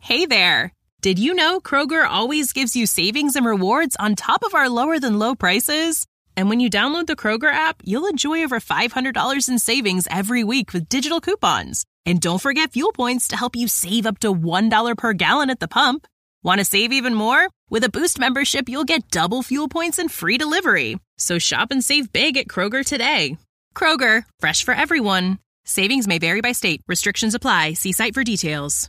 Hey there! Did you know Kroger always gives you savings and rewards on top of our lower-than-low prices? And when you download the Kroger app, you'll enjoy over $500 in savings every week with digital coupons. And don't forget fuel points to help you save up to $1 per gallon at the pump. Want to save even more? With a Boost membership, you'll get double fuel points and free delivery. So shop and save big at Kroger today. Kroger, fresh for everyone. Savings may vary by state. Restrictions apply. See site for details.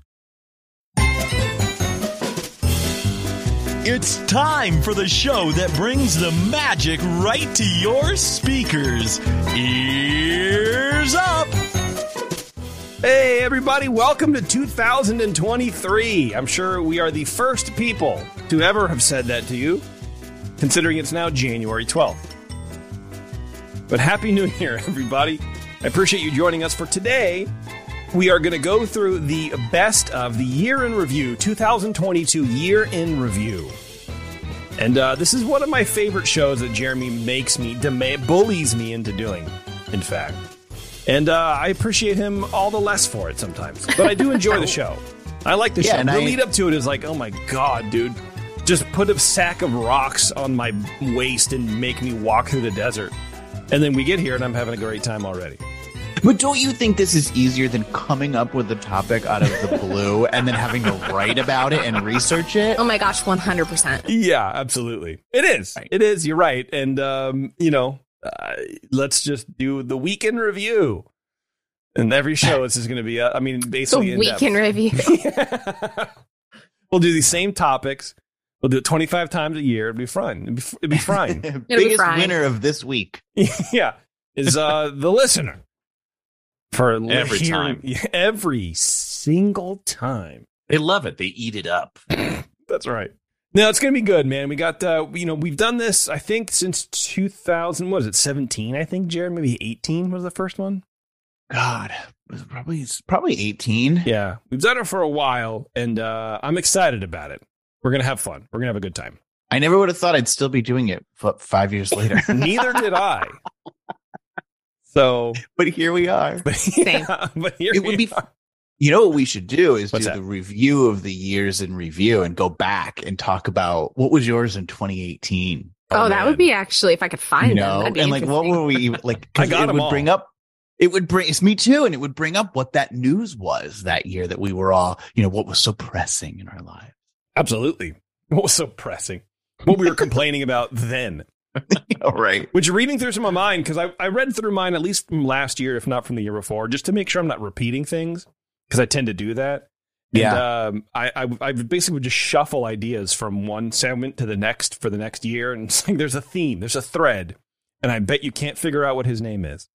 It's time for the show that brings the magic right to your speakers. Ears up! Hey, everybody, welcome to 2023. I'm sure we are the first people to ever have said that to you, considering it's now January 12th. But Happy New Year, everybody. I appreciate you joining us for today. We are going to go through the best of the year in review, 2022 year in review. And this is one of my favorite shows that Jeremy bullies me into doing, in fact. And I appreciate him all the less for it sometimes. But I do enjoy the show. I like the show. The lead up to it is like, oh my God, dude. Just put a sack of rocks on my waist and make me walk through the desert. And then we get here and I'm having a great time already. But don't you think this is easier than coming up with a topic out of the blue and then having to write about it and research it? Oh my gosh, 100%. Yeah, absolutely. It is. Right. It is. You're right. And, let's just do the week in review. And every show this is going to be, basically the week in review. We'll do these same topics. We'll do it 25 times a year. It'll be fun. It'll be fine. Biggest winner of this week. Yeah. Is the listener. For every time. Every single time. They love it. They eat it up. That's right. No, it's going to be good, man. We got, we've done this, I think, since 17, I think, Jared? Maybe 18 was the first one? God, it was probably 18. Yeah, we've done it for a while, and I'm excited about it. We're going to have fun. We're going to have a good time. I never would have thought I'd still be doing it 5 years later. Neither did I. So, but here we are. It would be. You know what we should do is the review of the years in review and go back and talk about what was yours in 2018. Oh, that would be actually, if I could find them. That'd be and like, what were we like? I got them all. It's me too, and it would bring up what that news was that year that we were all, what was so pressing in our lives. Absolutely, what was so pressing? What we were complaining about then. Right. Which reading through some of mine, because I read through mine at least from last year, if not from the year before, just to make sure I'm not repeating things, because I tend to do that. Yeah. And I basically would just shuffle ideas from one segment to the next for the next year. And it's like there's a theme, there's a thread. And I bet you can't figure out what his name is.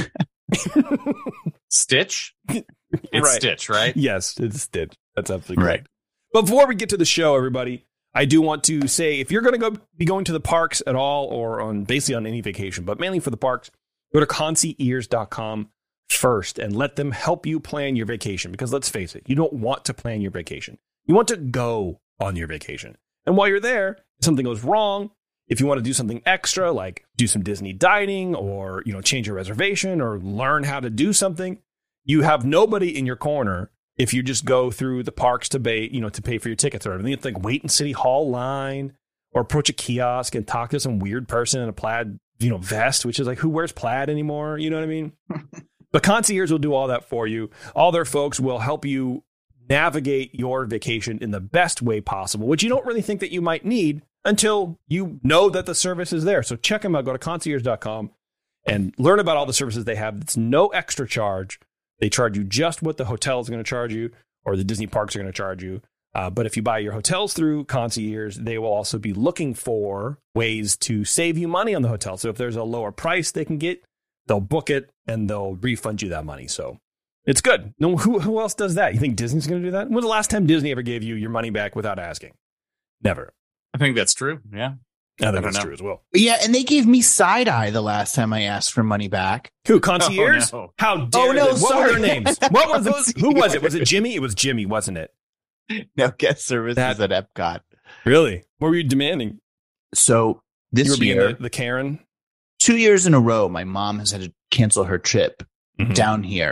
Stitch? It's right. Stitch, right? Yes, it's Stitch. That's absolutely right. Correct. But before we get to the show, everybody, I do want to say, if you're going to be going to the parks at all, or basically on any vacation, but mainly for the parks, go to concierge.com first and let them help you plan your vacation. Because let's face it, you don't want to plan your vacation. You want to go on your vacation. And while you're there, if something goes wrong, if you want to do something extra, like do some Disney dining or, change your reservation or learn how to do something, you have nobody in your corner. If you just go through the parks to pay for your tickets or everything, you have to like wait in City Hall line or approach a kiosk and talk to some weird person in a plaid, vest, which is like, who wears plaid anymore? You know what I mean? But concierge will do all that for you. All their folks will help you navigate your vacation in the best way possible, which you don't really think that you might need until you know that the service is there. So check them out. Go to concierge.com and learn about all the services they have. It's no extra charge. They charge you just what the hotel is going to charge you or the Disney parks are going to charge you. But if you buy your hotels through Concierge, they will also be looking for ways to save you money on the hotel. So if there's a lower price they can get, they'll book it and they'll refund you that money. So it's good. No, who else does that? You think Disney's going to do that? When was the last time Disney ever gave you your money back without asking? Never. I think that's true. Yeah. I think that's true as well. Yeah, and they gave me side eye the last time I asked for money back. Who, Concierge? Oh, no. How dare they? What were their names? What was those? Who was it? Was it Jimmy? It was Jimmy, wasn't it? No, guest services at Epcot. Really? What were you demanding? So this year, the Karen? 2 years in a row, my mom has had to cancel her trip down here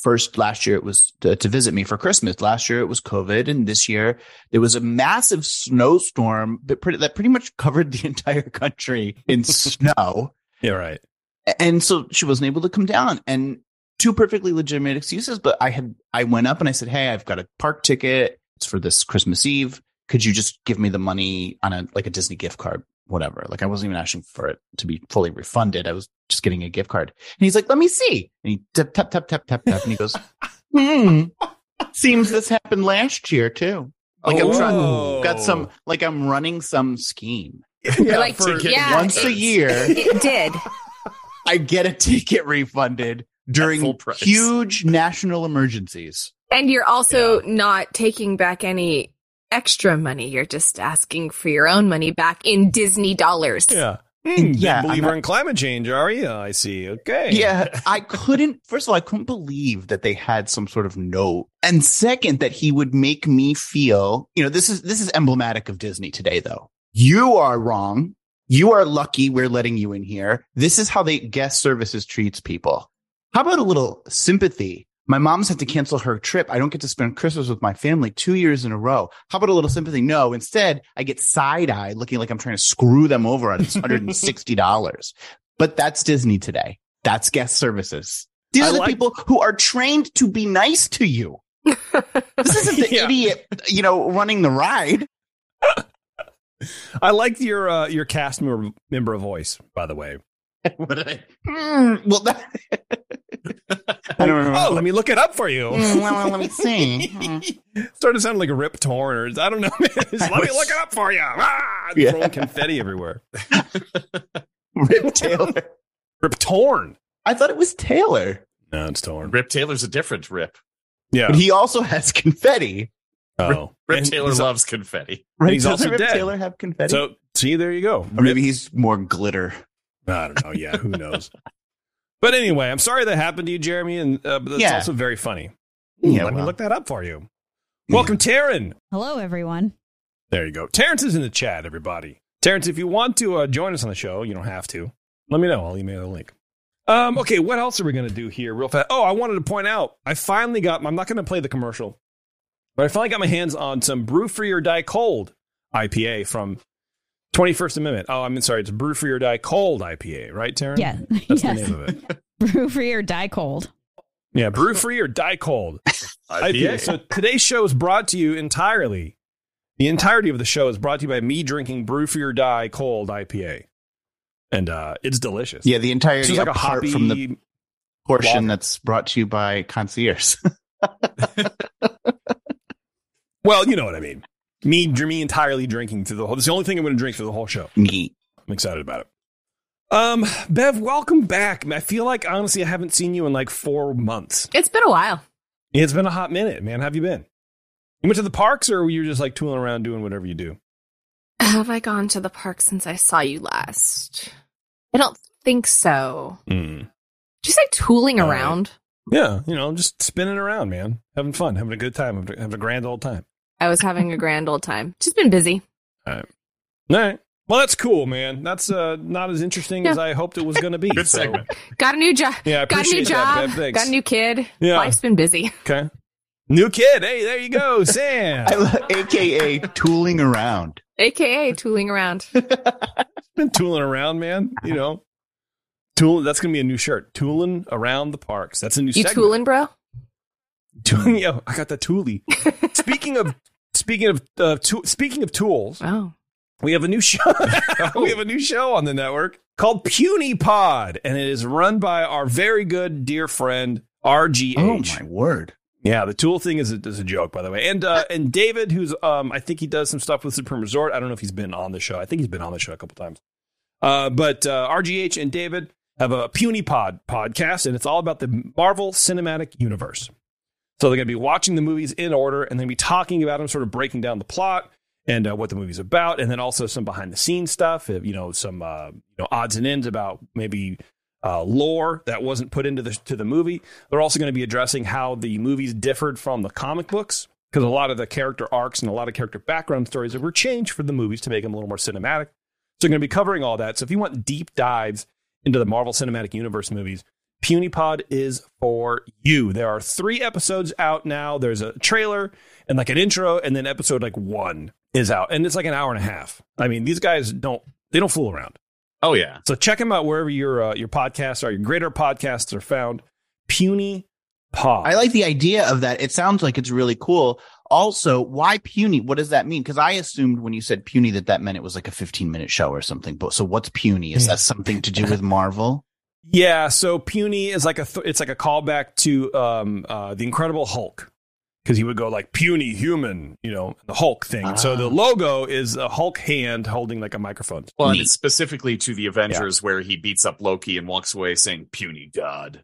first last year it was to visit me for Christmas. Last year it was COVID, and this year there was a massive snowstorm that pretty much covered the entire country in snow. Yeah, right. And so she wasn't able to come down, and two perfectly legitimate excuses. But I went up and I said, "Hey, I've got a park ticket. It's for this Christmas Eve. Could you just give me the money on a Disney gift card?" Whatever. Like, I wasn't even asking for it to be fully refunded. I was just getting a gift card. And he's like, "Let me see." And he tap, tap, tap, tap, tap, tap. And he goes, seems this happened last year too. Like, I'm running some scheme. Yeah, like, once a year. It did. I get a ticket refunded during huge national emergencies. And you're also not taking back any extra money. You're just asking for your own money back in Disney dollars. Yeah. Believer in climate change, are you? I see. Okay. Yeah. First of all, I couldn't believe that they had some sort of note. And second, that he would make me feel, this is emblematic of Disney today, though. You are wrong. You are lucky we're letting you in here. This is how guest services treats people. How about a little sympathy? My mom's had to cancel her trip. I don't get to spend Christmas with my family 2 years in a row. How about a little sympathy? No, instead, I get side-eyed looking like I'm trying to screw them over on this $160. But that's Disney today. That's guest services. These are the people who are trained to be nice to you. This isn't the idiot, running the ride. I liked your cast member voice, by the way. What did I? I don't remember. Oh, let me look it up for you. Well, let me see. Started sounding like a Rip Torn, or I don't know. Let me look it up for you. Throwing confetti everywhere. Rip Taylor. Rip Torn. I thought it was Taylor. No, it's Torn. Rip Taylor's a different Rip. Yeah, but he also has confetti. Oh, Rip Taylor loves confetti. Right, he's also Rip dead. Taylor have confetti? So, see, there you go. Or maybe he's more glitter. I don't know. Yeah, who knows? But anyway, I'm sorry that happened to you, Jeremy, and but that's also very funny. Let me look that up for you. Welcome, Taryn. Hello, everyone. There you go. Terrence is in the chat, everybody. Terrence, if you want to join us on the show, you don't have to. Let me know. I'll email the link. Okay, what else are we going to do here real fast? Oh, I wanted to point out, I'm not going to play the commercial, but I finally got my hands on some Brew Free or Die Cold IPA from 21st Amendment. Oh, I'm sorry. It's Brew Free or Die Cold IPA, right, Taryn? Yeah. That's the name of it. Brew Free or Die Cold. Yeah, Brew Free or Die Cold IPA. So today's show is brought to you entirely. The entirety of the show is brought to you by me drinking Brew Free or Die Cold IPA. And it's delicious. Yeah, the entirety like apart from the portion that's brought to you by Concierge. Well, you know what I mean. Me entirely drinking through the whole. It's the only thing I'm going to drink through the whole show. Neat. I'm excited about it. Bev, welcome back. I feel like, honestly, I haven't seen you in like 4 months. It's been a while. It's been a hot minute, man. How have you been? You went to the parks, or were you just like tooling around doing whatever you do? Have I gone to the park since I saw you last? I don't think so. Did you say tooling around? Yeah, just spinning around, man. Having fun, having a good time, having a grand old time. I was having a grand old time. Just been busy. All right. Well, that's cool, man. That's not as interesting as I hoped it was going to be. Good segment. Got a new job. Yeah, I appreciate that, Bev. Thanks. Got a new kid. Yeah. Life's been busy. Okay. New kid. Hey, there you go, Sam. AKA tooling around. AKA tooling around. Been tooling around, man. Tooling. That's going to be a new shirt. Tooling around the parks. That's a new segment. You tooling, bro? Tooling, yeah, I got that toolie. Speaking of tools, we have a new show. We have a new show on the network called Puny Pod, and it is run by our very good dear friend RGH. Oh my word! Yeah, the tool thing is a joke, by the way. And David, who's I think he does some stuff with Supreme Resort. I don't know if he's been on the show. I think he's been on the show a couple times. But RGH and David have a Puny Pod podcast, and it's all about the Marvel Cinematic Universe. So they're going to be watching the movies in order, and then be talking about them, sort of breaking down the plot and what the movie's about, and then also some behind the scenes stuff. Some odds and ends about maybe lore that wasn't put into the movie. They're also going to be addressing how the movies differed from the comic books, because a lot of the character arcs and a lot of character background stories were changed for the movies to make them a little more cinematic. So they're going to be covering all that. So if you want deep dives into the Marvel Cinematic Universe movies, PewniePod is for you. There are 3 episodes out now. There's a trailer and like an intro, and then episode like 1 is out, and it's like an hour and a half. I mean, these guys don't fool around. Oh yeah. So check them out wherever your podcasts are, your greater podcasts are found. PewniePod. I like the idea of that. It sounds like it's really cool. Also, why puny? What does that mean? Because I assumed when you said puny that meant it was like a 15-minute show or something. But so what's puny? Is that something to do with Marvel? Yeah, so puny is like it's like a callback to the Incredible Hulk, because he would go like puny human, the Hulk thing. And so the logo is a Hulk hand holding like a microphone. Well, and it's specifically to the Avengers where he beats up Loki and walks away saying puny god.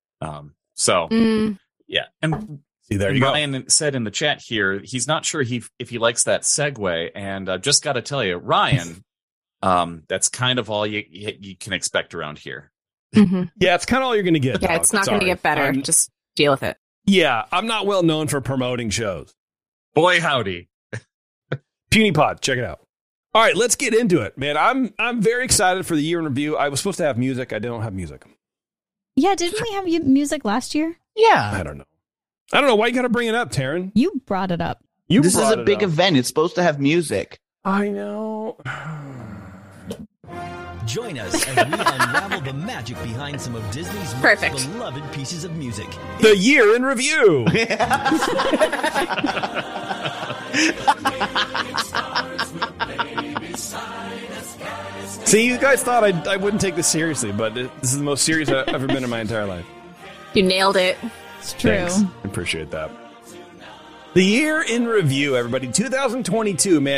Yeah, and see, there you go. Ryan said in the chat here he's not sure if he likes that segue, and I've just got to tell you, Ryan, that's kind of all you can expect around here. Mm-hmm. Yeah, it's kind of all you're going to get. Yeah, it's not going to get better. Just deal with it. Yeah, I'm not well known for promoting shows. Boy, howdy. PewniePod, check it out. All right, let's get into it, man. I'm very excited for the year in review. I was supposed to have music. I don't have music. Yeah, didn't we have music last year? Yeah. I don't know. Why you got to bring it up, Taryn? You brought it up. This is a big event. It's supposed to have music. I know. Join us as we unravel the magic behind some of Disney's most beloved pieces of music. The year in review. See, you guys thought I wouldn't take this seriously, but this is the most serious I've ever been in my entire life. You nailed it. It's true. Thanks. I appreciate that. The year in review, everybody. 2022, man.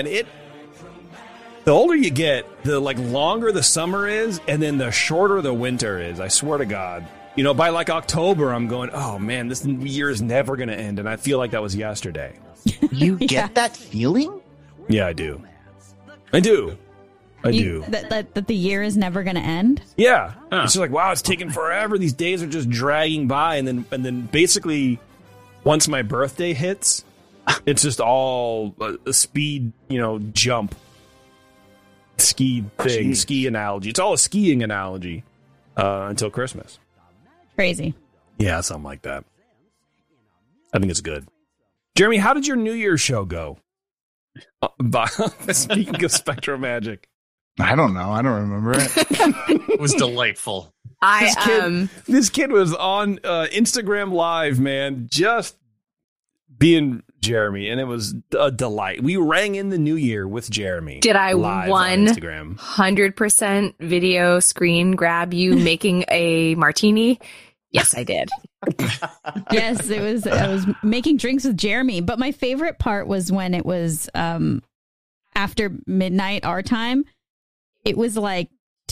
The older you get, the longer the summer is, and then the shorter the winter is. I swear to God. By like October, I'm going, oh man, this year is never going to end, and I feel like that was yesterday. You get that feeling? Yeah, I do. I do. That the year is never going to end? Yeah. It's just like, wow, it's taking forever. These days are just dragging by, and then basically, once my birthday hits, it's just all a speed, jump. Ski thing, ski analogy. It's all a skiing analogy until Christmas. Crazy. Yeah, something like that. I think it's good. Jeremy, how did your New Year's show go? Speaking of Spectro Magic. I don't know. I don't remember it. It was delightful. This kid was on Instagram Live, man, just being Jeremy, and it was a delight. We rang in the new year with Jeremy. Did I live on Instagram 100% video screen grab you making a martini? Yes, I did. Yes, it was. I was making drinks with Jeremy, but my favorite part was when it was after midnight our time. It was like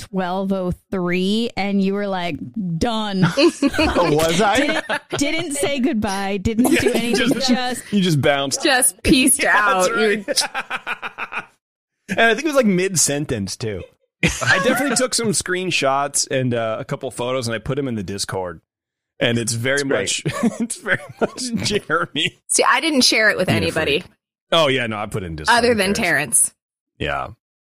12:03, and you were like, done. Was I? Didn't say goodbye. Didn't do anything. You just bounced. Just pieced out. That's right. And I think it was like mid-sentence too. I definitely took some screenshots and a couple photos, and I put them in the Discord. And it's very much Jeremy. See, I didn't share it with anybody. Oh yeah, no, I put it in Discord. Other than Terrence. Yeah.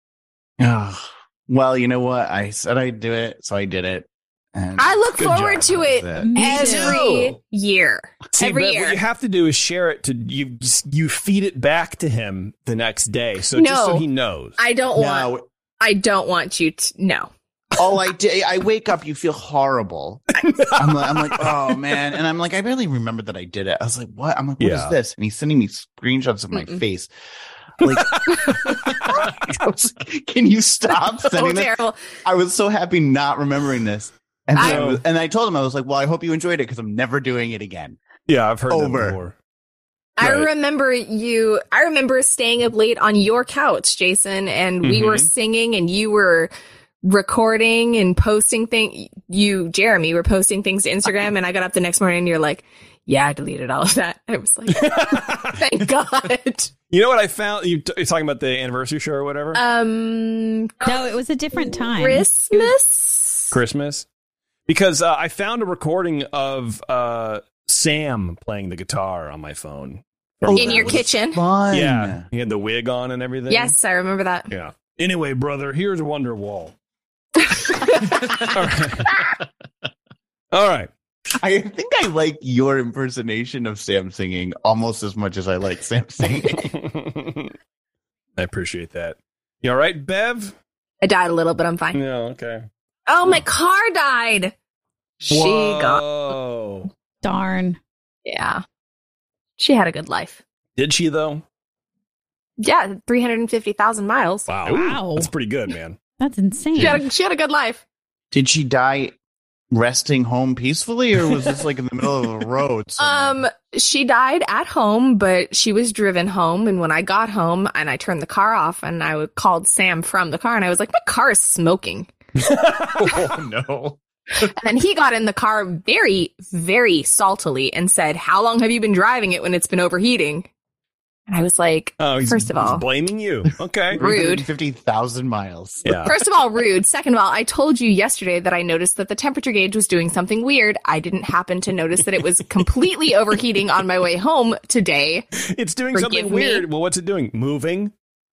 Well, you know what? I said I'd do it, so I did it. And I look forward to it every year. See, every year. What you have to do is share it to you. You feed it back to him the next day, just so he knows. I don't want you to. No. All I did, I wake up, you feel horrible. I'm like, oh man, and I'm like, I barely remember that I did it. I was like, what? I'm like, what is this? And he's sending me screenshots of my face. Like, I was like, can you stop sending this? Terrible. I was so happy not remembering this. And I told him, I was like, well, I hope you enjoyed it because I'm never doing it again. Yeah, I've heard that before. I remember staying up late on your couch, Jason, and we were singing and you were recording and posting things. Jeremy, were posting things to Instagram, and I got up the next morning and you're like, yeah, I deleted all of that. I was like, thank God. You know what I found? You're talking about the anniversary show or whatever? No, it was a different time. Christmas? Because I found a recording of Sam playing the guitar on my phone. In your kitchen? Fun. Yeah. He had the wig on and everything. Yes, I remember that. Yeah. Anyway, brother, here's Wonderwall. All right. All right. I think I like your impersonation of Sam singing almost as much as I like Sam singing. I appreciate that. You all right, Bev? I died a little, but I'm fine. Yeah, okay. Oh, my car died. She got. Whoa. Darn. Yeah. She had a good life. Did she, though? Yeah, 350,000 miles. Wow. That's pretty good, man. That's insane. She had a good life. Did she die resting home peacefully, or was this like in the middle of a road somewhere? She died at home, but she was driven home. And when I got home and I turned the car off and I called Sam from the car and I was like, my car is smoking. Oh, no. And then he got in the car very, very saltily and said, how long have you been driving it when it's been overheating? And I was like, first of all, he's blaming you. Okay. Rude. 50,000 miles. Yeah. First of all, rude. Second of all, I told you yesterday that I noticed that the temperature gauge was doing something weird. I didn't happen to notice that it was completely overheating on my way home today. It's doing Forgive something me. weird. Well, what's it doing? Moving?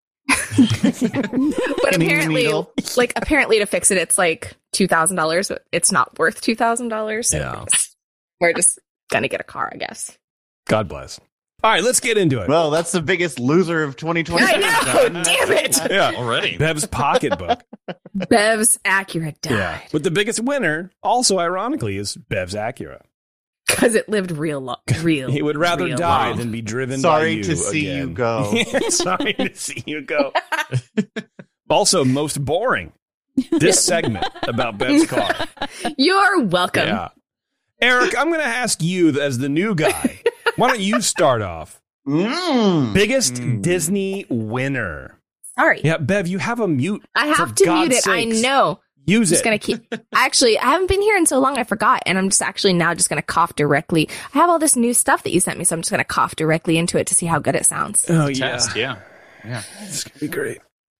But apparently, to fix it, it's like $2,000. But it's not worth $2,000. So Yeah. we're just gonna get a car, I guess. God bless. All right, let's get into it. Well, that's the biggest loser of 2020. I know, damn it. Yeah. Already. Bev's pocketbook. Bev's Acura died Yeah. But the biggest winner, also ironically, is Bev's Acura. because it lived real. He would rather real die long. than be driven by Sorry you to see again. you go. Sorry to see you go. Also, most boring. This segment about Bev's car. You're welcome. Yeah. Eric, I'm going to ask you as the new guy. Why don't you start off? Biggest Disney winner. Sorry. Yeah, Bev, you have a mute. I have For to God's mute it. sakes. I know. Use Just it. gonna keep. Actually, I haven't been here in so long. I forgot, and I'm just actually now just gonna cough directly. I have all this new stuff that you sent me, so I'm just gonna cough directly into it to see how good it sounds. Oh, Test, yeah. It's going to be great.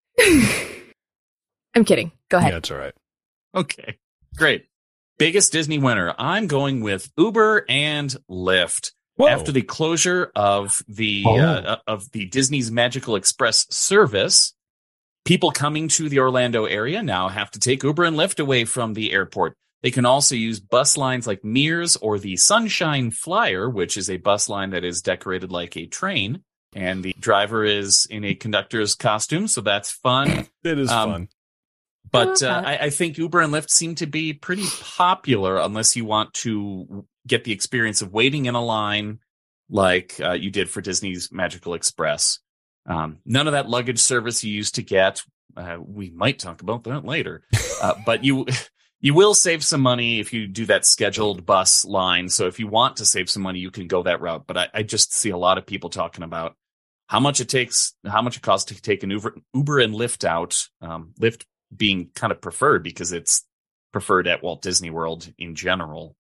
I'm kidding. Go ahead. Yeah, it's all right. Okay, great. Biggest Disney winner. I'm going with Uber and Lyft. Whoa. After the closure of the Disney's Magical Express service, people coming to the Orlando area now have to take Uber and Lyft away from the airport. They can also use bus lines like Mears or the Sunshine Flyer, which is a bus line that is decorated like a train, and the driver is in a conductor's costume, so that's fun. It is fun. But I think Uber and Lyft seem to be pretty popular unless you want to get the experience of waiting in a line like you did for Disney's Magical Express. None of that luggage service you used to get. We might talk about that later. But you will save some money if you do that scheduled bus line. So if you want to save some money, you can go that route. But I just see a lot of people talking about how much it costs to take an Uber and Lyft out. Lyft being kind of preferred because it's preferred at Walt Disney World in general.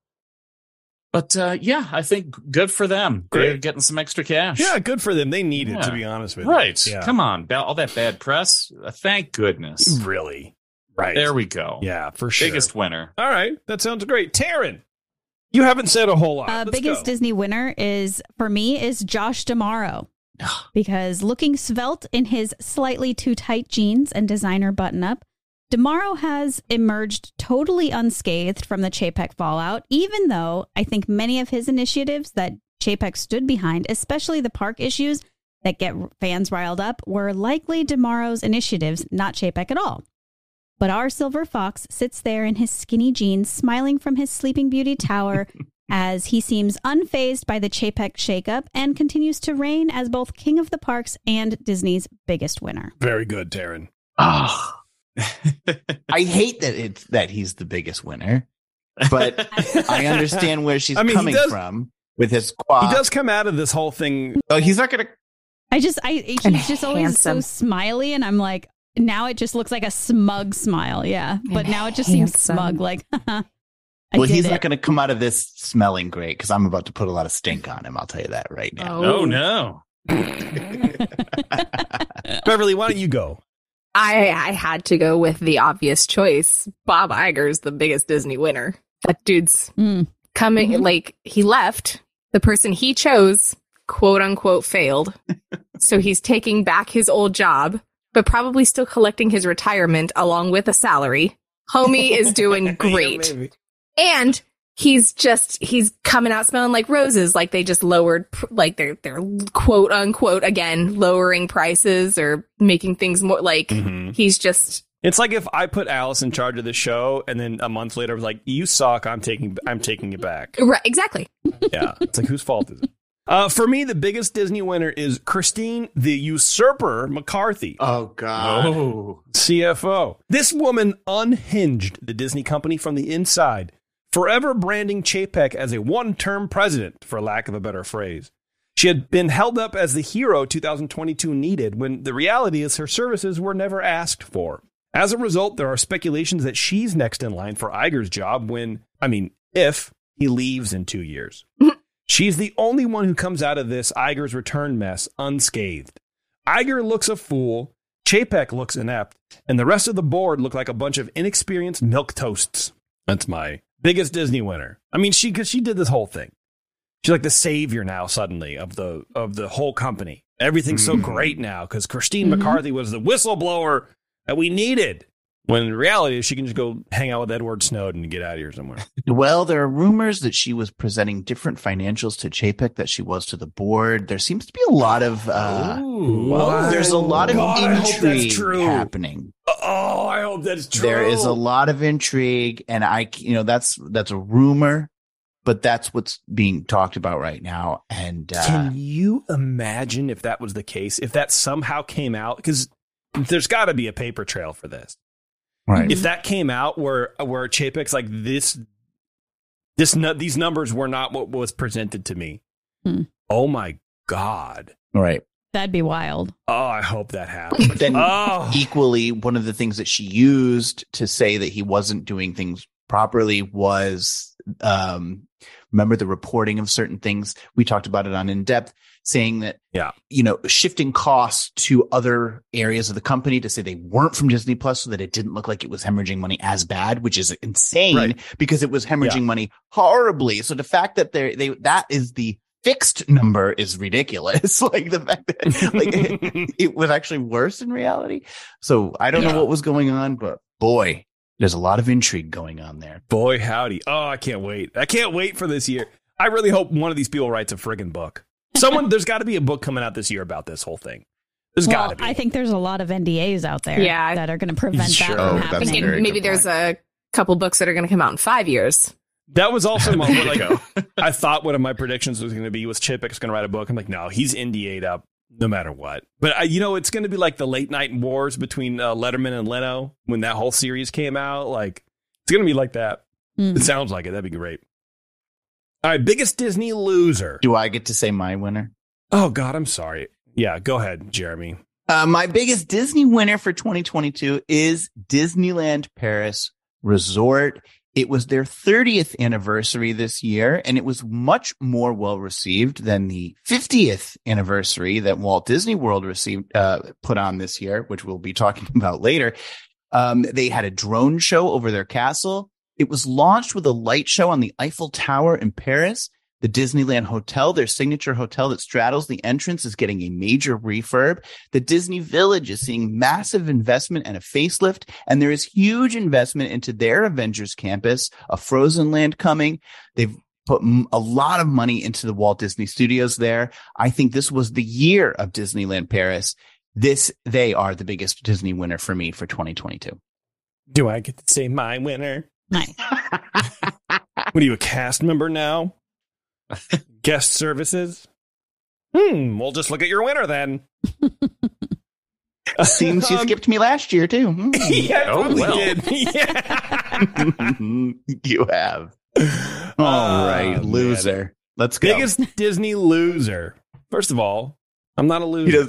But yeah, I think good for them. Great. They're getting some extra cash. Yeah, good for them. They need it, to be honest with Right. you. Yeah. Come on. All that bad press. Thank goodness. Really? Right. There we go. Yeah, for sure. Biggest winner. All right. That sounds great. Taryn, you haven't said a whole lot. Let's Biggest go. Disney winner is Josh D'Amaro. Because looking svelte in his slightly too tight jeans and designer button-up, D'Amaro has emerged totally unscathed from the Chapek fallout, even though I think many of his initiatives that Chapek stood behind, especially the park issues that get fans riled up, were likely D'Amaro's initiatives, not Chapek at all. But our silver fox sits there in his skinny jeans, smiling from his Sleeping Beauty tower as he seems unfazed by the Chapek shakeup and continues to reign as both king of the parks and Disney's biggest winner. Very good, Taryn. Oh. I hate that he's the biggest winner, but I understand where she's coming from with his squad. He does come out of this whole thing. Oh, he's not going to. He's just always so smiley, and I'm like, now it just looks like a smug smile. Yeah. But now it just seems smug. Like, well, he's not going to come out of this smelling great because I'm about to put a lot of stink on him. I'll tell you that right now. Oh, no. Beverly, why don't you go? I had to go with the obvious choice. Bob Iger's the biggest Disney winner. That dude's coming, like, he left. The person he chose, quote unquote, failed. So he's taking back his old job, but probably still collecting his retirement along with a salary. Homie is doing great. Yeah, maybe. And he's coming out smelling like roses, like they just lowered, like they're quote unquote again lowering prices or making things more like he's just. It's like if I put Alice in charge of the show and then a month later I was like, you suck, I'm taking it back. Right, exactly. Yeah. It's like, whose fault is it? For me, the biggest Disney winner is Christine the Usurper McCarthy. Oh, God. Oh. CFO. This woman unhinged the Disney company from the inside, forever branding Chapek as a one-term president, for lack of a better phrase. She had been held up as the hero 2022 needed, when the reality is her services were never asked for. As a result, there are speculations that she's next in line for Iger's job if he leaves in 2 years. She's the only one who comes out of this Iger's return mess unscathed. Iger looks a fool, Chapek looks inept, and the rest of the board look like a bunch of inexperienced milquetoasts. That's my biggest Disney winner. I mean, she did this whole thing. She's like the savior now, suddenly, of the whole company. Everything's so great now because Christine McCarthy was the whistleblower that we needed. When in reality, she can just go hang out with Edward Snowden and get out of here somewhere. Well, there are rumors that she was presenting different financials to Chapek that she was to the board. There seems to be a lot of there's a lot of intrigue happening. Oh, I hope that's true. There is a lot of intrigue, and that's a rumor, but that's what's being talked about right now. And can you imagine if that was the case? If that somehow came out, because there's got to be a paper trail for this. Right. If that came out where Chapek's like these numbers were not what was presented to me. Oh my God. Right. That'd be wild. Oh, I hope that happens. But then equally, one of the things that she used to say that he wasn't doing things properly was, remember the reporting of certain things. We talked about it on In Depth, saying that, shifting costs to other areas of the company to say they weren't from Disney Plus so that it didn't look like it was hemorrhaging money as bad, which is insane because it was hemorrhaging money horribly. So the fact that that is the fixed number is ridiculous. Like the fact that it was actually worse in reality. So I don't know what was going on, but boy, there's a lot of intrigue going on there. Boy, howdy. Oh, I can't wait. I can't wait for this year. I really hope one of these people writes a friggin' book. There's got to be a book coming out this year about this whole thing. There's got to be. I think there's a lot of NDAs out there that are going to prevent that from happening. Maybe there's a couple books that are going to come out in 5 years. That was also I thought one of my predictions was going to be Chapek's going to write a book. I'm like, no, he's NDA'd up no matter what. But it's going to be like the late night wars between Letterman and Leno when that whole series came out. Like, it's going to be like that. It sounds like it. That'd be great. All right, biggest Disney loser. Do I get to say my winner? Oh, God, I'm sorry. Yeah, go ahead, Jeremy. My biggest Disney winner for 2022 is Disneyland Paris Resort. It was their 30th anniversary this year, and it was much more well-received than the 50th anniversary that Walt Disney World put on this year, which we'll be talking about later. They had a drone show over their castle. It was launched with a light show on the Eiffel Tower in Paris. The Disneyland Hotel, their signature hotel that straddles the entrance, is getting a major refurb. The Disney Village is seeing massive investment and a facelift, and there is huge investment into their Avengers campus, a Frozen Land coming. They've put a lot of money into the Walt Disney Studios there. I think this was the year of Disneyland Paris. They are the biggest Disney winner for me for 2022. Do I get to say my winner? Nice. What are you, a cast member now? Guest services? We'll just look at your winner then. Seems you skipped me last year too. Yeah, probably did. Yeah. You have. All right, loser. Man. Let's go. Biggest Disney loser. First of all, I'm not a loser.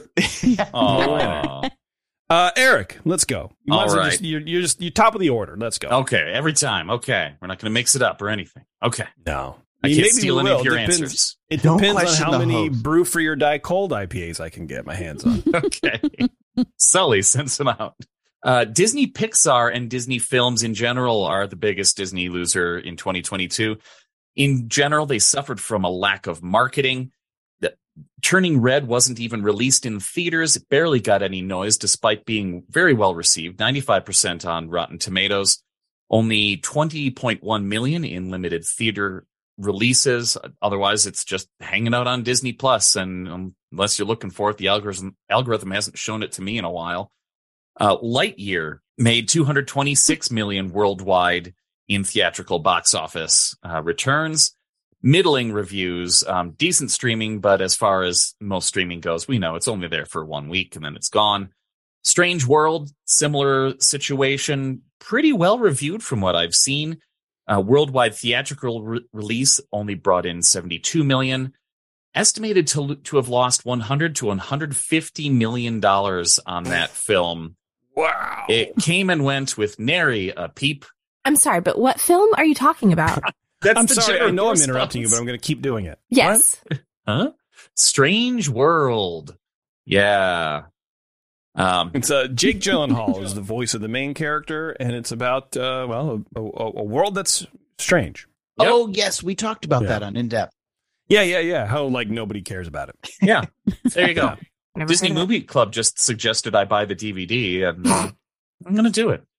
Eric, let's go. All right. You're top of the order. Let's go. Okay, every time. Okay, we're not going to mix it up or anything. Okay. No. I can't steal any of your answers. It depends on how many Brew Free or Die Cold IPAs I can get my hands on. Okay. Sully, send some out. Disney Pixar and Disney films in general are the biggest Disney loser in 2022. In general, they suffered from a lack of marketing. Turning Red wasn't even released in theaters. It barely got any noise despite being very well received, 95% on Rotten Tomatoes. Only 20.1 million in limited theater releases. Otherwise, it's just hanging out on Disney Plus. And unless you're looking for it, the algorithm hasn't shown it to me in a while. Lightyear made 226 million worldwide in theatrical box office returns. Middling reviews, decent streaming, but as far as most streaming goes, we know it's only there for 1 week and then it's gone. Strange World, similar situation, pretty well reviewed from what I've seen. Worldwide theatrical release only brought in 72 million. Estimated to have lost $100 to $150 million on that film. Wow. It came and went with nary a peep. I'm sorry, but what film are you talking about? I'm sorry, I know I'm interrupting you, but I'm going to keep doing it. Yes. What? Huh? Strange World. Yeah. It's Jake Gyllenhaal is the voice of the main character, and it's about a world that's strange. Yep. Oh, yes, we talked about that on In Depth. Yeah. How like nobody cares about it. Yeah. There you go. Never Disney heard of Movie Club just suggested I buy the DVD, and I'm going to do it.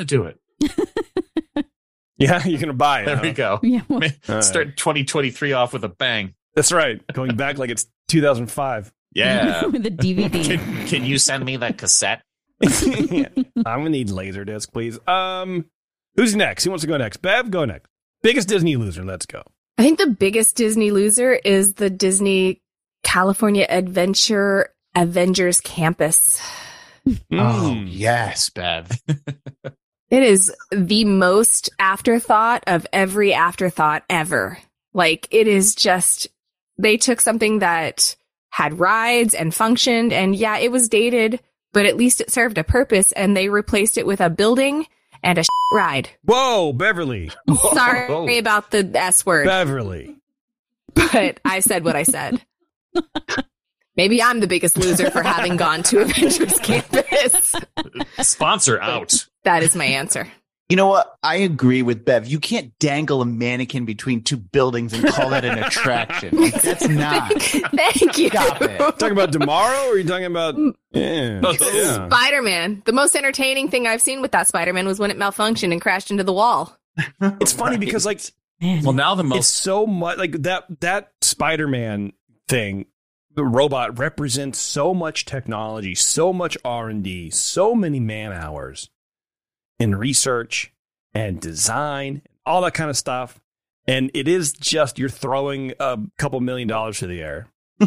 Yeah, you're going to buy it. There we go. Yeah, well, Start 2023 off with a bang. That's right. Going back like it's 2005. Yeah. with a DVD. Can you send me that cassette? Yeah. I'm going to need Laserdisc, please. Who's next? Who wants to go next? Bev, go next. Biggest Disney loser. Let's go. I think the biggest Disney loser is the Disney California Adventure Avengers Campus. Oh, yes, Bev. It is the most afterthought of every afterthought ever. Like, it is just, they took something that had rides and functioned, and yeah, it was dated, but at least it served a purpose, and they replaced it with a building and a ride. Whoa, Beverly. Sorry about the S word, Beverly. but I said what I said. Maybe I'm the biggest loser for having gone to Avengers Campus. Sponsor out. That is my answer. You know what? I agree with Bev. You can't dangle a mannequin between two buildings and call that an attraction. Like, that's not. Thank you. Stop it. Talking about tomorrow, or are you talking about Spider-Man. The most entertaining thing I've seen with that Spider-Man was when it malfunctioned and crashed into the wall. It's funny because like Well, now the it's most so much like that Spider-Man thing, the robot represents so much technology, so much R&D, so many man hours in research and design, all that kind of stuff. And it is just, you're throwing a couple $1 million to the air.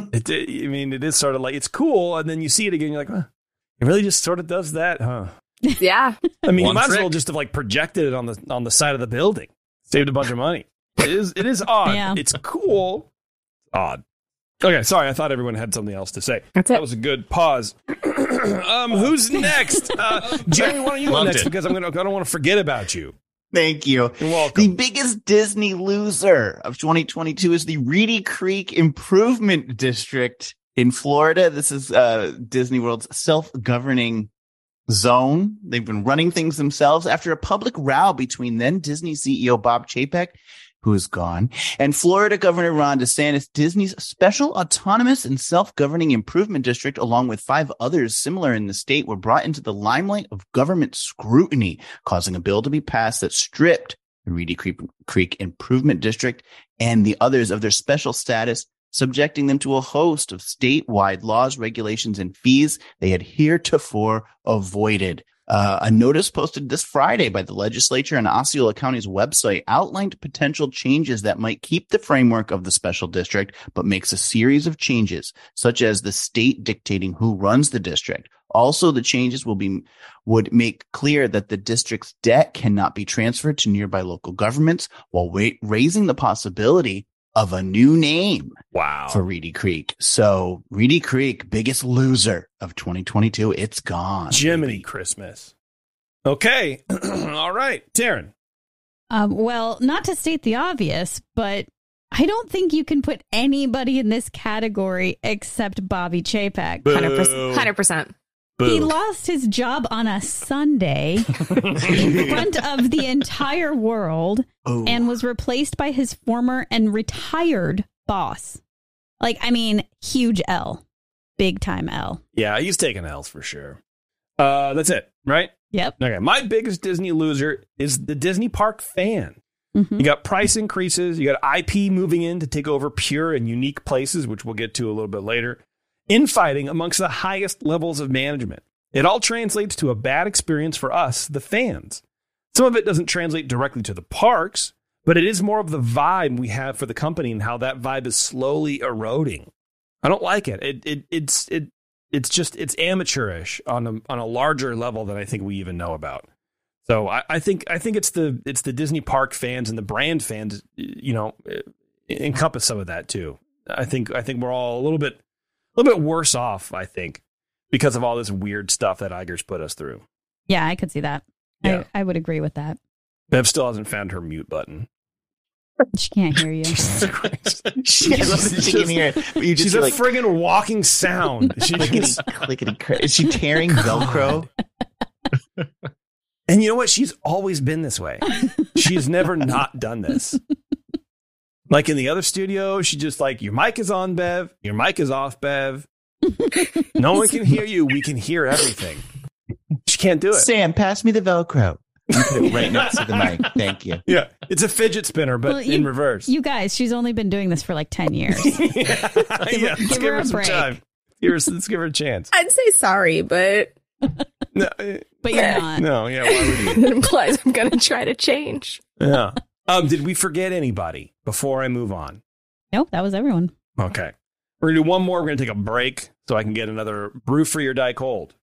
It is sort of like, it's cool. And then you see it again, you're like, huh, it really just sort of does that, huh? Yeah. I mean, you One might as trick. well just have like projected it on the side of the building. Saved a bunch of money. It is odd. Yeah. It's cool. Odd. Okay, sorry. I thought everyone had something else to say. That's it. That was a good pause. Who's next? Jeremy, why don't you go Loved next? it. Because I don't want to forget about you. Thank you. You're welcome. The biggest Disney loser of 2022 is the Reedy Creek Improvement District in Florida. This is Disney World's self-governing zone. They've been running things themselves after a public row between then Disney CEO Bob Chapek, who is gone, and Florida Governor Ron DeSantis. Disney's special autonomous and self-governing improvement district, along with 5 others similar in the state, were brought into the limelight of government scrutiny, causing a bill to be passed that stripped the Reedy Creek Improvement District and the others of their special status, subjecting them to a host of statewide laws, regulations, and fees they had heretofore avoided. A notice posted this Friday by the legislature on Osceola County's website outlined potential changes that might keep the framework of the special district, but makes a series of changes, such as the state dictating who runs the district. Also, the changes would make clear that the district's debt cannot be transferred to nearby local governments, while raising the possibility of a new name Wow. for Reedy Creek. So Reedy Creek, biggest loser of 2022. It's gone. Jiminy baby. Christmas. Okay. All right. Taryn. Well, not to state the obvious, but I don't think you can put anybody in this category except Bobby Chapek. 100%. He lost his job on a Sunday in front of the entire world Oh. and was replaced by his former and retired boss. Like, I mean, huge L. Big time L. Yeah, he's taking L's for sure. That's it, right? Yep. Okay. My biggest Disney loser is the Disney park fan. Mm-hmm. You got price increases. You got IP moving in to take over pure and unique places, which we'll get to a little bit later. Infighting amongst the highest levels of management. It all translates to a bad experience for us, the fans. Some of it doesn't translate directly to the parks, but it is more of the vibe we have for the company and how that vibe is slowly eroding. I don't like it. It's amateurish on a larger level than I think we even know about. So I think it's the Disney park fans and the brand fans, encompass some of that too. I think we're all a little bit worse off, I think, because of all this weird stuff that Iger's put us through. Yeah, I could see that. Yeah. I would agree with that. Bev still hasn't found her mute button. She can't hear you. She can hear it. But you just she's a friggin' walking sound. Clickety. Is she tearing Velcro? And you know what? She's always been this way. She's never not done this. Like in the other studio, she just like, your mic is on, Bev. Your mic is off, Bev. No one can hear you. We can hear everything. She can't do it. Sam, pass me the Velcro. You put it right next to the mic. Thank you. Yeah. It's a fidget spinner, but in reverse. You guys, she's only been doing this for like 10 years. Let's give her some time. Let's give her a chance. I'd say sorry, but... No, but you're not. No, yeah, why would you? That implies I'm going to try to change. Yeah. Did we forget anybody before I move on? Nope, that was everyone. Okay. We're going to do one more. We're going to take a break so I can get another brew free or die cold.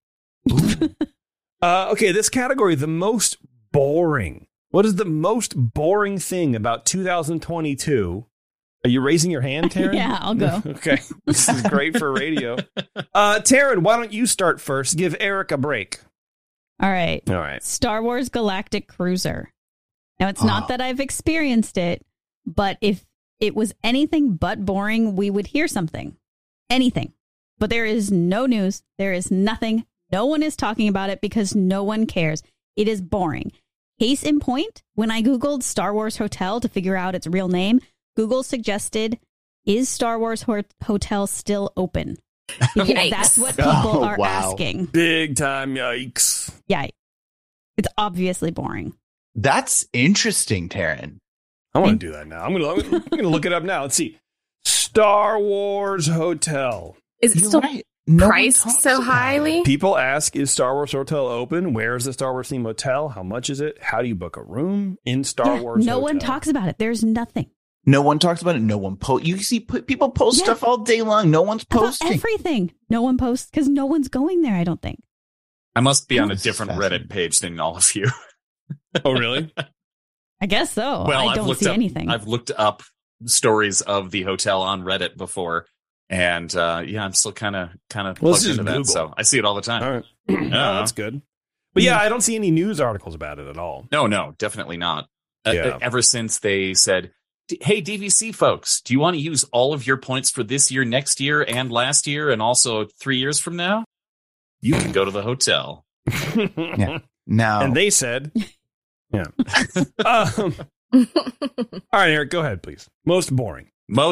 Okay, this category, the most boring. What is the most boring thing about 2022? Are you raising your hand, Taryn? Yeah, I'll go. Okay. This is great for radio. Taryn, why don't you start first? Give Eric a break. All right. Star Wars Galactic Cruiser. Now, it's not that I've experienced it, but if it was anything but boring, we would hear something. Anything. But there is no news. There is nothing. No one is talking about it because no one cares. It is boring. Case in point, when I Googled Star Wars Hotel to figure out its real name, Google suggested, is Star Wars Hotel still open? Because that's what people are asking. Big time yikes. Yeah. It's obviously boring. That's interesting, Taryn. I want to do that now. I'm going to look it up now. Let's see. Star Wars Hotel. Is it still priced so highly? People ask, is Star Wars Hotel open? Where is the Star Wars themed hotel? How much is it? How do you book a room in Star Wars No Hotel? one talks about it. There's nothing. No one talks about it. No one posts. You see people post stuff all day long. No one's posting. About everything. No one posts because no one's going there, I don't think. I must be on a different Reddit page than all of you. Oh, really? I guess so. Well, I don't see anything. I've looked up stories of the hotel on Reddit before, and I'm still kind of plugged into that. So I see it all the time. All right. That's good. But I don't see any news articles about it at all. No, definitely not. Ever since they said, hey, DVC folks, do you want to use all of your points for this year, next year, and last year, and also 3 years from now? You can go to the hotel. Yeah. No. And they said, yeah. All right, Eric, go ahead, please. Most boring.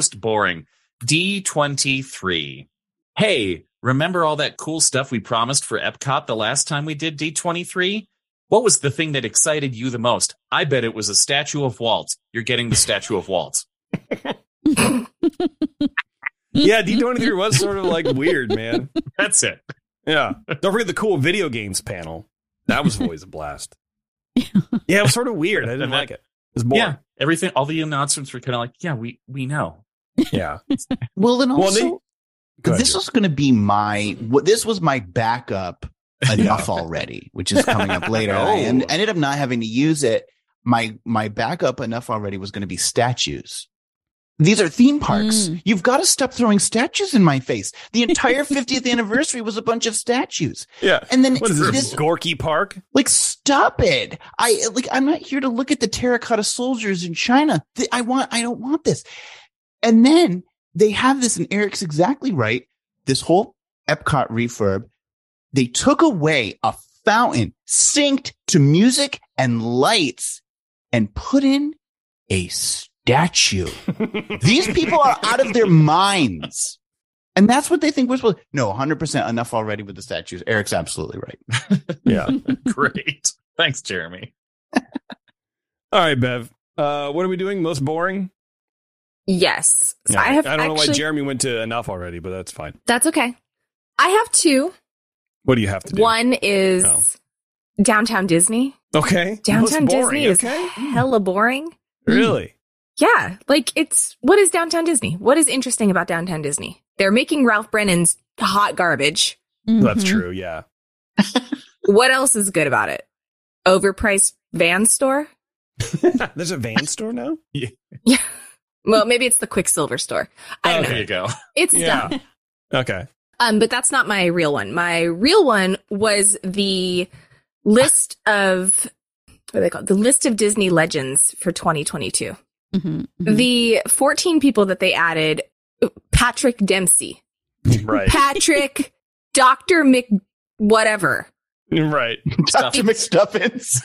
D23. Hey, remember all that cool stuff we promised for Epcot the last time we did D23? What was the thing that excited you the most? I bet it was a statue of Walt. You're getting the statue of Walt. Yeah, D23 was sort of like weird, man. That's it. Yeah. Don't forget the cool video games panel. That was always a blast. Yeah, it was sort of weird. I didn't like it. It was boring. Yeah, everything, all the announcements were kind of like, yeah, we know. Yeah. Well, and also, this was going to be this was my backup enough already, which is coming up later. I ended up not having to use it. My backup enough already was going to be statues. These are theme parks. You've got to stop throwing statues in my face. The entire 50th anniversary was a bunch of statues. Yeah. And then what is this Gorky Park? Like, stop it. I'm not here to look at the terracotta soldiers in China. I don't want this. And then they have this, and Eric's exactly right. This whole Epcot refurb, they took away a fountain synced to music and lights and put in a statue. These people are out of their minds. And that's what they think we're supposed to. No, 100% enough already with the statues. Eric's absolutely right. Yeah. Great. Thanks, Jeremy. All right, Bev. What are we doing? Most boring? Yes. So Yeah, I don't know why Jeremy went to enough already, but that's fine. That's okay. I have two. What do you have to do? One is Downtown Disney. Okay. Downtown Most boring, Disney is okay. hella boring. Really? Yeah. Like, what is Downtown Disney? What is interesting about Downtown Disney? They're making Ralph Brennan's hot garbage. That's true, yeah. What else is good about it? Overpriced van store? There's a van store now? Yeah. Well, maybe it's the Quicksilver store. I don't know. There you go. It's Yeah. dumb. Okay. But that's not my real one. My real one was the list of, what are they called? The list of Disney legends for 2022. The 14 people that they added, Patrick Dempsey. Right. Patrick, Dr. whatever. Right. Dr. McStuffins.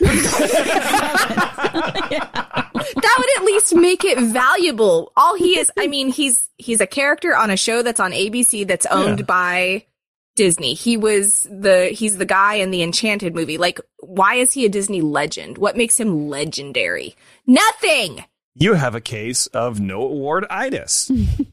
That would at least make it valuable. All he is, I mean, he's a character on a show that's on ABC that's owned by Disney. He's the guy in the Enchanted movie. Like, why is he a Disney legend? What makes him legendary? Nothing. You have a case of no award-itis.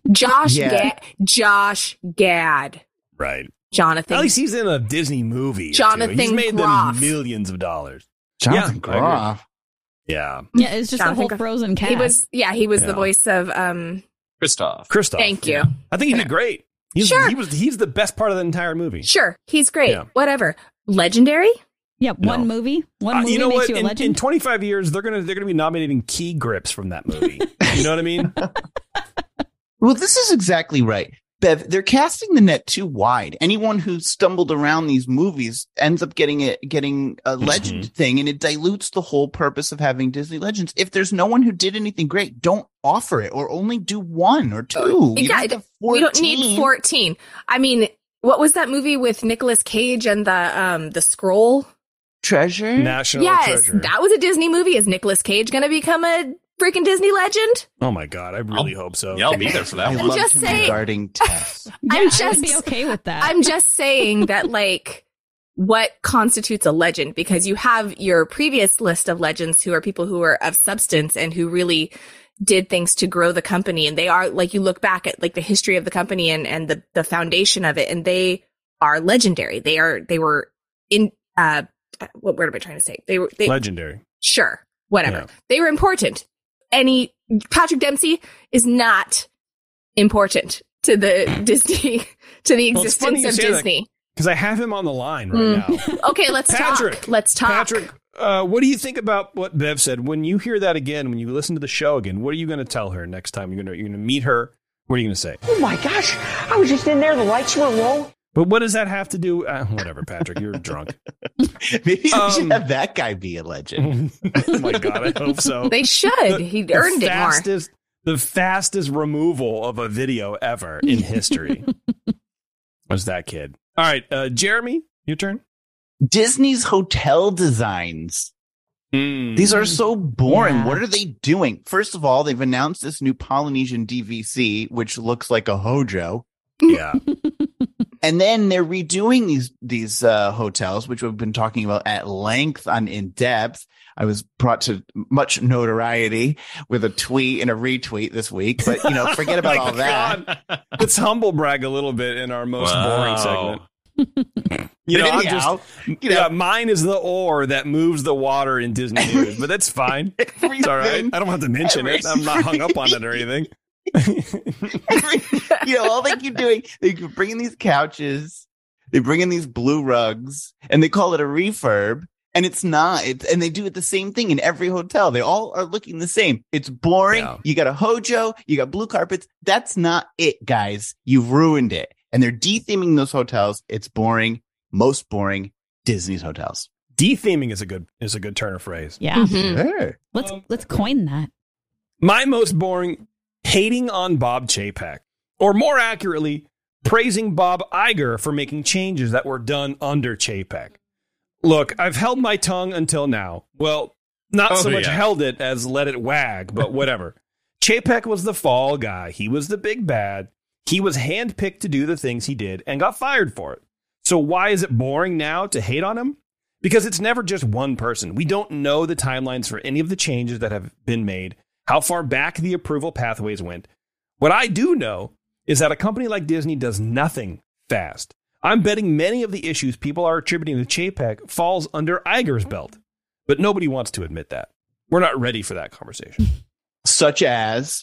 Josh Gad. Right. Jonathan. At least he's in a Disney movie. Jonathan He's made Groff. them millions of dollars. Jonathan Yeah, I Groff. Yeah. Yeah, it's just Jonathan the whole Groff. Frozen cast. He was the voice of Kristoff. Thank you. Yeah. I think he did great. He's the best part of the entire movie. Sure, he's great. Yeah. Whatever. Legendary? Yeah, one movie. One movie you know makes what? you a In legend. 25 years, they're gonna be nominating key grips from that movie. You know what I mean? Well, this is exactly right. Bev, they're casting the net too wide. Anyone who stumbled around these movies ends up getting a legend thing, and it dilutes the whole purpose of having Disney legends. If there's no one who did anything great, don't offer it, or only do one or two. You don't have We don't need 14. I mean, what was that movie with Nicolas Cage and the scroll? Treasure? National Treasure. That was a Disney movie. Is Nicolas Cage going to become a freaking Disney legend? Oh my God, I really hope so. Yeah, I'll be there for that I one. love just him saying. regarding Tess. I would be okay with that. I'm just saying that, like, what constitutes a legend? Because you have your previous list of legends who are people who are of substance and who really did things to grow the company. And they are, like, you look back at, like, the history of the company and the foundation of it, and they are legendary. They were in, what word am I trying to say? They Legendary. Sure. Whatever. Yeah. They were important. Patrick Dempsey is not important to the Disney, to the Well, it's funny existence you of say that, Disney. because I have him on the line right now. Okay, let's Patrick, talk. Let's talk. Patrick, what do you think about what Bev said? When you hear that again, when you listen to the show again, what are you going to tell her next time you're going to meet her? What are you going to say? Oh my gosh, I was just in there, the lights were low. But what does that have to do? Whatever, Patrick, you're drunk. Maybe we should have that guy be a legend. Oh my God, I hope so. They should. He earned it more. The fastest removal of a video ever in history was that kid. All right, Jeremy, your turn. Disney's hotel designs. These are so boring. Yeah. What are they doing? First of all, they've announced this new Polynesian DVC, which looks like a Hojo. Yeah. And then they're redoing these hotels, which we've been talking about at length on In Depth. I was brought to much notoriety with a tweet and a retweet this week, but forget about all that. Let's humble brag a little bit in our most boring segment. Mine is the oar that moves the water in Disney news, but that's fine. It's all right. I don't have to mention it. I'm not hung up on it or anything. All they keep doing, they keep bringing these couches, they bring in these blue rugs, and they call it a refurb. And it's not. And they do it the same thing in every hotel. They all are looking the same. It's boring. Yeah. You got a Hojo. You got blue carpets. That's not it, guys. You've ruined it. And they're de-theming those hotels. It's boring. Most boring Disney's hotels. De-theming is a good turn of phrase. Yeah. Sure. Let's coin that. My most boring, hating on Bob Chapek. Or more accurately, praising Bob Iger for making changes that were done under Chapek. Look, I've held my tongue until now. Well, not so much held it as let it wag, but whatever. Chapek was the fall guy. He was the big bad. He was handpicked to do the things he did and got fired for it. So why is it boring now to hate on him? Because it's never just one person. We don't know the timelines for any of the changes that have been made, how far back the approval pathways went. What I do know is that a company like Disney does nothing fast. I'm betting many of the issues people are attributing to Chapek falls under Iger's belt, but nobody wants to admit that. We're not ready for that conversation. Such as?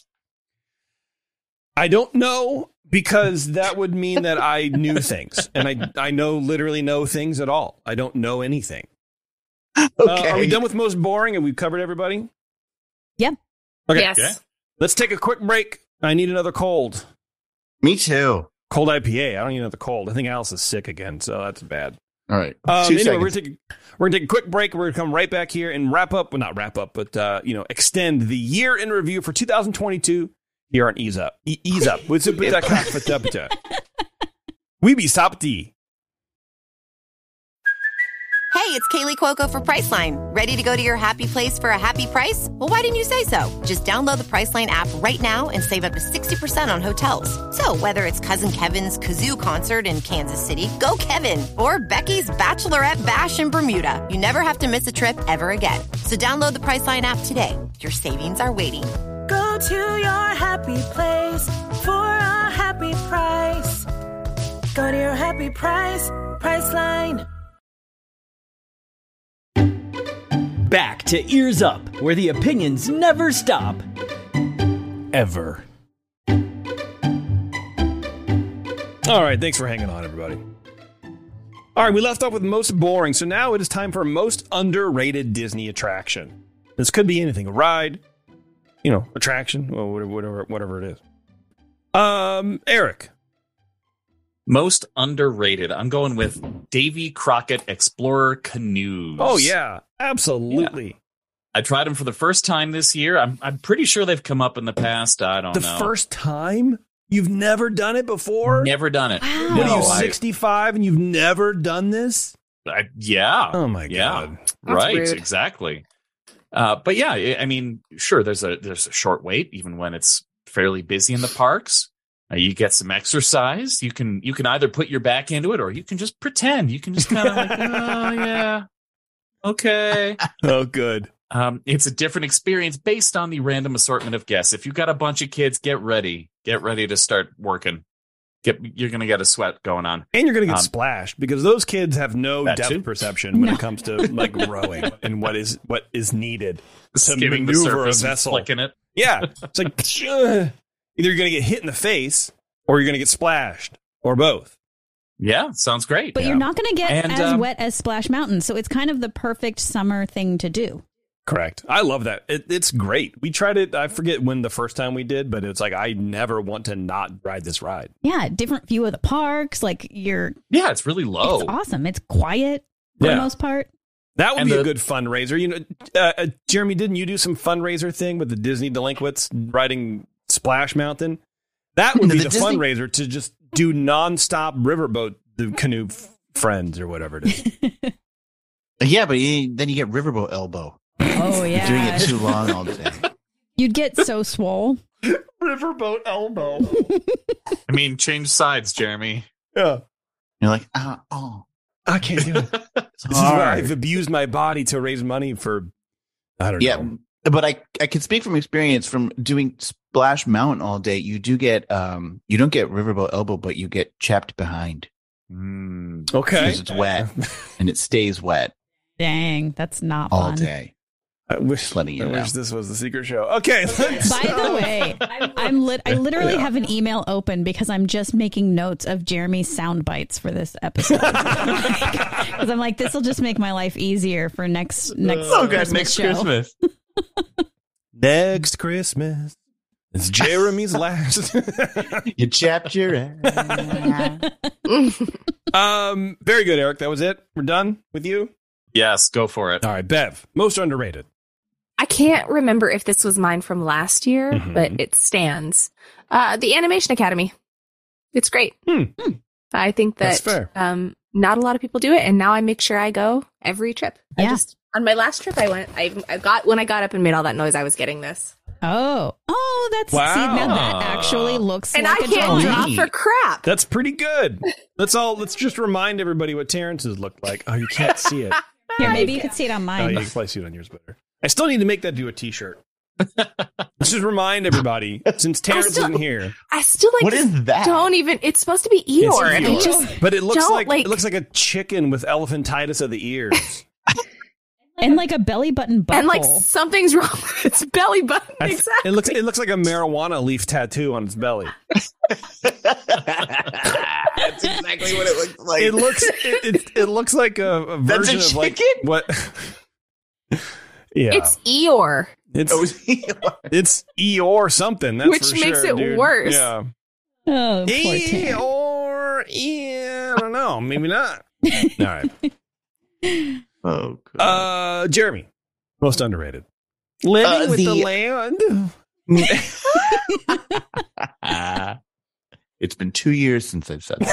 I don't know, because that would mean that I knew things, and I literally know things at all. I don't know anything. Okay. Are we done with most boring and we've covered everybody? Yeah. Okay. Yes. Okay. Let's take a quick break. I need another cold. Me too. Cold IPA. I don't need another cold. I think Alice is sick again, so that's bad. All right. Anyway, we're gonna take a quick break. We're gonna come right back here and wrap up. Well, not wrap up, but extend the year in review for 2022 here on Ease Up. Ease Up. We be Sapti. Hey, it's Kaylee Cuoco for Priceline. Ready to go to your happy place for a happy price? Well, why didn't you say so? Just download the Priceline app right now and save up to 60% on hotels. So whether it's Cousin Kevin's Kazoo Concert in Kansas City, go Kevin, or Becky's Bachelorette Bash in Bermuda, you never have to miss a trip ever again. So download the Priceline app today. Your savings are waiting. Go to your happy place for a happy price. Go to your happy price, Priceline. Back to Ears Up, where the opinions never stop. Ever. All right, thanks for hanging on, everybody. All right, we left off with most boring, so now it is time for most underrated Disney attraction. This could be anything, a ride, attraction, or whatever it is. Eric. Most underrated. I'm going with Davy Crockett Explorer Canoes. Oh, yeah, absolutely. Yeah. I tried them for the first time this year. I'm pretty sure they've come up in the past. I don't know. The first time? You've never done it before? Never done it. Wow. What are you, 65 and you've never done this? Yeah. Oh, my God. Yeah. Right, rude. exactly. But yeah, I mean, sure, there's a short wait, even when it's fairly busy in the parks. You get some exercise. You can either put your back into it or you can just pretend. You can just kind of like, oh, yeah. Okay. Oh, good. It's a different experience based on the random assortment of guests. If you've got a bunch of kids, get ready to start working. You're going to get a sweat going on. And you're going to get splashed because those kids have no depth too. perception when it comes to like rowing and what is needed to Skimming the maneuver surface a vessel. and flicking it. Yeah. It's like, either you're going to get hit in the face or you're going to get splashed or both. Yeah, sounds great. But yeah. you're not going to get And, as wet as Splash Mountain, so it's kind of the perfect summer thing to do. Correct. I love that. It's great. We tried it. I forget when the first time we did, but it's like, I never want to not ride this ride. Yeah, different view of the parks. Like Yeah, it's really low. It's awesome. It's quiet for the most part. That would And be a good fundraiser. Jeremy, didn't you do some fundraiser thing with the Disney delinquents riding Splash Mountain? That would be the fundraiser to just do nonstop riverboat the canoe friends or whatever it is. Yeah, but then you get riverboat elbow. Oh, yeah. Doing it too long all day. You'd get so swole. Riverboat elbow. I mean, change sides, Jeremy. Yeah. You're like, oh. I can't do it. This is where I've abused my body to raise money for, I don't know. Yeah, but I can speak from experience from doing Splash Mountain all day. You do get, you don't get riverboat elbow, but you get chapped behind. Okay. Because it's wet and it stays wet. Dang, that's not all fun. day. I wish this was the secret show. Okay. By the way, I literally have an email open because I'm just making notes of Jeremy's sound bites for this episode. Because I'm like, this will just make my life easier for next Christmas show. Christmas. Next Christmas. It's Jeremy's last. You chapped your ass. Very good, Eric. That was it. We're done with you. Yes, go for it. All right, Bev. Most underrated. I can't remember if this was mine from last year, but it stands. The Animation Academy. It's great. I think that not a lot of people do it, and now I make sure I go every trip. Yeah. On my last trip I went, when I got up and made all that noise, I was getting this. Oh, that's Wow. see, now that actually looks And like I a can't drawing. draw for crap. That's pretty good. Let's just remind everybody what Terrence's looked like. Oh, you can't see it. Here, maybe you can see it on Oh, mine. you can probably see it on yours better. I still need to make that do a t-shirt. Let's just remind everybody, since Terrence isn't here. I still like. What is that? Don't even. It's supposed to be Eeyore, and I Eeyore. just. But it looks don't, like it looks like a chicken with elephantitis of the ears. And like a belly button buckle. And like something's wrong with its belly button. Exactly. It looks like a marijuana leaf tattoo on its belly. That's exactly what it looks like. It looks like a That's a version of like chicken? what? Yeah, It's Eeyore. It's Eeyore something. That's Which for makes sure, it dude. worse. Yeah. Oh, poor Terrence. Eeyore. Yeah, I don't know. Maybe not. All right. Oh, God. Jeremy, most underrated. Living with the land. It's been 2 years since I've said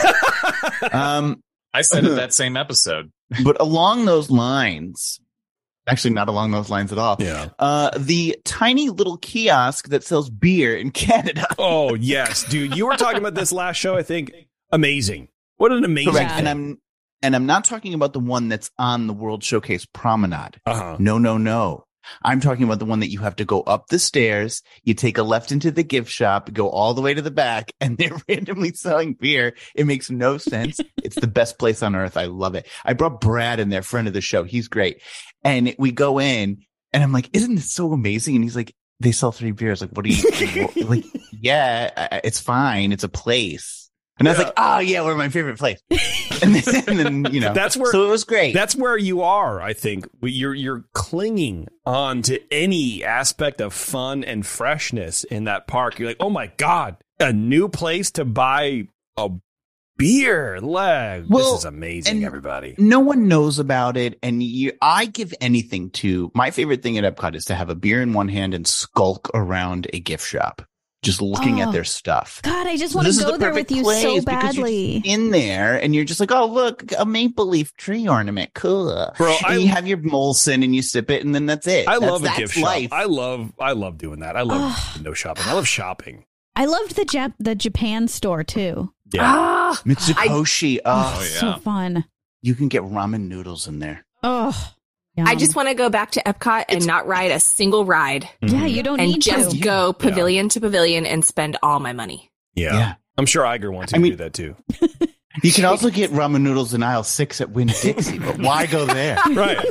that. I said it that same episode. But along those lines, actually not along those lines at all. Yeah. The tiny little kiosk that sells beer in Canada. Oh, yes, dude. You were talking about this last show, I think. Amazing. What an amazing Correct. thing. And I'm not talking about the one that's on the World Showcase Promenade. Uh-huh. No. I'm talking about the one that you have to go up the stairs, you take a left into the gift shop, go all the way to the back, and they're randomly selling beer. It makes no sense. It's the best place on earth. I love it. I brought Brad in there, friend of the show. He's great. And we go in, and I'm like, isn't this so amazing? And he's like, they sell 3 beers. Like, what do you like? Yeah, it's fine. It's a place. And I was like, oh, yeah, we're my favorite place. And then, you know, that's where, so it was great. That's where you are, I think. You're clinging on to any aspect of fun and freshness in that park. You're like, oh, my God, a new place to buy a beer. This is amazing, everybody. No one knows about it. And I give anything to my favorite thing at Epcot is to have a beer in one hand and skulk around a gift shop. Just looking at their stuff. God, I just want to go there with you so badly. In there, and you're just like, oh, look, a maple leaf tree ornament. Cool. Bro, you have your Molson and you sip it, and then that's it. I love a gift life. shop. I love doing that. I love window shopping. I love shopping. I loved the Japan store, too. Yeah. Mitsukoshi. So fun. You can get ramen noodles in there. Oh, I just want to go back to Epcot and not ride a single ride. Yeah, you don't and need just to. go pavilion to pavilion and spend all my money. Yeah. I'm sure Iger wants to do that too. You can also get ramen noodles in aisle 6 at Winn-Dixie, but why go there? Right.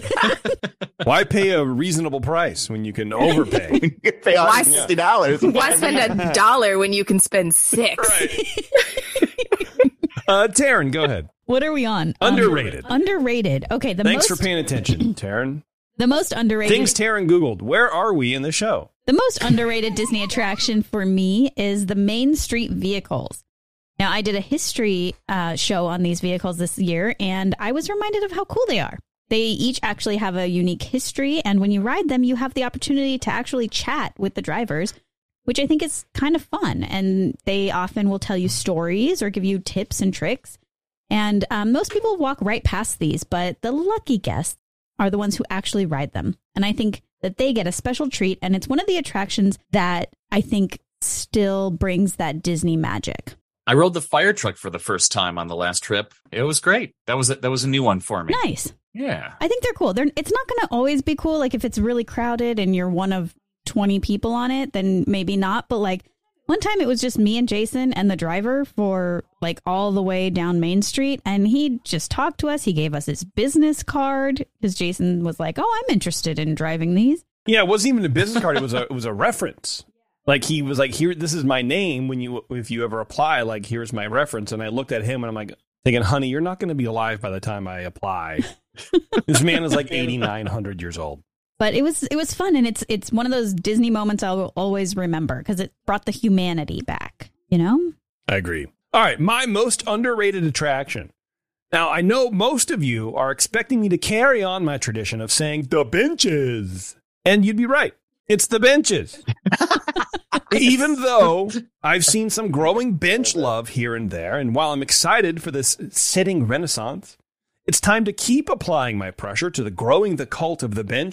Why pay a reasonable price when you can overpay? You can pay $60. Why spend $1 when you can spend $6? Taryn, go ahead. What are we on? Underrated. Underrated. Okay. Thanks for paying attention, Taryn. The most underrated. Things Taryn Googled. Where are we in the show? The most underrated Disney attraction for me is the Main Street vehicles. Now, I did a history show on these vehicles this year, and I was reminded of how cool they are. They each actually have a unique history, and when you ride them, you have the opportunity to actually chat with the drivers, which I think is kind of fun. And they often will tell you stories or give you tips and tricks. And most people walk right past these, but the lucky guests are the ones who actually ride them. And I think that they get a special treat. And it's one of the attractions that I think still brings that Disney magic. I rode the fire truck for the first time on the last trip. It was great. That was a new one for me. Nice. Yeah. I think they're cool. It's not going to always be cool. Like if it's really crowded and you're one of 20 people on it, then maybe not. But like one time it was just me and Jason and the driver for like all the way down Main Street. And he just talked to us. He gave us his business card because Jason was like, oh, I'm interested in driving these. Yeah, it wasn't even a business card. It was a reference. Like he was like, here, this is my name. If you ever apply, like, here's my reference. And I looked at him and I'm like thinking, honey, you're not going to be alive by the time I apply. This man is like 8,900 years old. But it was fun, and it's one of those Disney moments I'll always remember because it brought the humanity back, you know? I agree. All right, my most underrated attraction. Now, I know most of you are expecting me to carry on my tradition of saying the benches. And you'd be right. It's the benches. Even though I've seen some growing bench love here and there, and while I'm excited for this sitting renaissance, it's time to keep applying my pressure to growing the cult of the bench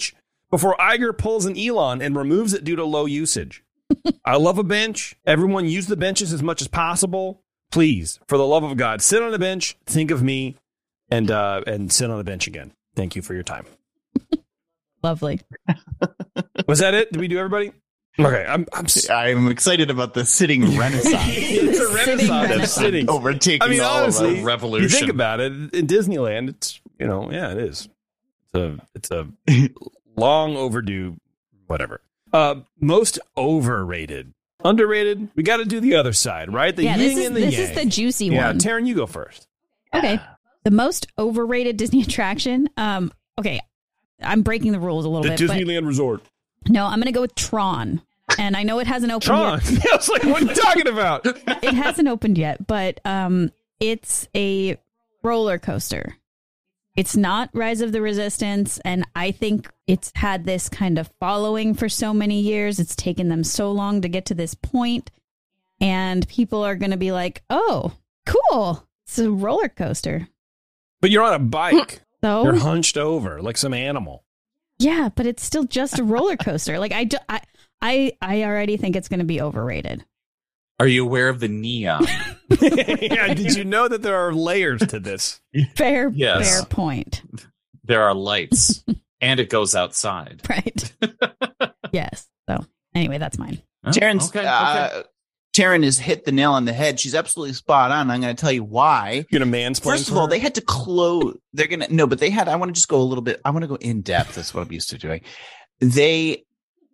before Iger pulls an Elon and removes it due to low usage. I love a bench. Everyone use the benches as much as possible. Please, for the love of God, sit on a bench, think of me, and sit on the bench again. Thank you for your time. Lovely. Was that it? Did we do everybody? Okay, I'm excited about the sitting renaissance. It's a renaissance of sitting. Overtaking all honestly, of us. Revolution. You think about it, in Disneyland, it's, it is. It's a long overdue, whatever. Most overrated. Underrated, we got to do the other side, right? The yin and the yang. This is the juicy one. Yeah, Taryn, you go first. Okay. The most overrated Disney attraction. Okay, I'm breaking the rules a little bit. The Disneyland Resort. No, I'm going to go with Tron. And I know it hasn't opened Tron. yet. I was like, what are you talking about? It hasn't opened yet, but it's a roller coaster. It's not Rise of the Resistance, and I think it's had this kind of following for so many years. It's taken them so long to get to this point, and people are going to be like, oh, cool. It's a roller coaster. But you're on a bike. So you're hunched over like some animal. Yeah, but it's still just a roller coaster. Like I already think it's going to be overrated. Are you aware of the neon? Yeah, did you know that there are layers to this? Fair Yes. point. There are lights, and it goes outside. Right. Yes. So anyway, that's mine. Taryn's, Taryn has hit the nail on the head. She's absolutely spot on. I'm going to tell you why. You're going to mansplain. First of all, they had to close. They're going to, no, but they had, I want to just go a little bit, I want to go in depth. That's what I'm used to doing. They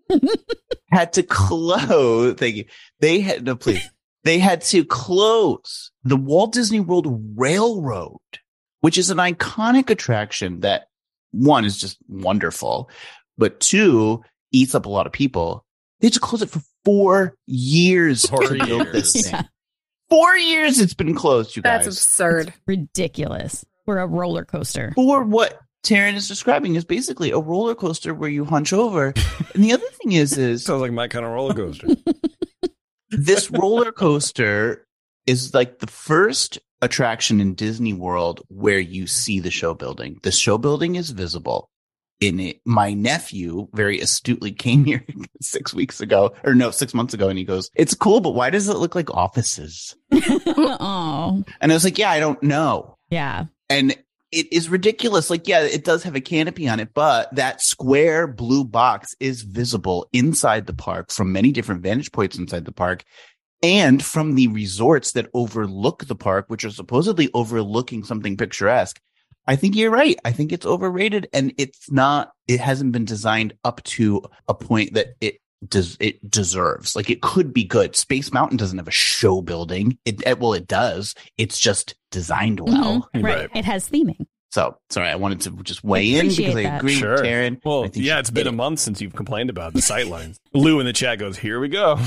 had to close. Thank you. They had, no, please. They had to close the Walt Disney World Railroad, which is an iconic attraction that, one, is just wonderful, but two, eats up a lot of people. They had to close it for 4 years. 4 to build years. this thing. Yeah. 4 years it's been closed, you guys. That's absurd. Ridiculous. We're a roller coaster. For what Taryn is describing is basically a roller coaster where you hunch over. And the other thing is sounds like my kind of roller coaster. This roller coaster is like the first attraction in Disney World where you see the show building. The show building is visible. In it, my nephew very astutely came here 6 months ago, and he goes, "It's cool, but why does it look like offices?" Oh, And I was like, "Yeah, I don't know." yeah. And it is ridiculous. Like, yeah, it does have a canopy on it, but that square blue box is visible inside the park from many different vantage points inside the park and from the resorts that overlook the park, which are supposedly overlooking something picturesque. I think you're right. I think it's overrated, and it hasn't been designed up to a point that it deserves. Like, it could be good. Space Mountain doesn't have a show building. It does. It's just designed well. Mm-hmm. Right. It has theming. So, sorry, I wanted to just weigh in because I agree Sure. with Taryn. Well, I think yeah, she it's been did a it. month since you've complained about the sightlines. Lou in the chat goes, "Here we go."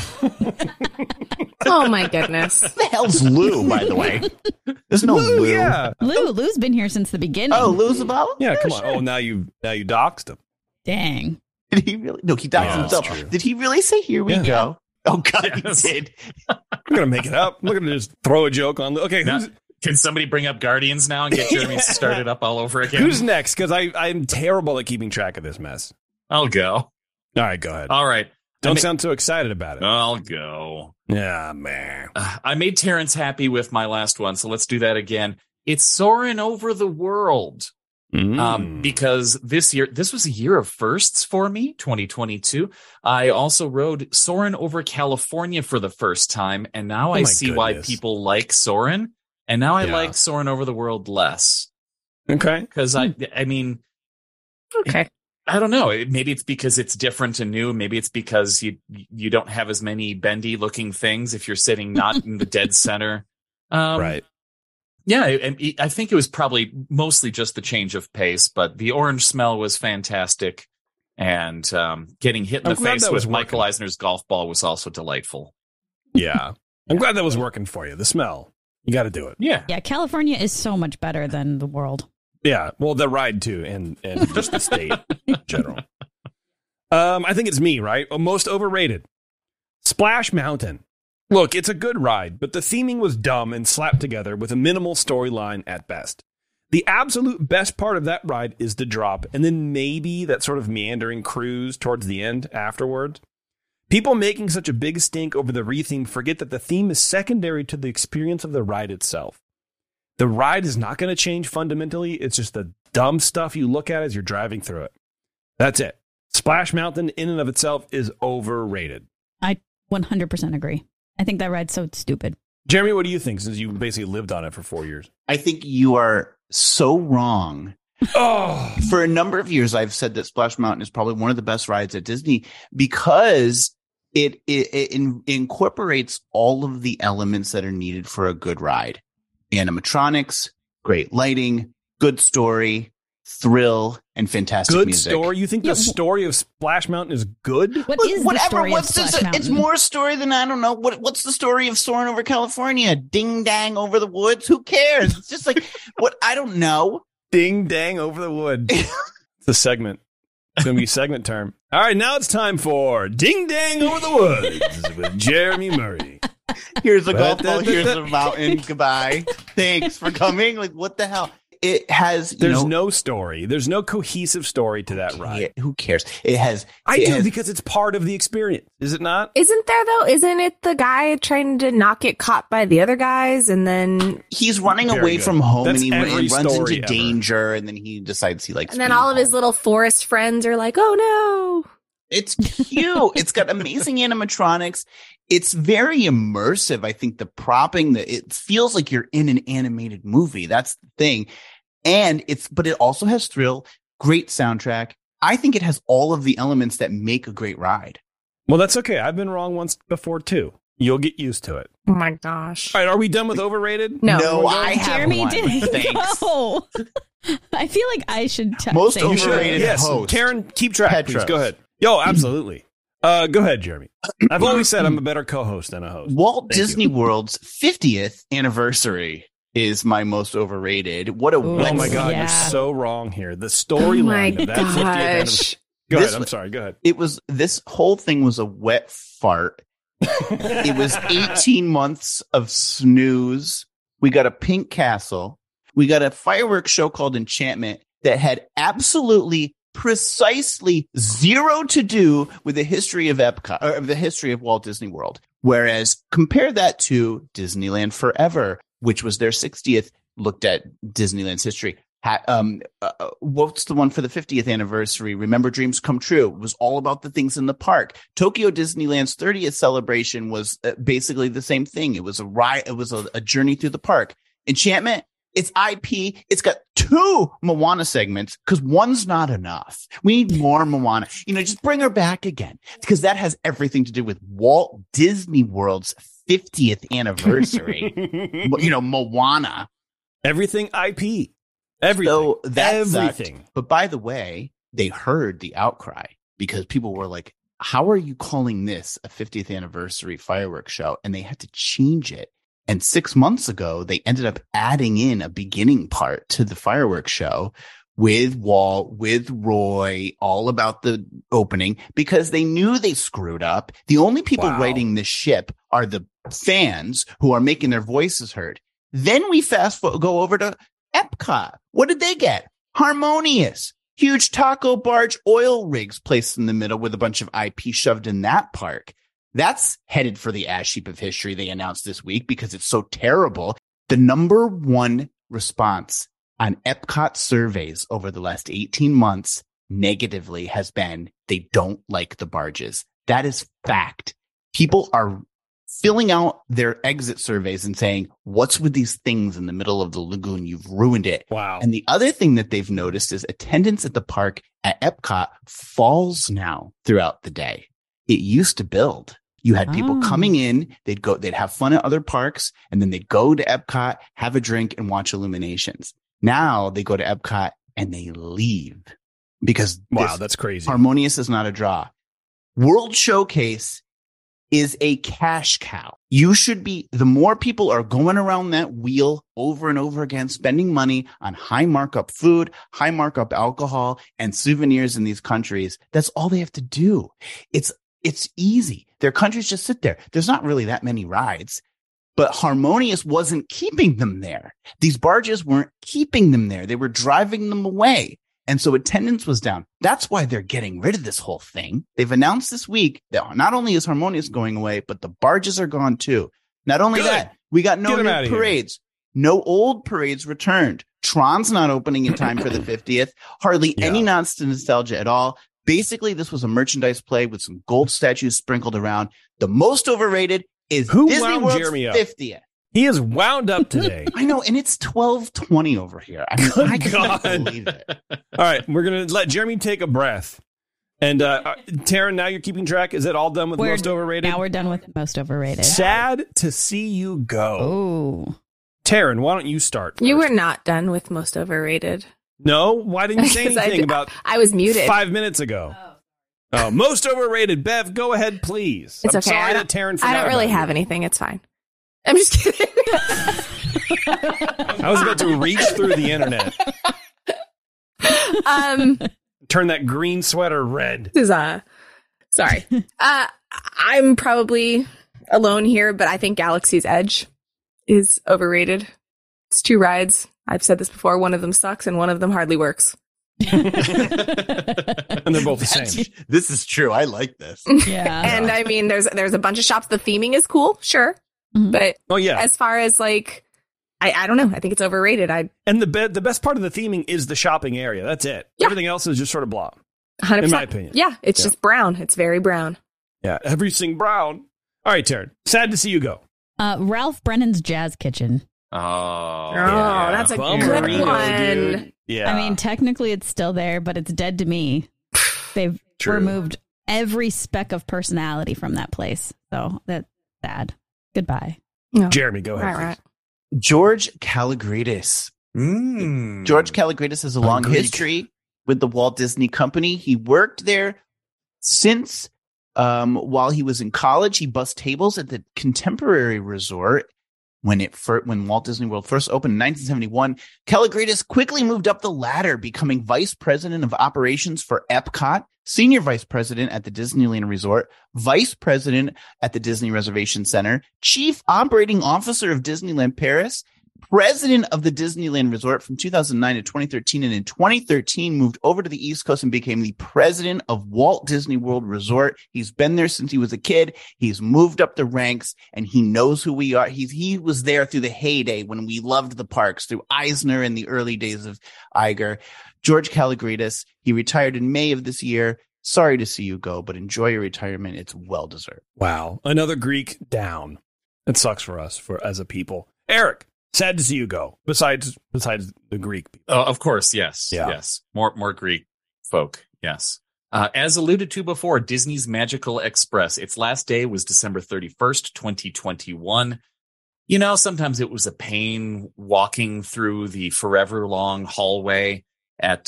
Oh my goodness. What the hell's Lou, by the way? There's no Lou. Yeah. Lou's been here since the beginning. Oh, Lou's about? Yeah, come on. Oh, now you doxed him. Dang. Did he really? No, he doxed Yeah, that's himself. true. Did he really say, "Here we Yeah. go"? Oh, God, Yes. he did. I'm gonna make it up. I'm gonna just throw a joke on Lou. Okay, Now, can somebody bring up Guardians now and get Jeremy started up all over again? who's next? Because I'm terrible at keeping track of this mess. I'll go. All right, go ahead. All right. Don't sound so excited about it. I'll go. Yeah, man. I made Terrence happy with my last one, so let's do that again. It's Soarin' Over the World. Because this was a year of firsts for me, 2022. I also rode Soarin' over California for the first time, and now I see why people like Soarin', and now I like Soarin' Over the World less. Okay. Because I mean, Okay. I don't know. Maybe it's because it's different and new. Maybe it's because you don't have as many bendy looking things if you're sitting not in the dead center. Right. Yeah, I think it was probably mostly just the change of pace, but the orange smell was fantastic, and getting hit in I'm the glad face that was with Michael Eisner's golf ball was also delightful. Yeah. I'm glad that was working for you. The smell. You got to do it. Yeah. Yeah, California is so much better than the world. Yeah. Well, the ride too, and just the state in general. I think it's me, right? Most overrated. Splash Mountain. Look, it's a good ride, but the theming was dumb and slapped together with a minimal storyline at best. The absolute best part of that ride is the drop, and then maybe that sort of meandering cruise towards the end afterwards. People making such a big stink over the retheme forget that the theme is secondary to the experience of the ride itself. The ride is not going to change fundamentally. It's just the dumb stuff you look at as you're driving through it. That's it. Splash Mountain in and of itself is overrated. I 100% agree. I think that ride's so stupid. Jeremy, what do you think, since you basically lived on it for 4 years? I think you are so wrong. Oh, for a number of years, I've said that Splash Mountain is probably one of the best rides at Disney because it incorporates all of the elements that are needed for a good ride. Animatronics, great lighting, good story, thrill, and fantastic good music. Story? You think the story of Splash Mountain is good? It's more story than, I don't know. What's the story of soaring over California? Ding dang over the woods? Who cares? It's just like, what? I don't know. Ding dang over the wood. It's a segment. It's going to be a segment term. All right, now it's time for Ding Dang Over the Woods with Jeremy Murray. Here's a golf ball, here's a mountain. Goodbye. Thanks for coming. Like, what the hell? It has. There's no story. There's no cohesive story to that ride. Who cares? It has. Because it's part of the experience. Is it not? Isn't there though? Isn't it the guy trying to not get caught by the other guys, and then he's running away from home, That's and he runs into ever. danger, and then he decides he likes. And then all of his little forest friends are like, "Oh no!" It's cute. It's got amazing animatronics. It's very immersive. I think the propping, it feels like you're in an animated movie. That's the thing. But it also has thrill, great soundtrack. I think it has all of the elements that make a great ride. Well, that's okay. I've been wrong once before too. You'll get used to it. Oh my gosh. All right. Are we done with overrated? No, I have Jeremy one. didn't Thanks. go. I feel like I should Most say overrated Yes. host. Karen, keep track, Petros. please. Go ahead. Yo, absolutely. Go ahead, Jeremy. I've always said I'm a better co-host than a host. Walt Thank Disney World's 50th anniversary is my most overrated. What a Oh my God, Yeah. you're so wrong here. The Oh storyline my of that 50th anniversary. gosh. Go This- ahead. I'm sorry. Go ahead. This whole thing was a wet fart. It was 18 months of snooze. We got a pink castle. We got a fireworks show called Enchantment that had absolutely precisely zero to do with the history of Epcot, or the history of Walt Disney World. Whereas compare that to Disneyland Forever, which was their 60th, looked at Disneyland's history. What's the one for the 50th anniversary? Remember Dreams Come True. It was all about the things in the park. Tokyo Disneyland's 30th celebration was basically the same thing. It was a ride. It was a journey through the park. Enchantment, it's IP. It's got 2 Moana segments because one's not enough. We need more Moana. Just bring her back again, because that has everything to do with Walt Disney World's 50th anniversary. Moana. Everything IP. Everything. So that's everything. But by the way, they heard the outcry because people were like, how are you calling this a 50th anniversary fireworks show? And they had to change it. And 6 months ago, they ended up adding in a beginning part to the fireworks show with Walt, with Roy, all about the opening, because they knew they screwed up. The only people writing this ship are the fans who are making their voices heard. Then we go over to Epcot. What did they get? Harmonious. Huge taco barge oil rigs placed in the middle with a bunch of IP shoved in that park. That's headed for the ash heap of history, they announced this week, because it's so terrible. The number one response on Epcot surveys over the last 18 months negatively has been they don't like the barges. That is fact. People are filling out their exit surveys and saying, what's with these things in the middle of the lagoon? You've ruined it. Wow. And the other thing that they've noticed is attendance at the park at Epcot falls now throughout the day. It used to build. You had people coming in, they'd have fun at other parks, and then they'd go to Epcot, have a drink, and watch Illuminations. Now they go to Epcot and they leave because that's crazy. Harmonious is not a draw. World Showcase is a cash cow. The more people are going around that wheel over and over again, spending money on high markup food, high markup alcohol, and souvenirs in these countries, that's all they have to do. It's easy. Their countries just sit there. There's not really that many rides. But Harmonious wasn't keeping them there. These barges weren't keeping them there. They were driving them away. And so attendance was down. That's why they're getting rid of this whole thing. They've announced this week that not only is Harmonious going away, but the barges are gone too. Not only that, we got no new parades. No old parades returned. Tron's not opening in time for the 50th. Hardly any nostalgia at all. Basically, this was a merchandise play with some gold statues sprinkled around. The most overrated is Disney World's 50th. He is wound up today. I know, and it's 12:20 over here. I mean, I can't believe it. All right, we're going to let Jeremy take a breath. And Taryn, now you're keeping track. Is it all done with most overrated? Now we're done with most overrated. Sad to see you go. Oh. Taryn, why don't you start first? You were not done with most overrated. No? Why didn't you say anything about I was muted 5 minutes ago? Oh, most overrated. Bev, go ahead, please. It's I'm okay. sorry that Taryn forgot I don't really have anything. It's fine. I'm just kidding. I was about to reach through the internet. Turn that green sweater red. This is sorry. I'm probably alone here, but I think Galaxy's Edge is overrated. It's 2 rides. I've said this before. One of them sucks and one of them hardly works. And they're both the same. This is true. I like this. Yeah. And I mean, there's a bunch of shops. The theming is cool, sure. Mm-hmm. But as far as like, I don't know. I think it's overrated. And the best part of the theming is the shopping area. That's it. Yeah. Everything else is just sort of blah. 100%. In my opinion. Yeah. It's just brown. It's very brown. Yeah. Everything brown. All right, Taryn. Sad to see you go. Ralph Brennan's Jazz Kitchen. Oh, that's a good one. Dude. Yeah. I mean, technically it's still there, but it's dead to me. They've removed every speck of personality from that place. So that's sad. Goodbye. No. Jeremy, go ahead. Right. George Kalogridis. George Kalogridis has a long history with the Walt Disney Company. He worked there since while he was in college. He bussed tables at the Contemporary Resort when Walt Disney World first opened in 1971. Kalogridis quickly moved up the ladder, becoming vice president of operations for Epcot, senior vice president at the Disneyland Resort, vice president at the Disney Reservation Center, chief operating officer of Disneyland Paris, president of the Disneyland Resort from 2009 to 2013, and in 2013 moved over to the East Coast and became the president of Walt Disney World Resort. He's been there since he was a kid. He's moved up the ranks, and he knows who we are. He was there through the heyday when we loved the parks, through Eisner and the early days of Iger. George Kalogridis, he retired in May of this year. Sorry to see you go, but enjoy your retirement. It's well-deserved. Wow. Another Greek down. It sucks for us as a people. Eric. Sad to see you go. Besides the Greek people. Of course, yes. Yeah. Yes. More Greek folk. Yes. As alluded to before, Disney's Magical Express. Its last day was December 31st, 2021. You know, sometimes it was a pain walking through the forever long hallway at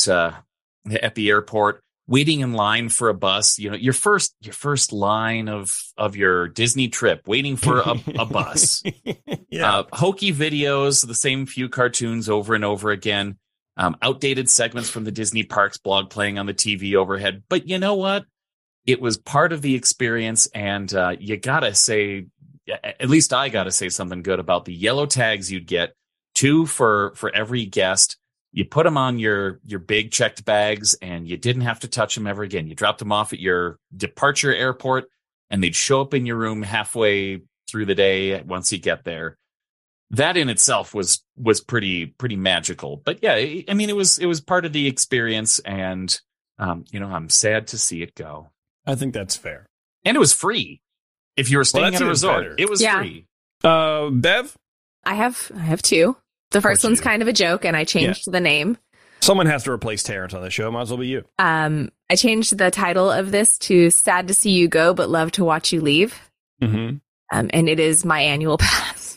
the airport, waiting in line for a bus. You know, your first line of your Disney trip, waiting for a bus. Hokey videos, the same few cartoons over and over again. Outdated segments from the Disney Parks blog playing on the TV overhead. But you know what? It was part of the experience, and you gotta say, at least I gotta say something good about the yellow tags you'd get, 2 for every guest. You put them on your big checked bags, and you didn't have to touch them ever again. You dropped them off at your departure airport, and they'd show up in your room halfway through the day once you get there. That in itself was pretty magical. But yeah, I mean, it was part of the experience, and I'm sad to see it go. I think that's fair. And it was free. If you were staying at a resort, it was free. Bev? I have 2. The first one's kind of a joke, and I changed the name. Someone has to replace Terrence on the show. Might as well be you. I changed the title of this to Sad to See You Go, but Love to Watch You Leave. Mm-hmm. And it is my annual pass.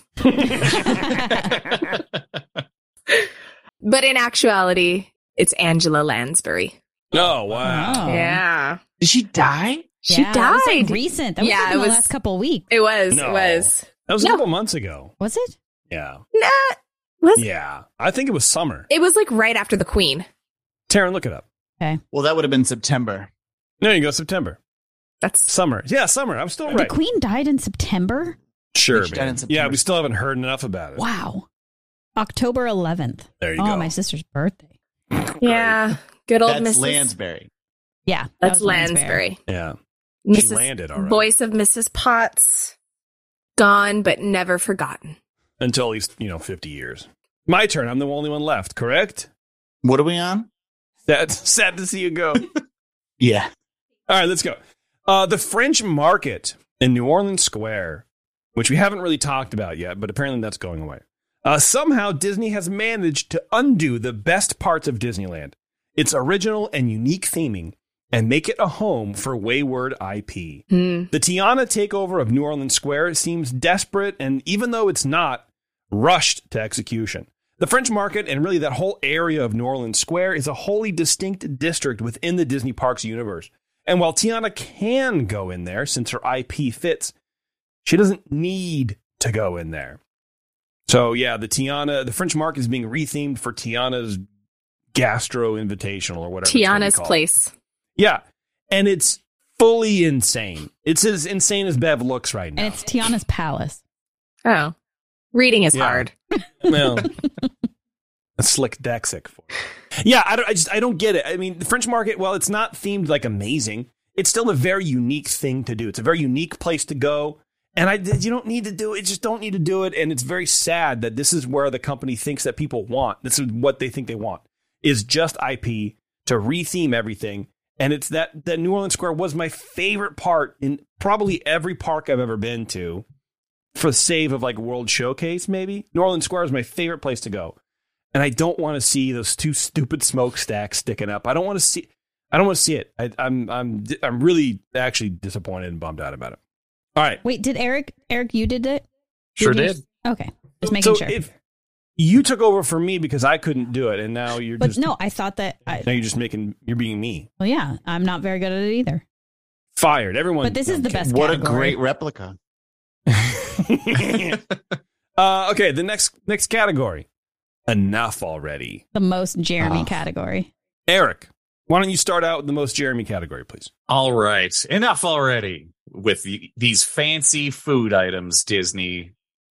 But in actuality, it's Angela Lansbury. Oh, wow. Yeah. Did she die? She died. It was like recent. That was like in the last couple of weeks. It was. No. It was. That was a couple months ago. Was it? Yeah. Nah. Yeah. I think it was summer. It was like right after the Queen. Taryn, look it up. Okay. Well, that would have been September. No, you go September. That's summer. Yeah, summer. I'm still right. The Queen died in September? Sure, Which done in man. September. Yeah, we still haven't heard enough about it. Wow. October 11th. There you oh, go. my sister's birthday. Yeah. Good old That's Mrs. Lansbury. Yeah. that That's was Lansbury. Yeah. She Mrs. landed all right. Voice of Mrs. Potts. Gone, but never forgotten. Until at least, 50 years. My turn. I'm the only one left, correct? What are we on? That's sad to see you go. Yeah. All right, let's go. The French Market in New Orleans Square, which we haven't really talked about yet, but apparently that's going away. Somehow Disney has managed to undo the best parts of Disneyland, its original and unique theming, and make it a home for wayward IP. The Tiana takeover of New Orleans Square seems desperate, and even though it's not, rushed to execution. The French Market and really that whole area of New Orleans Square is a wholly distinct district within the Disney Parks universe. And while Tiana can go in there since her IP fits, she doesn't need to go in there. So yeah, the French Market is being rethemed for Tiana's Gastro Invitational or whatever. Tiana's Place. Yeah. And it's fully insane. It's as insane as Bev looks right now. And it's Tiana's Palace. Oh. Reading is hard. Well, a slick Dexic for it. Yeah, I don't get it. I mean, the French Market, while it's not themed like amazing, it's still a very unique thing to do. It's a very unique place to go. And you don't need to do it. You just don't need to do it. And it's very sad that this is where the company thinks that people want. This is what they think they want, is just IP to retheme everything. And it's that New Orleans Square was my favorite part in probably every park I've ever been to, for the save of like World Showcase, maybe. New Orleans Square is my favorite place to go. And I don't want to see those two stupid smokestacks sticking up. I don't want to see it. I'm really actually disappointed and bummed out about it. All right. Wait, did Eric, you did it? Sure did. Okay. Just making sure. If you took over for me because I couldn't do it, and now you're But no, I thought that... now you're being me. Well, yeah, I'm not very good at it either. Fired. Everyone. But this is the best What category. a great replica. Okay, the next category. Enough already. The most Jeremy category. Eric, why don't you start out with the most Jeremy category, please? All right. Enough already with these fancy food items, Disney.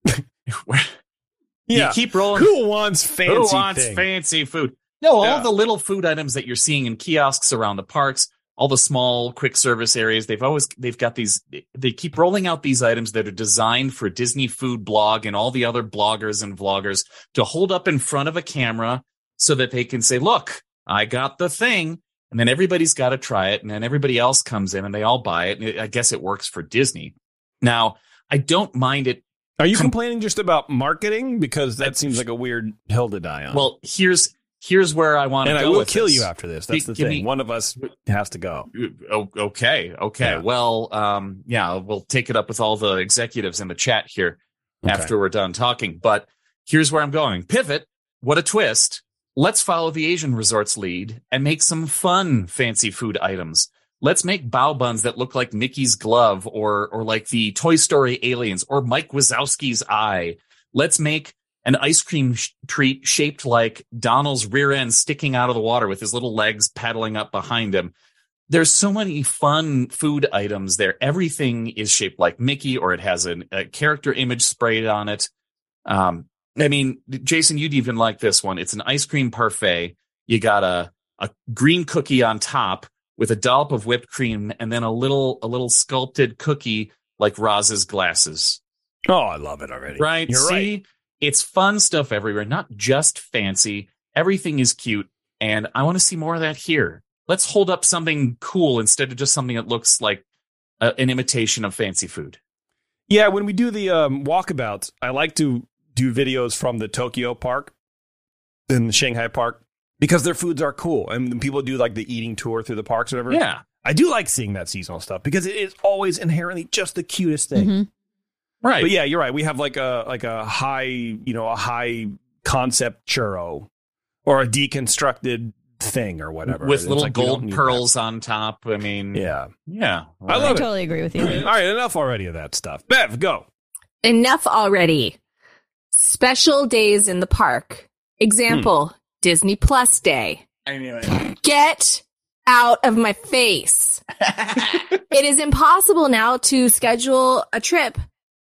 You keep rolling. Who wants fancy fancy food? No, all Yeah. the little food items that you're seeing in kiosks around the parks, all the small quick service areas, they've got these, they keep rolling out these items that are designed for Disney Food Blog and all the other bloggers and vloggers to hold up in front of a camera so that they can say, look, I got the thing. And then everybody's got to try it. And then everybody else comes in and they all buy it. And I guess it works for Disney. Now, I don't mind it. Are you complaining just about marketing? Because that seems like a weird hill to die on. Well, here's where I want to go. And I will with kill this. you after this. That's the Give thing. me- One of us has to go. Okay. Yeah. Well, we'll take it up with all the executives in the chat here Okay. after we're done talking. But here's where I'm going. Pivot. What a twist. Let's follow the Asian resorts lead and make some fun fancy food items. Let's make bao buns that look like Mickey's glove or like the Toy Story aliens or Mike Wazowski's eye. Let's make an ice cream treat shaped like Donald's rear end sticking out of the water with his little legs paddling up behind him. There's so many fun food items there. Everything is shaped like Mickey or it has a character image sprayed on it. I mean, Jason, you'd even like this one. It's an ice cream parfait. You got a green cookie on top with a dollop of whipped cream and then a little sculpted cookie like Roz's glasses. Oh, I love it already. Right? You're See? right. It's fun stuff everywhere, not just fancy. Everything is cute, and I want to see more of that here. Let's hold up something cool instead of just something that looks like an imitation of fancy food. Yeah, when we do the walkabouts, I like to do videos from the Tokyo park and the Shanghai park because their foods are cool. And people do like the eating tour through the parks or whatever. Yeah. I do like seeing that seasonal stuff because it is always inherently just the cutest thing. Mm-hmm. Right. But yeah, you're right. We have like a high concept churro or a deconstructed thing or whatever. With It's little like, we don't gold need pearls on top. I mean, that. Yeah. I I love it. totally agree with you. All right, enough already of that stuff. Bev, go. Enough already. Special days in the park. Example, Disney Plus Day. I knew it. Get out of my face. It is impossible now to schedule a trip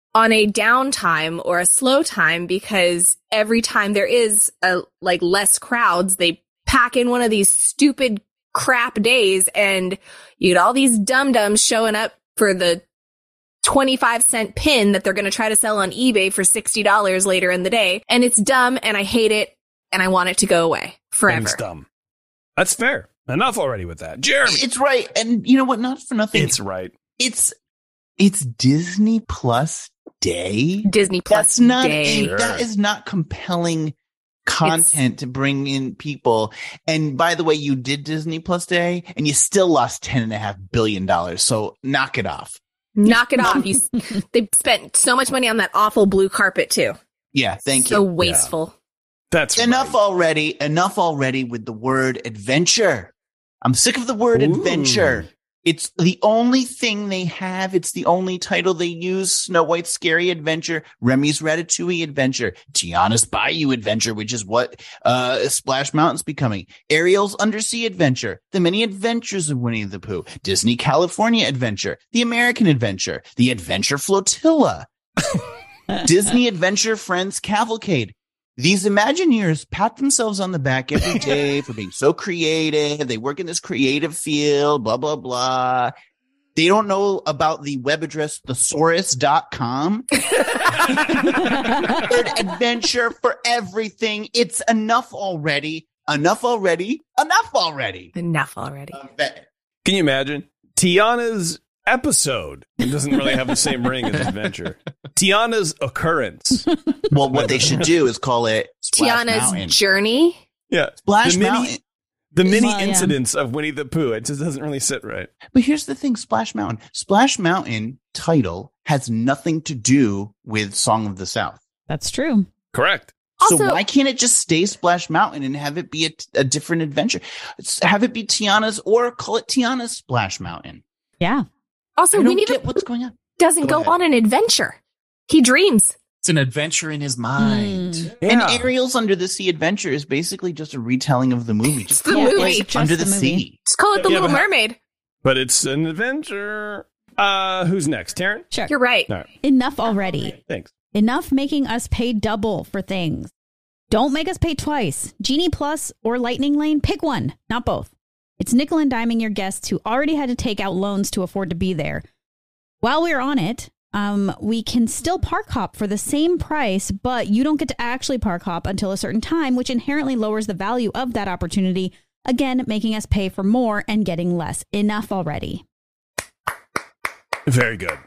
on a downtime or a slow time, because every time there is less crowds, they pack in one of these stupid crap days, and you get all these dum-dums showing up for the 25-cent pin that they're going to try to sell on eBay for $60 later in the day. And it's dumb, and I hate it, and I want it to go away forever. And it's dumb. That's fair. Enough already with that. Jeremy. It's right. And you know what? Not for nothing. It's right. It's Disney Plus Day. Disney Plus Day. Sure. That is not compelling content to bring in people. And by the way, you did Disney Plus Day and you still lost $10.5 billion. So knock it off. Knock it off. They spent so much money on that awful blue carpet too. Yeah, thank you. So wasteful. Yeah. That's enough right. already. Enough already with the word adventure. I'm sick of the word adventure. It's the only thing they have. It's the only title they use. Snow White's Scary Adventure, Remy's Ratatouille Adventure, Tiana's Bayou Adventure, which is what Splash Mountain's becoming, Ariel's Undersea Adventure, The Many Adventures of Winnie the Pooh, Disney California Adventure, The American Adventure, The Adventure Flotilla, Disney Adventure Friends Cavalcade. These Imagineers pat themselves on the back every day for being so creative. They work in this creative field, blah, blah, blah. They don't know about the web address, thesaurus.com. Adventure for everything. It's enough already. Enough already. Enough already. Enough already. Can you imagine? Tiana's episode. It doesn't really have the same ring as Adventure. Tiana's Occurrence. Well, what they should do is call it Splash Tiana's Mountain. Journey. Yeah. Splash Mountain. The mini incidents of Winnie the Pooh. It just doesn't really sit right. But here's the thing, Splash Mountain. Splash Mountain title has nothing to do with Song of the South. That's true. Correct. So Also, why can't it just stay Splash Mountain and have it be a different adventure? Have it be Tiana's or call it Tiana's Splash Mountain. Yeah. Also, I don't Winnie get the what's going on. doesn't go ahead. on an adventure. He dreams. It's an adventure in his mind. And Ariel's Under the Sea Adventure is basically just a retelling of the movie. Just the call it, movie. Just Under the the movie. Sea. Just call it The Yeah, Little but- Mermaid. But it's an adventure. Who's next? Taryn? Sure. You're right. All right. Enough already. Thanks. Enough making us pay double for things. Don't make us pay twice. Genie Plus or Lightning Lane, pick one, not both. It's nickel and diming your guests who already had to take out loans to afford to be there. While we're on it, we can still park hop for the same price, but you don't get to actually park hop until a certain time, which inherently lowers the value of that opportunity, again, making us pay for more and getting less. Enough already. Very good.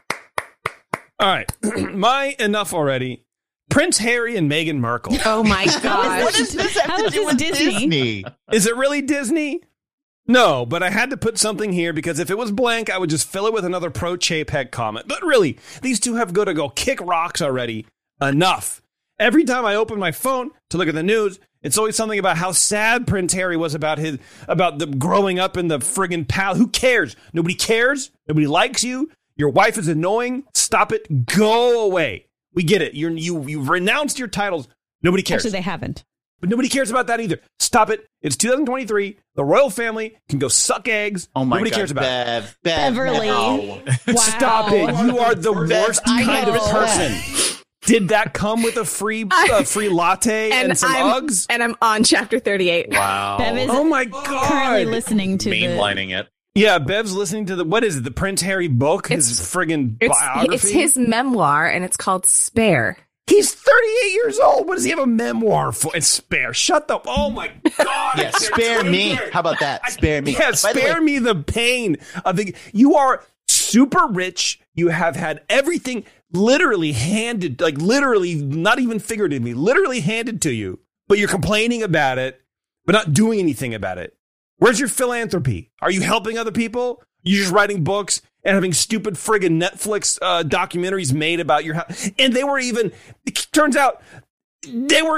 All right. My enough already. Prince Harry and Meghan Markle. Oh my gosh. What does this have How to is do this with Disney? Disney? Is it really Disney? No, but I had to put something here because if it was blank, I would just fill it with another pro Chapek comment. But really, these two have got to go kick rocks already. Enough. Every time I open my phone to look at the news, it's always something about how sad Prince Harry was about the growing up in the friggin' palace. Who cares? Nobody cares. Nobody likes you. Your wife is annoying. Stop it. Go away. We get it. You've renounced your titles. Nobody cares. Actually, they haven't. But nobody cares about that either. Stop it. It's 2023. The royal family can go suck eggs. Oh my Nobody God, cares about it. Beverly. no. Wow. Stop it. You are the Bev, worst I kind of know. person. Did that come with a free latte and some Uggs? And I'm on chapter 38. Wow. Bev is Oh my currently God. listening to Mainlining it. Yeah, Bev's listening to what is it? The Prince Harry book? His friggin' biography? It's his memoir, and it's called Spare. He's 38 years old. What does he have a memoir for? It's Spare. Shut the... Oh, my God. Yeah, spare me. How about that? Spare me. Yeah, By the way, spare me the pain of the... You are super rich. You have had everything literally handed, like literally, not even figuratively, literally handed to you. But you're complaining about it, but not doing anything about it. Where's your philanthropy? Are you helping other people? You're just writing books and having stupid friggin' Netflix documentaries made about your house. And they were even, it turns out, they were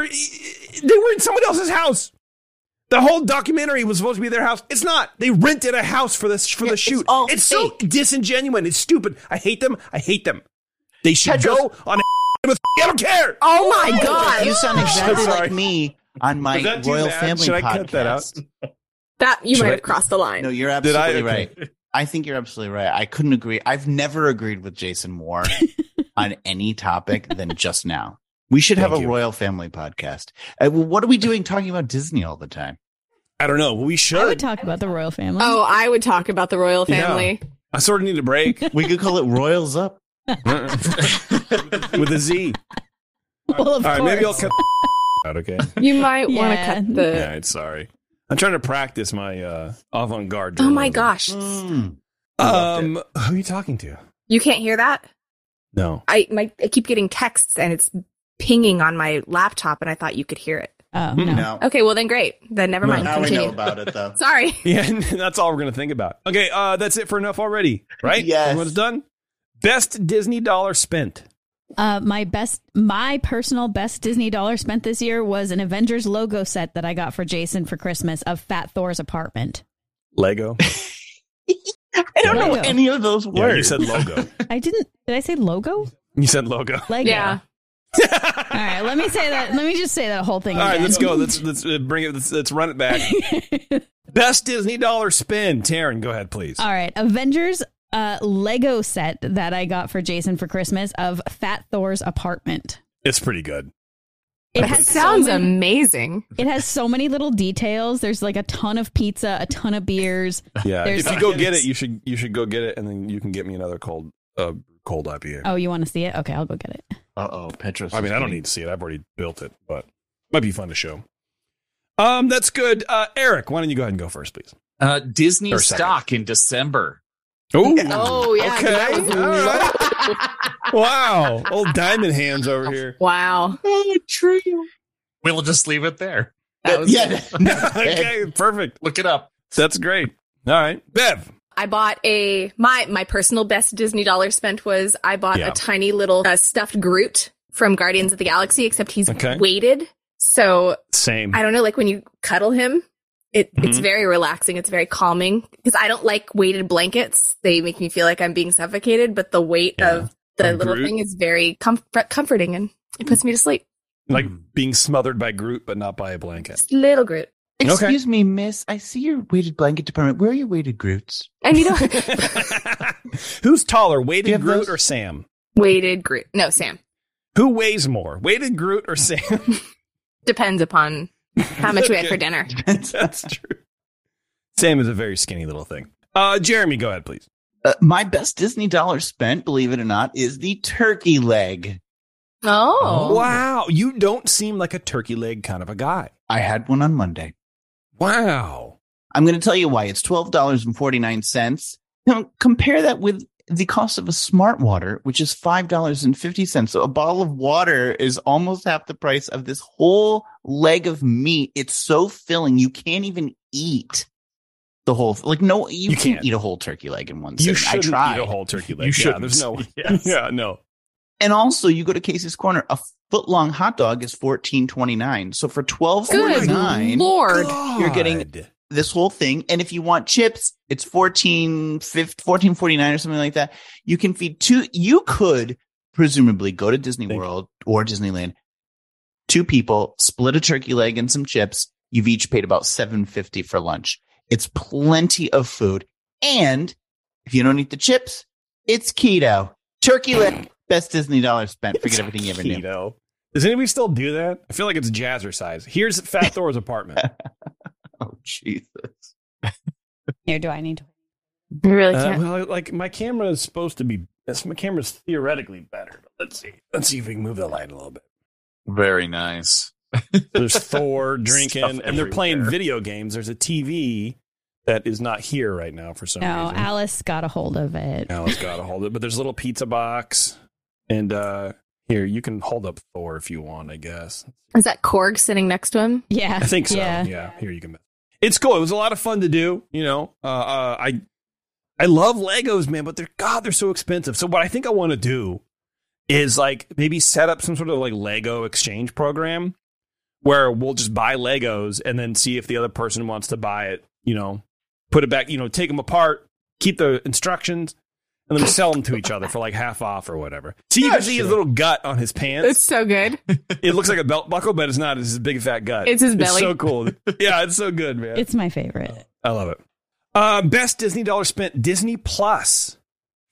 in someone else's house. The whole documentary was supposed to be their house. It's not. They rented a house for the shoot. It's so disingenuous. It's stupid. I hate them. They should go on with I don't care. Oh my God. You sound exactly Sorry. like me on my Is that too Royal bad? Family Should I podcast. cut that out? That you Should might I- have crossed the line. No, you're Did I? absolutely Okay. right. I think you're absolutely right. I couldn't agree. I've never agreed with Jason more. on any topic than just now. We should have Thank a you. royal family podcast. What are we doing talking about Disney all the time? I don't know. We I would should. talk about the royal family. Oh, I would talk about the royal Yeah. family. I sort of need a break We could call it Royals Up. with a Z. well, of All right, maybe I'll course. cut out, okay? You might want to Yeah. cut the. All right, sorry. I'm trying to practice my avant-garde. Oh my journalism. gosh. Who are you talking to? You can't hear that? No. I keep getting texts and it's pinging on my laptop and I thought you could hear it. Oh, no. No. Okay, well then great. Then never mind. Now we Continue. know about it, though. Sorry. Yeah, that's all we're going to think about. Okay, that's it for enough already, right? Yes. Everyone's done? Best Disney dollar spent. My personal best Disney dollar spent this year was an Avengers logo set that I got for Jason for Christmas of Fat Thor's apartment. Lego. I don't know Lego. any of those words. Yeah, you said logo. Did I say logo? You said logo. Lego. Yeah. All right, let me say that. Let me just say that whole thing. All right, again. let's go. Let's bring it. Let's run it back. Best Disney dollar spend. Taryn, go ahead, please. All right, Avengers Lego set that I got for Jason for Christmas of Fat Thor's apartment. It's pretty good. It That has sounds amazing. It has so many little details. There's like a ton of pizza, a ton of beers. Yeah, There's- if you go get it, you should go get it, and then you can get me another cold IPA. Oh, you want to see it? Okay, I'll go get it. Uh-oh, Petros. I mean, I don't need to see it. I've already built it, but might be fun to show. That's good. Eric, why don't you go ahead and go first, please? Disney Or second. stock in December. Oh, yeah. Okay. that was All right. Wow. Old diamond hands over here. Wow. Oh, true. We'll just leave it there. That was Yeah. Okay, perfect. Look it up. That's great. All right. Bev. I bought my personal best Disney dollar spent was I bought Yeah. a tiny little stuffed Groot from Guardians of the Galaxy, except he's Okay. weighted. So Same. I don't know, like when you cuddle him, it's Mhm. very relaxing. It's very calming because I don't like weighted blankets. They make me feel like I'm being suffocated, but the weight Yeah. of the Of little Groot? thing is very comforting and it puts me to sleep. Like being smothered by Groot, but not by a blanket. Just little Groot. Excuse me, miss. I see your weighted blanket department. Where are your weighted Groots? And you know, Who's taller, Do you weighted have Groot those? or Sam? weighted Groot. No, Sam. Who weighs more, weighted Groot or Sam? Depends upon how much we had for dinner. That's true. Sam is a very skinny little thing. Jeremy, go ahead, please. My best Disney dollar spent, believe it or not, is the turkey leg. Oh. Wow. You don't seem like a turkey leg kind of a guy. I had one on Monday. Wow. I'm going to tell you why. It's $12.49. Now, compare that with the cost of a smart water, which is $5.50. So a bottle of water is almost half the price of this whole leg of meat. It's so filling. You can't even eat the whole, like, no, you can't eat a whole turkey leg in one You sitting. I shouldn't tried. eat a whole turkey leg. You Yeah, shouldn't. there's no. Yes. Yeah, no. And also, you go to Casey's Corner, a foot-long hot dog is $14.29. So for $12.49, Lord. you're getting this whole thing. And if you want chips, it's $14.49 or something like that. You can feed two. You could presumably go to Disney World or Disneyland. Two people, split a turkey leg and some chips. You've each paid about $7.50 for lunch. It's plenty of food. And if you don't eat the chips, it's keto. Turkey leg, best Disney dollar spent. Forget everything you ever knew. Keto. Does anybody still do that? I feel like it's jazzercise. Here's Fat Thor's apartment. Oh, Jesus. Here, do I need to? You really can't. Well, like my camera is supposed to be. My camera's theoretically better. But let's see. Let's see if we can move the light a little bit. Very nice. There's Thor drinking, Stuff and they're playing everywhere. video games. There's a TV that is not here right now for some No, reason. Alice got a hold of it. Alice got to hold it, but there's a little pizza box, and here you can hold up Thor if you want. I guess. Is that Korg sitting next to him? Yeah, I think so. Yeah. Yeah. Here you can. It's cool. It was a lot of fun to do. You know, I love Legos, man, but they're so expensive. So what I think I want to do is like maybe set up some sort of like Lego exchange program where we'll just buy Legos and then see if the other person wants to buy it. You know, put it back. You know, take them apart, keep the instructions, and then we sell them to each other for like half off or whatever. See, you can see his little gut on his pants. It's so good. It looks like a belt buckle, but it's not. It's his big fat gut. It's his belly. It's so cool. Yeah, it's so good, man. It's my favorite. I love it. Best Disney dollar spent, Disney Plus.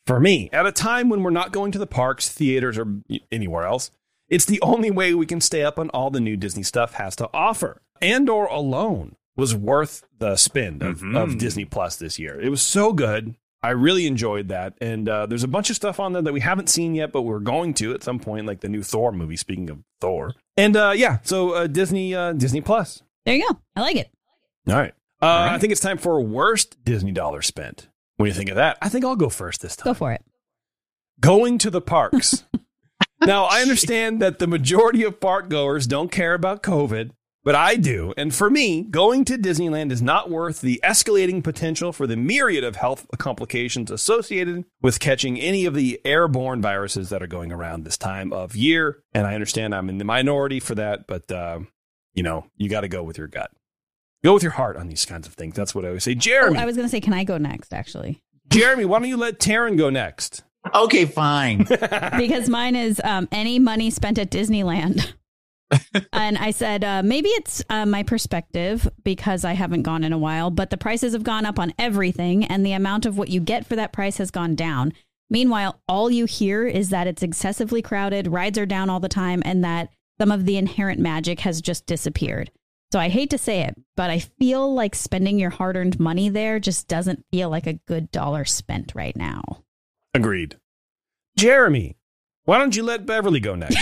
For me, at a time when we're not going to the parks, theaters, or anywhere else, it's the only way we can stay up on all the new Disney stuff has to offer. Andor alone was worth the spend of Disney Plus this year. It was so good. I really enjoyed that. And there's a bunch of stuff on there that we haven't seen yet, but we're going to at some point, like the new Thor movie, speaking of Thor. And so Disney Plus. There you go. I like it. All right. I think it's time for worst Disney dollar spent. What do you think of that? I think I'll go first this time. Go for it. Going to the parks. Now, I understand that the majority of park goers don't care about COVID, but I do. And for me, going to Disneyland is not worth the escalating potential for the myriad of health complications associated with catching any of the airborne viruses that are going around this time of year. And I understand I'm in the minority for that, but, you got to go with your gut. Go with your heart on these kinds of things. That's what I always say. Jeremy. I was going to say, can I go next, actually? Jeremy, why don't you let Taryn go next? Okay, fine. Because mine is any money spent at Disneyland. And I said, maybe it's my perspective because I haven't gone in a while, but the prices have gone up on everything and the amount of what you get for that price has gone down. Meanwhile, all you hear is that it's excessively crowded, rides are down all the time, and that some of the inherent magic has just disappeared. So I hate to say it, but I feel like spending your hard-earned money there just doesn't feel like a good dollar spent right now. Agreed. Jeremy, why don't you let Beverly go next?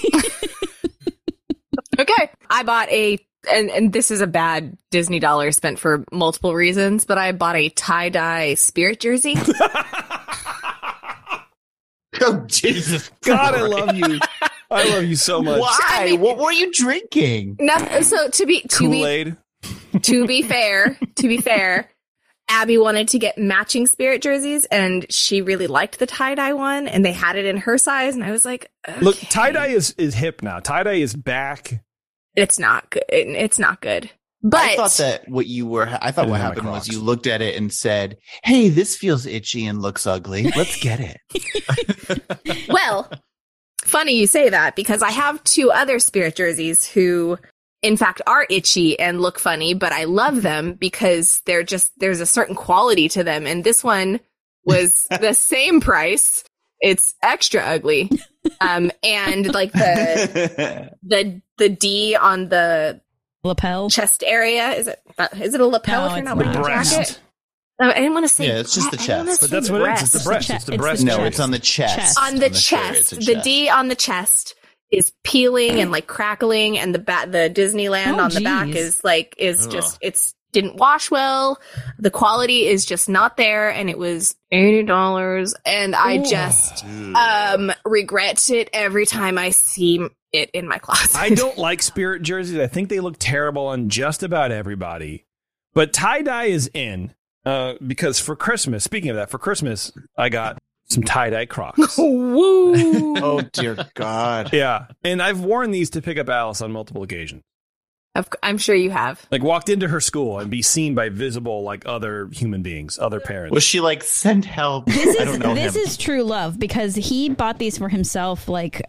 Okay. I bought and this is a bad Disney dollar spent for multiple reasons, but I bought a tie-dye Spirit jersey. Oh, Jesus. God, I love you. I love you so much. Why? I mean, what were you drinking? No, so Kool-Aid. To be fair, Abby wanted to get matching Spirit jerseys, and she really liked the tie-dye one, and they had it in her size, and I was like, okay. Look, tie-dye is hip now. Tie-dye is back. It's not good. It's not good. But I thought what happened was you looked at it and said, hey, this feels itchy and looks ugly. Let's get it. Well, funny you say that, because I have two other Spirit jerseys who, in fact, are itchy and look funny, but I love them because there's a certain quality to them. And this one was the same price. It's extra ugly. And like the D on the lapel chest area, is it a lapel if you're not wearing a jacket? I didn't want to say. Yeah, it's just the chest. But that's what it is. It's the breast. It's the breast. No, it's on the chest. On the chest. The D on the chest is peeling and like crackling, and the Disneyland on the back is just, it's didn't wash well. The quality is just not there, and it was $80, and I just regret it every time I see it in my closet. I don't like Spirit jerseys. I think they look terrible on just about everybody. But tie-dye is in. Because for Christmas, speaking of that, for Christmas, I got some tie-dye Crocs. Woo! Oh, dear God. Yeah. And I've worn these to pick up Alice on multiple occasions. I'm sure you have. Like, walked into her school and be seen by visible, like, other human beings, other parents. Was she like, send help? This is true love, because he bought these for himself, like,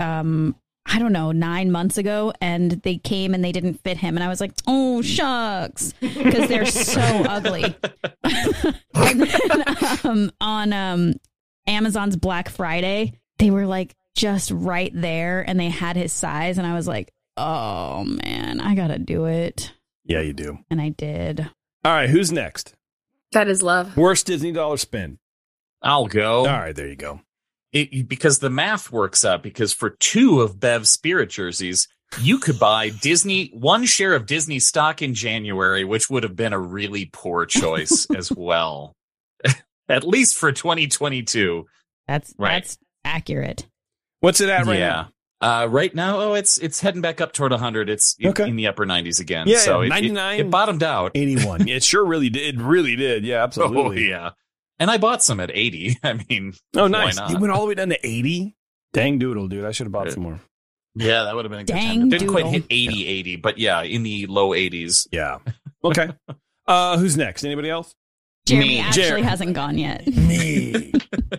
9 months ago, and they came and they didn't fit him. And I was like, oh, shucks, because they're so ugly. And then on Amazon's Black Friday, they were like just right there and they had his size. And I was like, oh, man, I got to do it. Yeah, you do. And I did. All right, who's next? That is love. Worst Disney dollar spend. I'll go. All right, there you go. Because the math works out, because for 2 of Bev's Spirit jerseys, you could buy one share of Disney stock in January, which would have been a really poor choice as well. At least for 2022. That's accurate. What's it at right now? Right now, it's heading back up toward 100. It's in the upper 90s again. Yeah, so 99. It bottomed out. 81. It sure really did. It really did. Yeah, absolutely. Oh, yeah. And I bought some at 80. I mean, oh, nice. Why not? You went all the way down to 80? Dang doodle, dude. I should have bought some more. Yeah, that would have been a good time. Didn't quite hit 80, but yeah, in the low 80s. Yeah. Okay. Who's next? Anybody else? Jeremy hasn't gone yet. Me.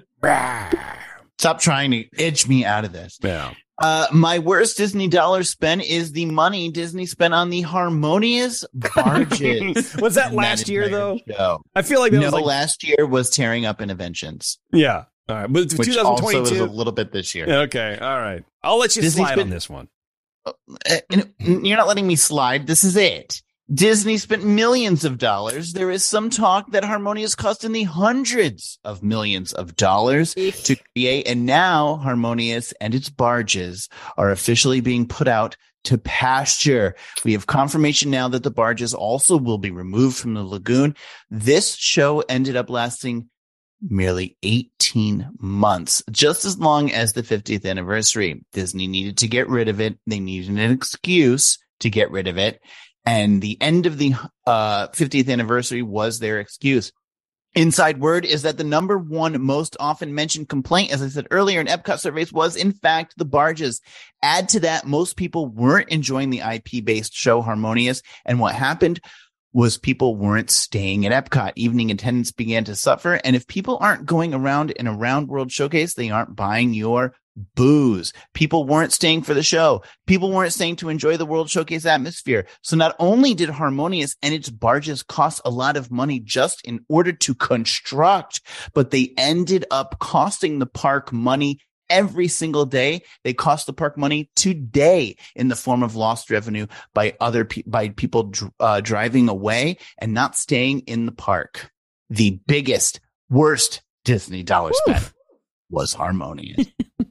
Stop trying to itch me out of this. Yeah. My worst Disney dollar spent is the money Disney spent on the Harmonious barges. Was that last year, though? Show. I feel like that was last year was Tearing Up Interventions. Yeah. All right, but which 2022 also is a little bit this year. Okay, all right. I'll let you slide on this one. And you're not letting me slide. This is it. Disney spent millions of dollars. There is some talk that Harmonious cost in the hundreds of millions of dollars to create. And now Harmonious and its barges are officially being put out to pasture. We have confirmation now that the barges also will be removed from the lagoon. This show ended up lasting merely 18 months, just as long as the 50th anniversary. Disney needed to get rid of it. They needed an excuse to get rid of it. And the end of the 50th anniversary was their excuse. Inside word is that the number one most often mentioned complaint, as I said earlier in Epcot surveys, was in fact the barges. Add to that, most people weren't enjoying the IP-based show Harmonious. And what happened was people weren't staying at Epcot. Evening attendance began to suffer. And if people aren't going around in a round world showcase, they aren't buying your booze. People weren't staying for the show. People weren't staying to enjoy the World Showcase atmosphere. So not only did Harmonious and its barges cost a lot of money just in order to construct, but they ended up costing the park money every single day. They cost the park money today in the form of lost revenue by people driving away and not staying in the park. The biggest, worst Disney dollar spent was Harmonious.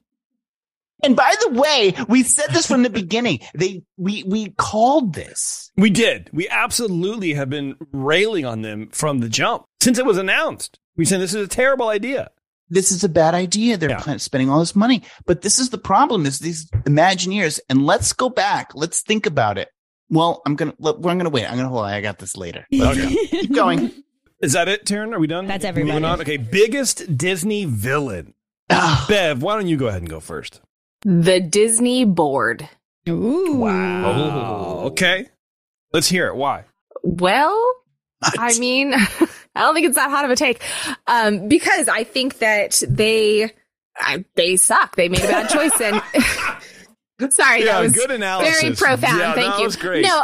And by the way, we said this from the beginning. We called this. We did. We absolutely have been railing on them from the jump since it was announced. We said this is a terrible idea. This is a bad idea. They're spending all this money. But this is the problem, is these Imagineers. And let's go back. Let's think about it. Well, I'm going to wait. Hold on. I got this later. Okay. Keep going. Is that it, Taryn? Are we done? That's everybody. Moving on. Okay. Biggest Disney villain. Bev, why don't you go ahead and go first? The Disney board. Ooh. Wow. Okay. Let's hear it. Why? Well, I mean, I don't think it's that hot of a take. Because I think that they suck. They made a bad choice. And sorry, that was good analysis. Very profound. Yeah, Thank that you. Was great. No,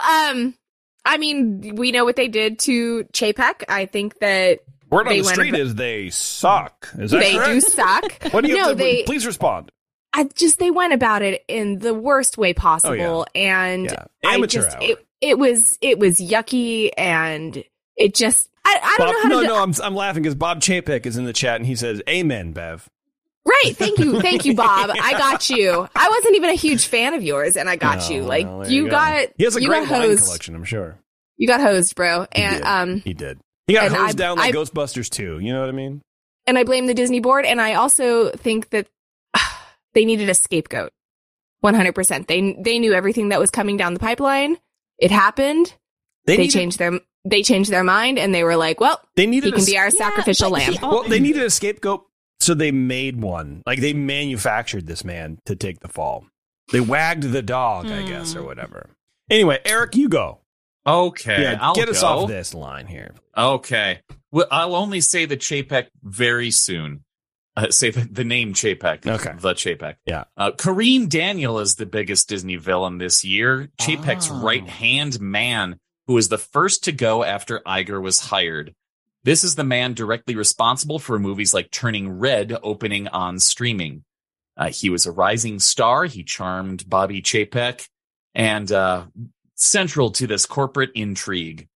I mean, we know what they did to Chapek. I think that word on the street is they suck. Is that correct? They do suck. What do you please respond. They went about it in the worst way possible. And amateur hour. It was yucky, and it just, I don't know how to I'm laughing because Bob Chapek is in the chat and he says, "Amen, Bev." Right. Thank you, Bob. I got you. I wasn't even a huge fan of yours, and I got you. Like, you got, he has a great wine hosed. collection, I'm sure. You got hosed, bro. And he did. He got hosed down like Ghostbusters 2. You know what I mean? And I blame the Disney board, and I also think that they needed a scapegoat. 100%. They knew everything that was coming down the pipeline. It happened. They changed their mind, and they were like, well, he can be our sacrificial lamb. Well, they needed a scapegoat, so they made one. Like, they manufactured this man to take the fall. They wagged the dog, I guess, or whatever. Anyway, Eric, you go. Okay, I'll get us off this line here. Okay. Well, I'll only say the Chapek very soon. Say the name Chapek. Okay. The Chapek. Yeah. Kareem Daniel is the biggest Disney villain this year. Chapek's right-hand man, who was the first to go after Iger was hired. This is the man directly responsible for movies like Turning Red opening on streaming. He was a rising star. He charmed Bobby Chapek, and central to this corporate intrigue.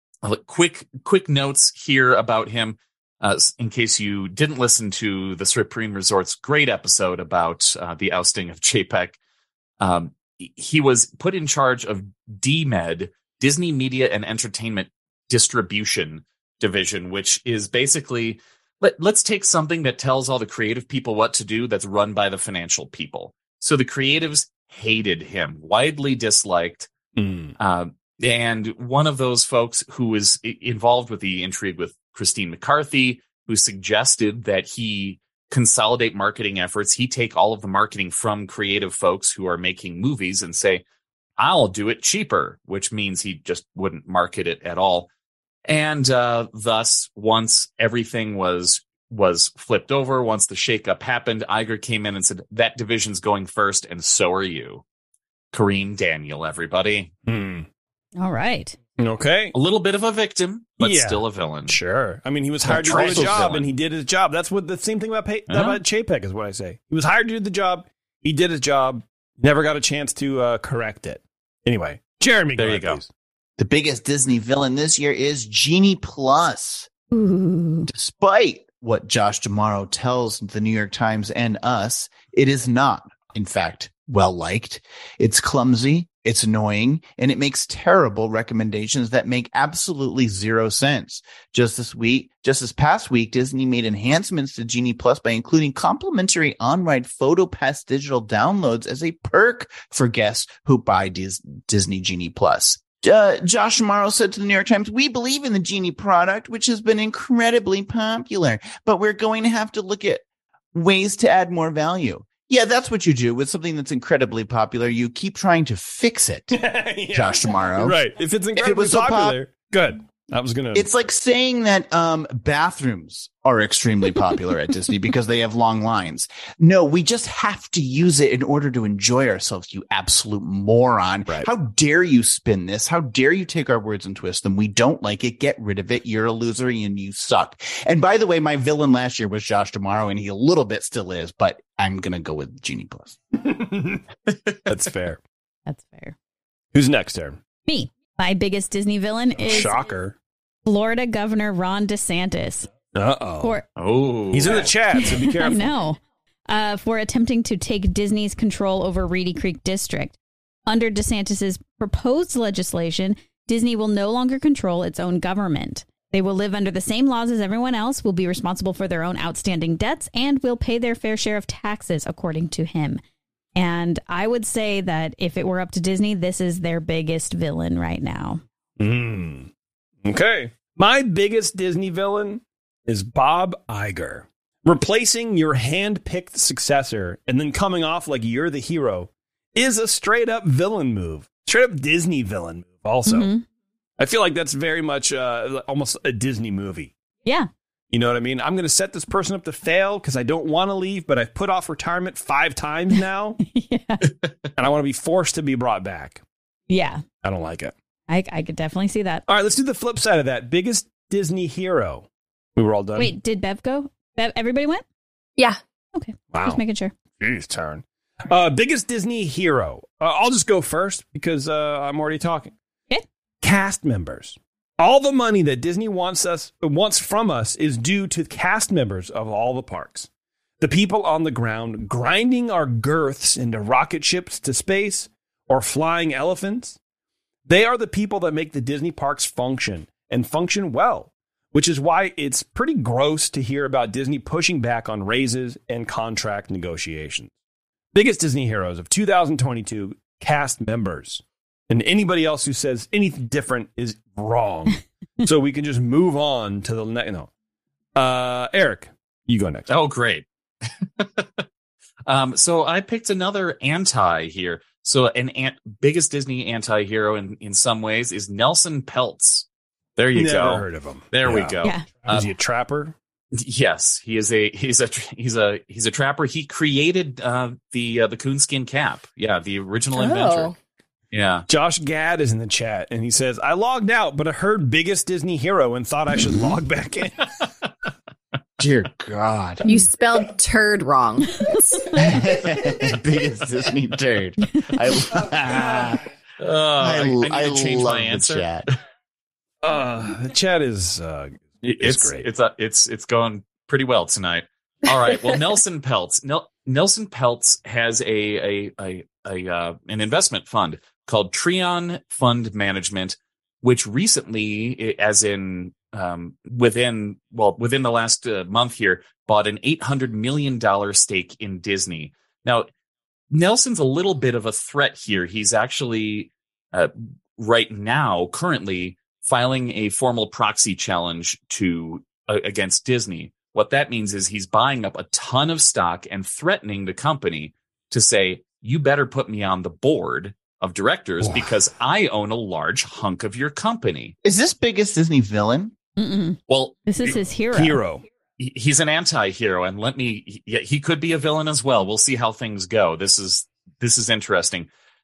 Quick notes here about him. In case you didn't listen to the Supreme Resort's great episode about the ousting of Chapek, he was put in charge of DMED, Disney Media and Entertainment Distribution Division, which is basically, let's take something that tells all the creative people what to do that's run by the financial people. So the creatives hated him, widely disliked. And one of those folks who was involved with the intrigue with Christine McCarthy, who suggested that he consolidate marketing efforts. He take all of the marketing from creative folks who are making movies and say, I'll do it cheaper, which means he just wouldn't market it at all. And thus, once everything was flipped over, once the shakeup happened, Iger came in and said, that division's going first, and so are you. Kareem Daniel, everybody. All right. Okay. A little bit of a victim, but Yeah. still a villain. Sure. I mean, he was hired to do Trifle the job, villain. and he did his job. That's what the same thing about Uh-huh. Chapek is what I say. He was hired to do the job. He did his job. Never got a chance to correct it. Anyway, Jeremy, There you ahead, go. please. The biggest Disney villain this year is Genie Plus. Ooh. Despite what Josh D'Amaro tells the New York Times and us, it is not, in fact, well liked. It's clumsy, it's annoying, and it makes terrible recommendations that make absolutely zero sense. Just this past week, Disney made enhancements to Genie Plus by including complimentary on-ride PhotoPass digital downloads as a perk for guests who buy Disney Genie Plus. Josh D'Amaro said to the New York Times, "We believe in the Genie product, which has been incredibly popular, but we're going to have to look at ways to add more value." Yeah, that's what you do with something that's incredibly popular. You keep trying to fix it, Yeah. Josh D'Amaro. Right. If it's incredibly was so popular, good. I was going to. It's like saying that bathrooms are extremely popular at Disney because they have long lines. No, we just have to use it in order to enjoy ourselves, you absolute moron. Right. How dare you spin this? How dare you take our words and twist them? We don't like it. Get rid of it. You're a loser and you suck. And by the way, my villain last year was Josh D'Amaro, and he a little bit still is, but I'm going to go with Genie Plus. That's fair. That's fair. Who's next, Aaron? Me. My biggest Disney villain is Shocker. Florida Governor Ron DeSantis. Uh-oh. Oh. He's in the chat, so be I careful. know. For attempting to take Disney's control over Reedy Creek District. Under DeSantis's proposed legislation, Disney will no longer control its own government. They will live under the same laws as everyone else, will be responsible for their own outstanding debts, and will pay their fair share of taxes, according to him. And I would say that if it were up to Disney, this is their biggest villain right now. Okay. My biggest Disney villain is Bob Iger. Replacing your hand-picked successor and then coming off like you're the hero is a straight-up villain move. Straight-up Disney villain move also. Mm-hmm. I feel like that's very much almost a Disney movie. Yeah. You know what I mean? I'm going to set this person up to fail because I don't want to leave, but I've put off retirement 5 times now. Yeah. And I want to be forced to be brought back. Yeah. I don't like it. I could definitely see that. All right, let's do the flip side of that. Biggest Disney hero. We were all done. Wait, did Bev go? Bev, everybody went? Yeah. Okay. Wow. Just making sure. Jeez, turn. Biggest Disney hero. I'll just go first because I'm already talking. Okay. Cast members. All the money that Disney wants from us is due to cast members of all the parks. The people on the ground grinding our girths into rocket ships to space or flying elephants. They are the people that make the Disney parks function and function well, which is why it's pretty gross to hear about Disney pushing back on raises and contract negotiations. Biggest Disney heroes of 2022 cast members. And anybody else who says anything different is wrong. So we can just move on to the next. No. Eric, you go next. Oh, great. So I picked another anti here. So biggest Disney anti-hero in some ways is Nelson Peltz. There you go. Never heard of him. There we go. Yeah. Is he a trapper? Yes, he's a trapper. He created the coonskin cap. Yeah, the original inventor. Yeah. Josh Gad is in the chat and he says, I logged out, but I heard biggest Disney hero and thought I should log back in. Dear God. You spelled turd wrong. Biggest Disney turd. I need to change love my answer. The chat. The chat is It's great. It's going pretty well tonight. All right. Well, Nelson Peltz. Nelson Peltz has an investment fund called Trion Fund Management, which recently, as in within the last month here, bought an $800 million stake in Disney. Now, Nelson's a little bit of a threat here. He's actually right now currently filing a formal proxy challenge against Disney. What that means is he's buying up a ton of stock and threatening the company to say, you better put me on the board of directors because I own a large hunk of your company. Is this biggest Disney villain? Mm-mm. Well, This is his hero. He's an anti-hero, and he could be a villain as well. We'll see how things go. This is interesting.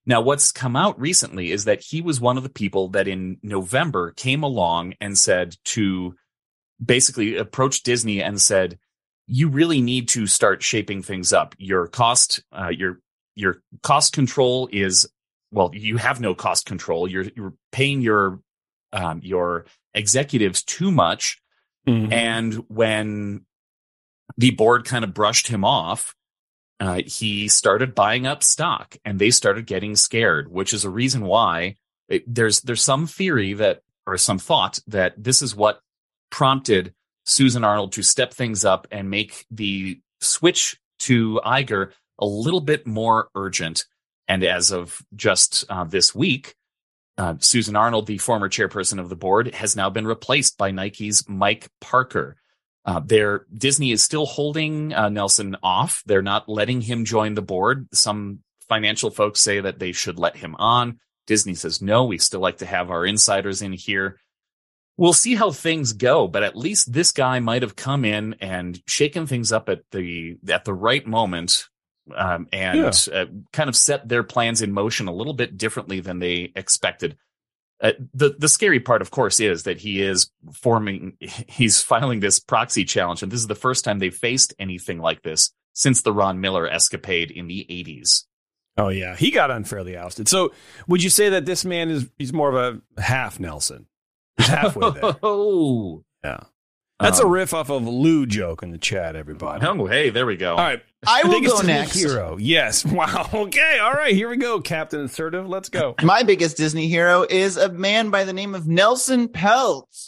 Now, what's come out recently is that he was one of the people that in November came along and said to basically approach Disney and said, you really need to start shaping things up. Your cost control is, well, you have no cost control. You're paying your executives too much. Mm-hmm. And when the board kind of brushed him off, he started buying up stock, and they started getting scared, which is a reason why there's some theory that, or some thought that this is what prompted Susan Arnold to step things up and make the switch to Iger a little bit more urgent. And as of just this week, Susan Arnold, the former chairperson of the board, has now been replaced by Nike's Mike Parker. Disney is still holding Nelson off. They're not letting him join the board. Some financial folks say that they should let him on. Disney says, no, we still like to have our insiders in here. We'll see how things go, but at least this guy might have come in and shaken things up at the right moment, and kind of set their plans in motion a little bit differently than they expected. The scary part, of course, is that he's filing this proxy challenge, and this is the first time they've faced anything like this since the Ron Miller escapade in the 80s. Oh, yeah. He got unfairly ousted. So would you say that this man he's more of a half Nelson? He's halfway there. Oh, yeah. That's a riff off of a Lou joke in the chat, everybody. Oh, hey, there we go. All right. I will go next. Hero. Yes. Wow. Okay. All right. Here we go, Captain Assertive. Let's go. My biggest Disney hero is a man by the name of Nelson Peltz.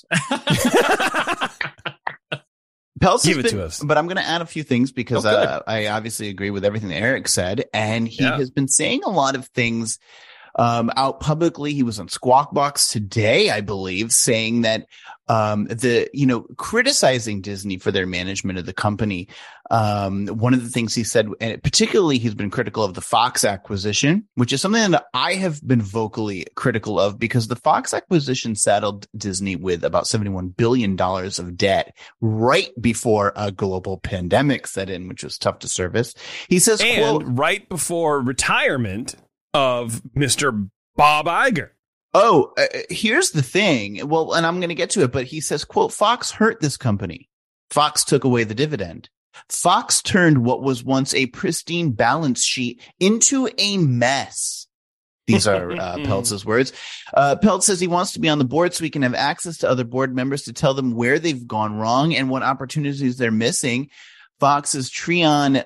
Peltz Give it to us. But I'm going to add a few things because I obviously agree with everything that Eric said. And he has been saying a lot of things out publicly. He was on Squawk Box today, I believe, saying that criticizing Disney for their management of the company. One of the things he said, and particularly he's been critical of the Fox acquisition, which is something that I have been vocally critical of, because the Fox acquisition saddled Disney with about $71 billion of debt right before a global pandemic set in, which was tough to service. He says, and quote, right before retirement of Mr. Bob Iger. Oh, here's the thing. Well, and I'm going to get to it, but he says, quote, Fox hurt this company. Fox took away the dividend. Fox turned what was once a pristine balance sheet into a mess. These are Peltz's words. Peltz says he wants to be on the board so he can have access to other board members to tell them where they've gone wrong and what opportunities they're missing. Fox's Trion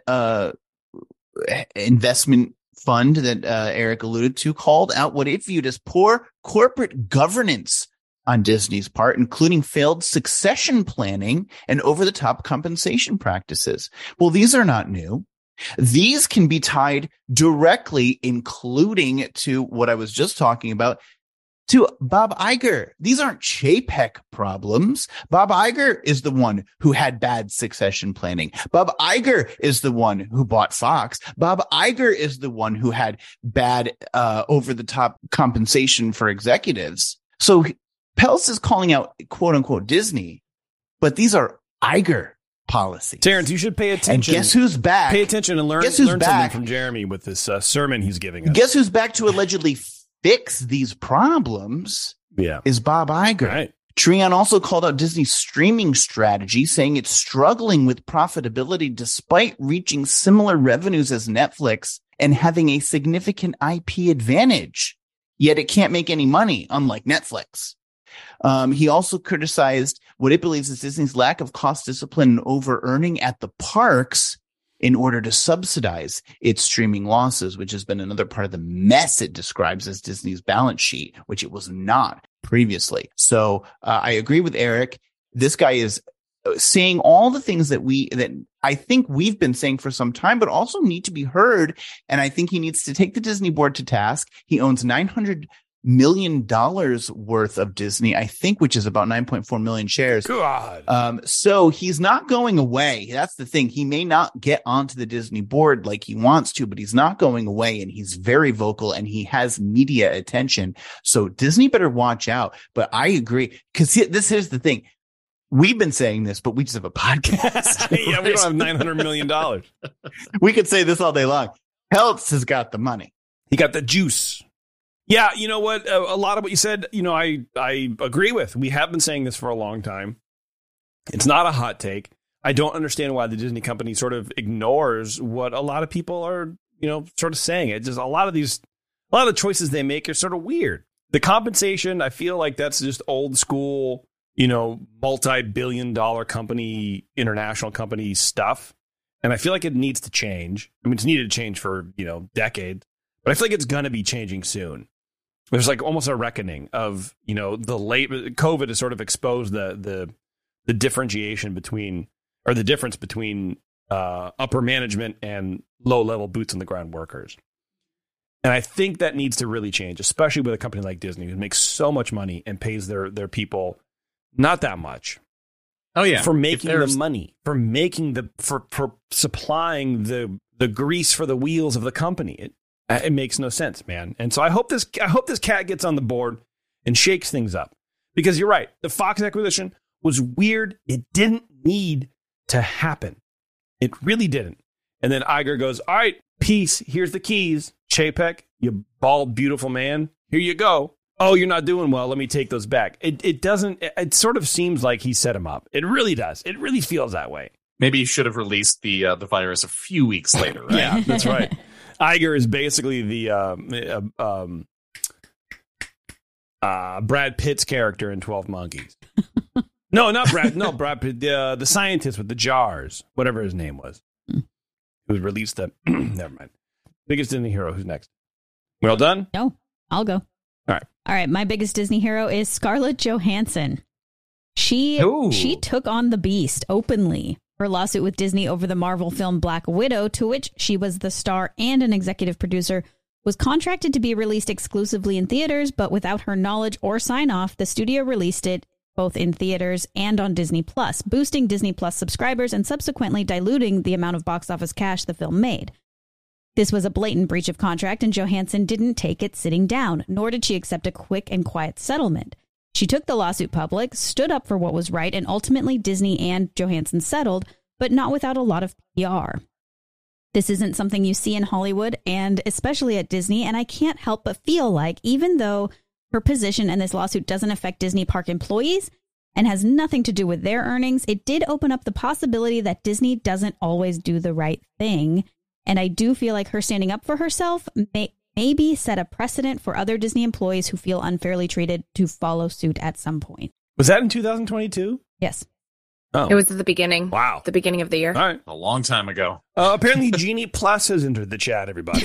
investment fund that Eric alluded to called out what it viewed as poor corporate governance on Disney's part, including failed succession planning and over-the-top compensation practices. Well, these are not new. These can be tied directly, including to what I was just talking about, to Bob Iger. These aren't Chapek problems. Bob Iger is the one who had bad succession planning. Bob Iger is the one who bought Fox. Bob Iger is the one who had bad over-the-top compensation for executives. So Peltz is calling out, quote unquote, Disney, but these are Iger policies. Terrence, you should pay attention. And guess who's back? Pay attention and learn something from Jeremy with this sermon he's giving us. Guess who's back to allegedly fix these problems? Is Bob Iger. Right. Trion also called out Disney's streaming strategy, saying it's struggling with profitability despite reaching similar revenues as Netflix and having a significant IP advantage. Yet it can't make any money, unlike Netflix. He also criticized what it believes is Disney's lack of cost discipline and over-earning at the parks in order to subsidize its streaming losses, which has been another part of the mess it describes as Disney's balance sheet, which it was not previously. So I agree with Eric. This guy is saying all the things that I think we've been saying for some time, but also need to be heard. And I think he needs to take the Disney board to task. He owns $900 million worth of Disney, I think, which is about 9.4 million shares. God. So he's not going away. That's the thing. He may not get onto the Disney board like he wants to, but he's not going away, and he's very vocal and he has media attention. So Disney better watch out. But I agree, because this is the thing. We've been saying this, but we just have a podcast. Yeah, we don't have $900 million. We could say this all day long. Peltz has got the money. He got the juice. Yeah, you know what? A lot of what you said, I agree with. We have been saying this for a long time. It's not a hot take. I don't understand why the Disney company sort of ignores what a lot of people are, sort of saying. It's just a lot of the choices they make are sort of weird. The compensation, I feel like that's just old school, multi-billion-dollar company, international company stuff. And I feel like it needs to change. I mean, it's needed to change for, decades, but I feel like it's going to be changing soon. There's like almost a reckoning of, the late COVID has sort of exposed the differentiation between, or the difference between upper management and low level boots on the ground workers. And I think that needs to really change, especially with a company like Disney, who makes so much money and pays their people not that much. Oh yeah, for making the money, for supplying the grease for the wheels of the company. It makes no sense, man. And so I hope this cat gets on the board and shakes things up, because you're right. The Fox acquisition was weird. It didn't need to happen. It really didn't. And then Iger goes, all right, peace. Here's the keys. Chapek, you bald, beautiful man. Here you go. Oh, you're not doing well. Let me take those back. It sort of seems like he set him up. It really does. It really feels that way. Maybe he should have released the virus a few weeks later, right? Yeah, that's right. Iger is basically the Brad Pitt's character in 12 Monkeys. No, not Brad. No, Brad Pitt, the scientist with the jars, whatever his name was, who released the. Never mind. Biggest Disney hero. Who's next? We all done? No, I'll go. All right. My biggest Disney hero is Scarlett Johansson. She took on the beast openly. Her lawsuit with Disney over the Marvel film Black Widow, to which she was the star and an executive producer, was contracted to be released exclusively in theaters, but without her knowledge or sign-off, the studio released it both in theaters and on Disney Plus, boosting Disney Plus subscribers and subsequently diluting the amount of box office cash the film made. This was a blatant breach of contract, and Johansson didn't take it sitting down, nor did she accept a quick and quiet settlement. She took the lawsuit public, stood up for what was right, and ultimately Disney and Johansson settled, but not without a lot of PR. This isn't something you see in Hollywood, and especially at Disney, and I can't help but feel like, even though her position in this lawsuit doesn't affect Disney park employees and has nothing to do with their earnings, it did open up the possibility that Disney doesn't always do the right thing. And I do feel like her standing up for herself maybe set a precedent for other Disney employees who feel unfairly treated to follow suit at some point. Was that in 2022? Yes. Oh. It was at the beginning. Wow. The beginning of the year. All right. A long time ago. Apparently Genie Plus has entered the chat, everybody.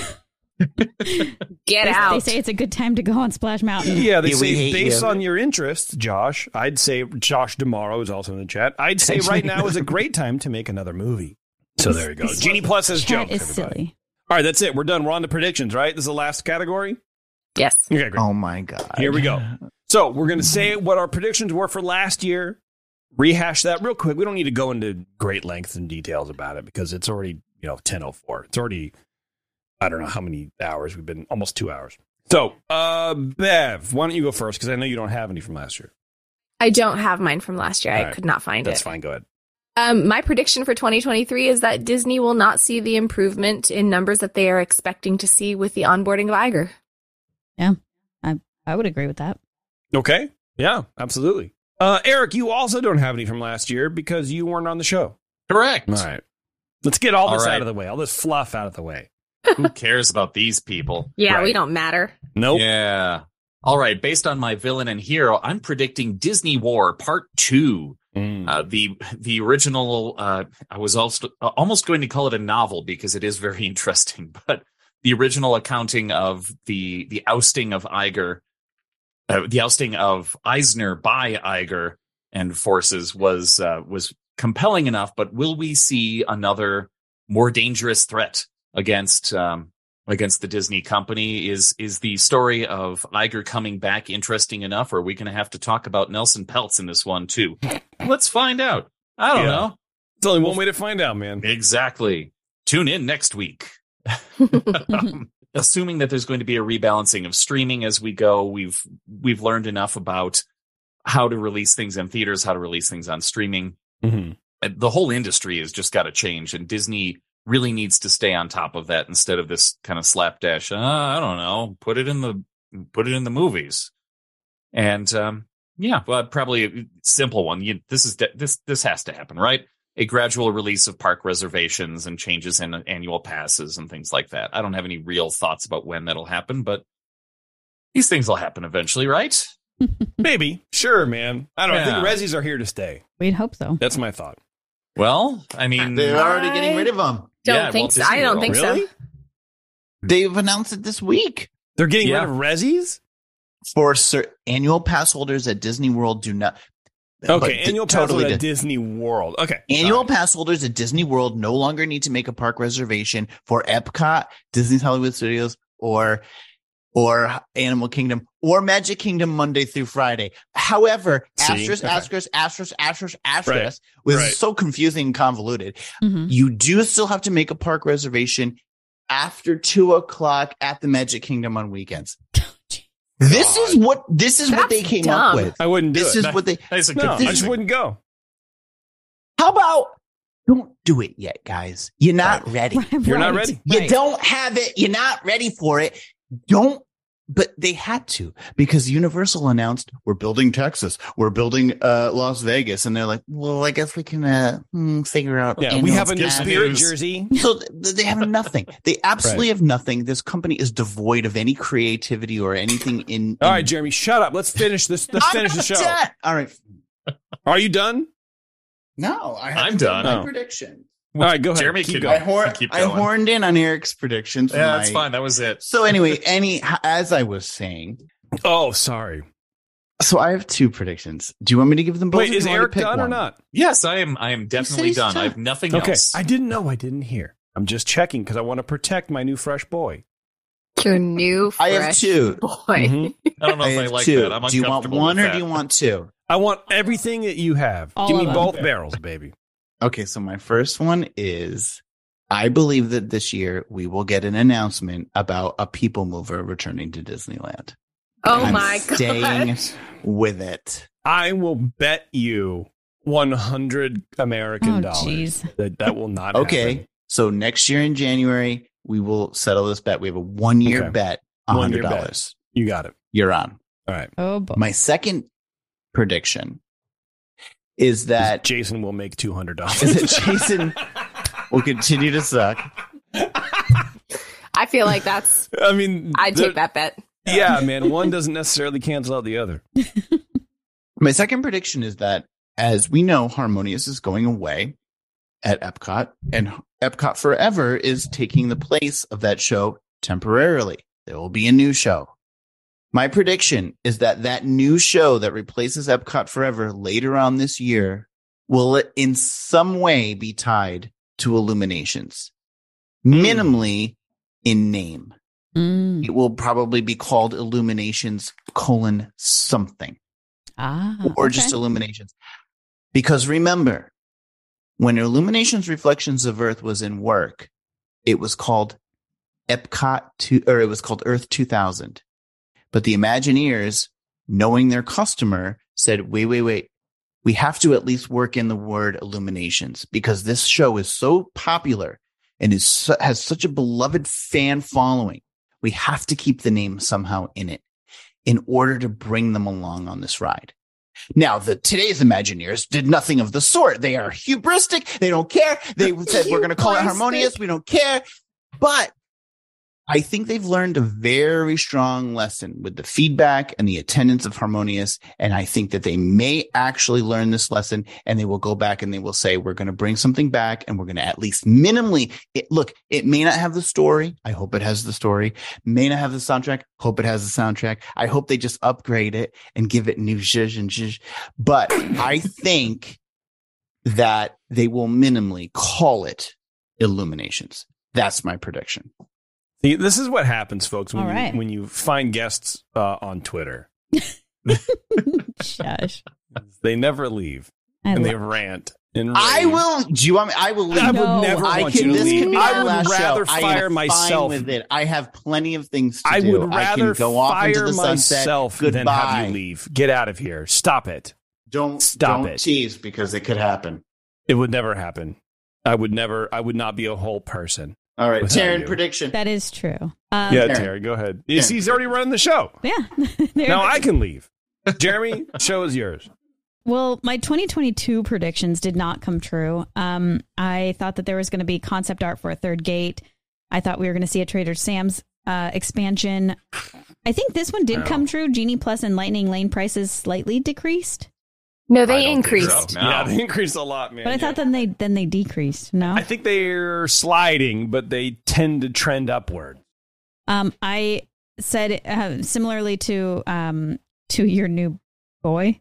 Get out. They say it's a good time to go on Splash Mountain. Yeah, they say based on your interests, Josh, I'd say Josh DeMauro is also in the chat. I'd say right now is a great time to make another movie. So there you go. Genie Plus has jokes, is everybody. Silly. All right, that's it. We're done. We're on to predictions, right? This is the last category? Yes. Okay, great. Oh, my God. Here we go. So we're going to say what our predictions were for last year. Rehash that real quick. We don't need to go into great lengths and details about it because it's already, 10:04. It's already, I don't know how many hours we've been, almost 2 hours. So, Bev, why don't you go first? Because I know you don't have any from last year. I don't have mine from last year. I could not find it. That's fine. Go ahead. My prediction for 2023 is that Disney will not see the improvement in numbers that they are expecting to see with the onboarding of Iger. Yeah, I would agree with that. Okay. Yeah, absolutely. Eric, you also don't have any from last year because you weren't on the show. Correct. All right. Let's get all this out of the way. All this fluff out of the way. Who cares about these people? Yeah, we don't matter. Nope. Yeah. All right. Based on my villain and hero, I'm predicting Disney War Part 2. The original, I was also almost going to call it a novel because it is very interesting, but the original accounting of the ousting of Iger, the ousting of Eisner by Iger and forces was compelling enough. But will we see another more dangerous threat against the Disney company? Is the story of Iger coming back interesting enough, or are we going to have to talk about Nelson Peltz in this one too? Let's find out. I don't know. It's only one way to find out, man. Exactly. Tune in next week. Assuming that there's going to be a rebalancing of streaming as we go, we've learned enough about how to release things in theaters, how to release things on streaming. Mm-hmm. The whole industry has just got to change, and Disney really needs to stay on top of that instead of this kind of slapdash. I don't know, put it in the movies. And probably a simple one. This has to happen, right? A gradual release of park reservations and changes in annual passes and things like that. I don't have any real thoughts about when that'll happen, but these things will happen eventually, right? Maybe. Sure, man. I don't know. I think Rezzies are here to stay. We'd hope so. That's my thought. Well, I mean, they're already getting rid of them. Don't think so. I don't think so. They've announced it this week. They're getting rid of Rezzies? For annual pass holders at Disney World do not. Okay, annual pass holders at Disney World. Okay. Annual pass holders at Disney World no longer need to make a park reservation for Epcot, Disney's Hollywood Studios, or Animal Kingdom, or Magic Kingdom Monday through Friday. However, asterisk was so confusing and convoluted. Mm-hmm. You do still have to make a park reservation after 2:00 at the Magic Kingdom on weekends. This is what they came up with. I wouldn't do it. This is what they. I just wouldn't go. How about don't do it yet, guys? You're not ready. You're not ready. You don't have it. You're not ready for it. But they had to, because Universal announced we're building Texas, we're building Las Vegas, and they're like, well, I guess we can figure out. Yeah, we have a new Spirit jersey. So they have nothing. They absolutely have nothing. This company is devoid of any creativity or anything in. All right, Jeremy, shut up. Let's finish this. Let's finish the show. All right. Are you done? No, I'm done. My prediction. All right, go ahead. Jeremy, keep going. I horned in on Eric's predictions. Yeah, that's fine. That was it. So anyway, as I was saying. Oh, sorry. So I have two predictions. Do you want me to give them both? Wait, is Eric done or not? Yes, I am definitely done. I have nothing else. I didn't know. I didn't hear. I'm just checking because I want to protect my new fresh boy. Your new fresh I have two. boy. Mm-hmm. I don't know if I like that. I'm do you want one or do you want two? I want everything that you have. Give me both barrels, baby. Okay, so my first one is, I believe that this year we will get an announcement about a People Mover returning to Disneyland. Oh my God. Staying with it. I will bet you 100 American dollars that will not happen. So next year in January, we will settle this bet. We have a 1 year bet, $100. You got it. You're on. All right. Oh boy. My second prediction is that Jason will make $200. Is that Jason will continue to suck. I feel like that's. I mean, I'd take that bet. Yeah, man. One doesn't necessarily cancel out the other. My second prediction is that, as we know, Harmonious is going away at Epcot, and Epcot Forever is taking the place of that show temporarily. There will be a new show. My prediction is that new show that replaces Epcot Forever later on this year will in some way be tied to Illuminations, minimally in name. It will probably be called Illuminations : something. Or just Illuminations. Because remember, when Illuminations Reflections of Earth was in work, it was called it was called Earth 2000. But the Imagineers, knowing their customer, said, wait. We have to at least work in the word Illuminations, because this show is so popular and has such a beloved fan following. We have to keep the name somehow in it in order to bring them along on this ride. Now, today's Imagineers did nothing of the sort. They are hubristic. They don't care. They said, we're going to call it Harmonious. We don't care. But I think they've learned a very strong lesson with the feedback and the attendance of Harmonious. And I think that they may actually learn this lesson, and they will go back and they will say, we're going to bring something back, and we're going to at least minimally it may not have the story. I hope it has the story. May not have the soundtrack. Hope it has the soundtrack. I hope they just upgrade it and give it new zhuzh and zhuzh. But I think that they will minimally call it Illuminations. That's my prediction. See, this is what happens, folks, when you find guests on Twitter. Shush. They never leave, and they rant. And I will. Do you want me? I will leave. I would never want you to leave. I would rather fire myself. With it. I have plenty of things to do. I would rather go off into fire the sunset. myself than have you leave. Get out of here. Stop it. Don't stop it. Tease, because it could happen. It would never happen. I would not be a whole person. All right, without Taryn, you. prediction. That is true. Yeah, Terry, go ahead. He's already running the show. Yeah. Now I can leave. Jeremy, show is yours. Well, my 2022 predictions did not come true. I thought that there was going to be concept art for a third gate. I thought we were going to see a Trader Sam's expansion. I think this one did come true. Genie Plus and Lightning Lane prices slightly decreased. No, they increased. So. No. Yeah, they increased a lot, man. But I thought then they decreased. No, I think they're sliding, but they tend to trend upward. I said similarly to your new boy.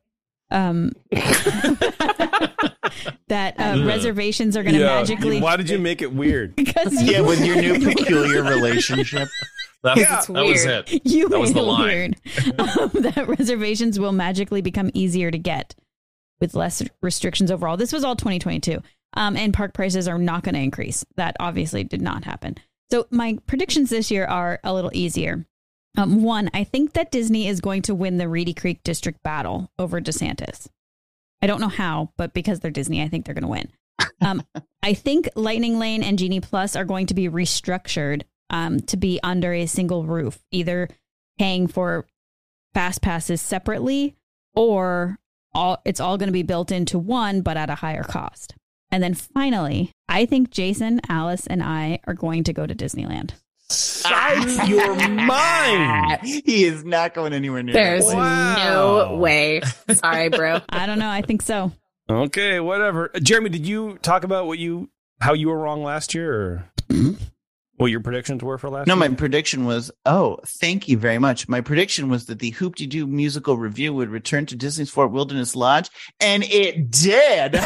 That reservations are going to magically. Why did you make it weird? Because with your new peculiar relationship. That was it. That was the line. Weird. That reservations will magically become easier to get with less restrictions overall. This was all 2022. And park prices are not going to increase. That obviously did not happen. So my predictions this year are a little easier. One, I think that Disney is going to win the Reedy Creek District battle over DeSantis. I don't know how, but because they're Disney, I think they're going to win. I think Lightning Lane and Genie Plus are going to be restructured to be under a single roof, either paying for fast passes separately or it's all going to be built into one, but at a higher cost. And then finally, I think Jason, Alice, and I are going to go to Disneyland. Out your mind. He is not going anywhere near. There's no way. Sorry, bro. I don't know. I think so. Okay, whatever. Jeremy, did you talk about how you were wrong last year, or what your predictions were for last year? No, my prediction was, thank you very much. My prediction was that the Hoop-de-Doo musical review would return to Disney's Fort Wilderness Lodge, and it did.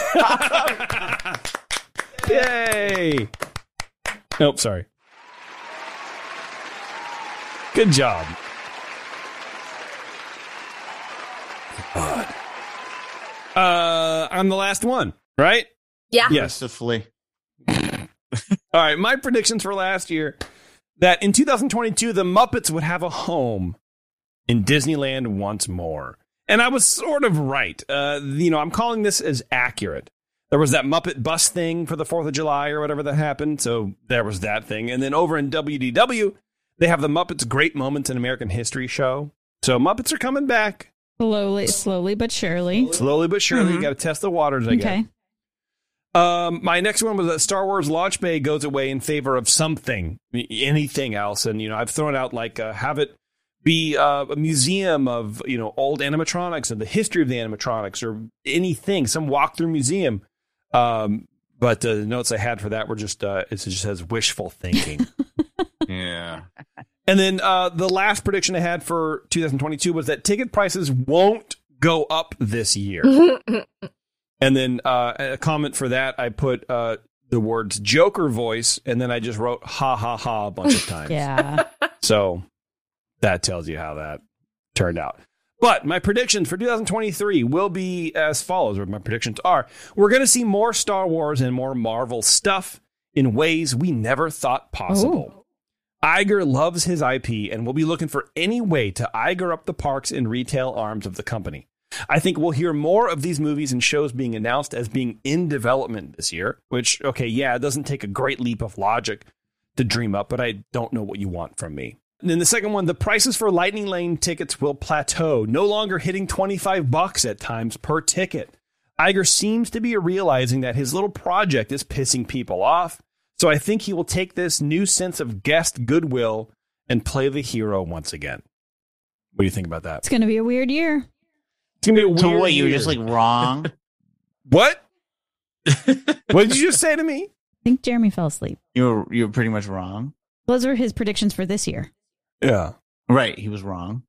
Yay. Nope, sorry. Good job. God. I'm the last one, right? Yeah. Yes. Mercifully. All right, my predictions for last year, that in 2022, the Muppets would have a home in Disneyland once more. And I was sort of right. I'm calling this as accurate. There was that Muppet bus thing for the 4th of July or whatever that happened. So there was that thing. And then over in WDW, they have the Muppets Great Moments in American History show. So Muppets are coming back. Slowly but surely. Slowly but surely. You got to test the waters, I guess. Okay. My next one was that Star Wars Launch Bay goes away in favor of anything else. And, I've thrown out have it be a museum of, old animatronics and the history of the animatronics or anything, some walkthrough museum. But the notes I had for that were just, it just says wishful thinking. Yeah. And then the last prediction I had for 2022 was that ticket prices won't go up this year. And then a comment for that, I put the words Joker voice, and then I just wrote ha ha ha a bunch of times. Yeah. So that tells you how that turned out. But my predictions for 2023 will be as follows, or my predictions are, we're going to see more Star Wars and more Marvel stuff in ways we never thought possible. Ooh. Iger loves his IP and will be looking for any way to Iger up the parks and retail arms of the company. I think we'll hear more of these movies and shows being announced as being in development this year, which, it doesn't take a great leap of logic to dream up, but I don't know what you want from me. And then the second one, the prices for Lightning Lane tickets will plateau, no longer hitting $25 at times per ticket. Iger seems to be realizing that his little project is pissing people off. So I think he will take this new sense of guest goodwill and play the hero once again. What do you think about that? It's going to be a weird year. It's going to be a weird So what, you were year. just wrong? What? What did you just say to me? I think Jeremy fell asleep. You were pretty much wrong. Those are his predictions for this year. Yeah. Right, he was wrong.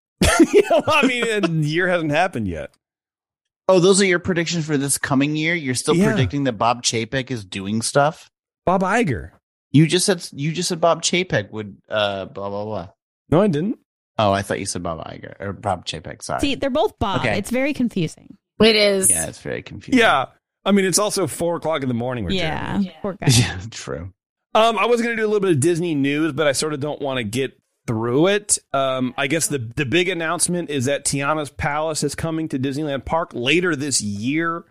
The year hasn't happened yet. Oh, those are your predictions for this coming year? You're still predicting that Bob Chapek is doing stuff? Bob Iger. You just said Bob Chapek would blah blah blah. No, I didn't. Oh, I thought you said Bob Iger or Bob Chapek. Sorry. See, they're both Bob. Okay. It's very confusing. It is. Yeah, it's very confusing. Yeah. It's also 4:00 in the morning. Yeah. Poor guy. Yeah, true. I was going to do a little bit of Disney news, but I sort of don't want to get through it. I guess the big announcement is that Tiana's Palace is coming to Disneyland Park later this year.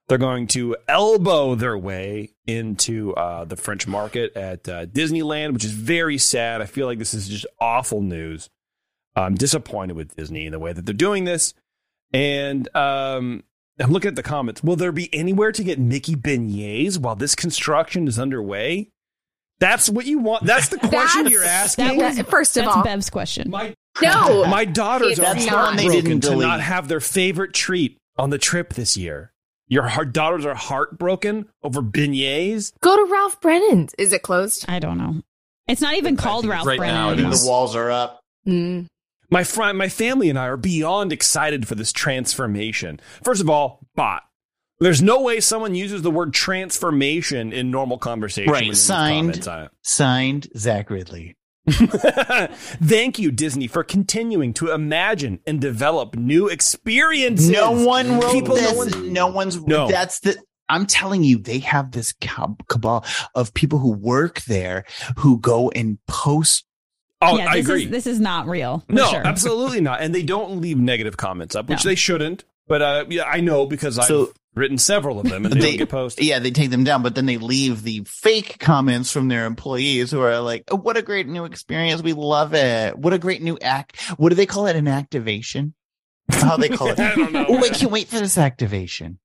They're going to elbow their way into the French market at Disneyland, which is very sad. I feel like this is just awful news. I'm disappointed with Disney in the way that they're doing this. And I'm looking at the comments. Will there be anywhere to get Mickey beignets while this construction is underway? That's what you want. That's the question you're asking. First of all, that's Bev's question. My daughters are not. heartbroken to not have their favorite treat on the trip this year. Your daughters are heartbroken over beignets? Go to Ralph Brennan's. Is it closed? I don't know. It's not even called Ralph right Brennan. now it anymore. is. The walls are up. Mm. My family and I are beyond excited for this transformation. First of all, bot. There's no way someone uses the word transformation in normal conversation. Right. Signed, Zach Ridley. Thank you, Disney, for continuing to imagine and develop new experiences. No one wrote People, this. No. That's the. I'm telling you, they have this cabal of people who work there who go and post. Oh, yeah, I agree. This is not real. No, sure. absolutely not. And they don't leave negative comments up, which they shouldn't. But yeah, I know because I've written several of them and they don't get posted. Yeah, they take them down, but then they leave the fake comments from their employees who are like, oh, what a great new experience. We love it. What a great new act. What do they call it? An activation? How they call it? I don't know. Oh, I can't wait for this activation.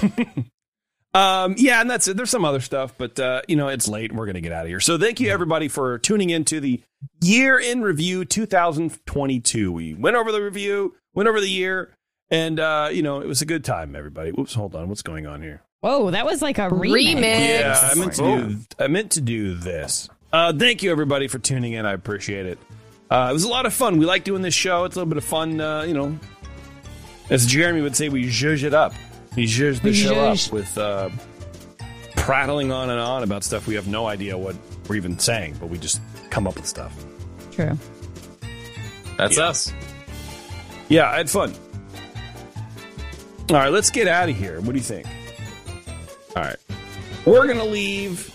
Yeah, and that's it. There's some other stuff, but it's late and we're going to get out of here. So thank you everybody for tuning into the Year in Review 2022. We went over the review, went over the year, and it was a good time, everybody. Oops, hold on. What's going on here? Whoa, that was like a remix. Yeah, I meant to do this. Thank you everybody for tuning in. I appreciate it. It was a lot of fun. We like doing this show. It's a little bit of fun, as Jeremy would say, we zhuzh it up. He zhuzhed the show up with prattling on and on about stuff we have no idea what we're even saying, but we just come up with stuff. True. That's us. Yeah, I had fun. All right, let's get out of here. What do you think? All right. We're going to leave,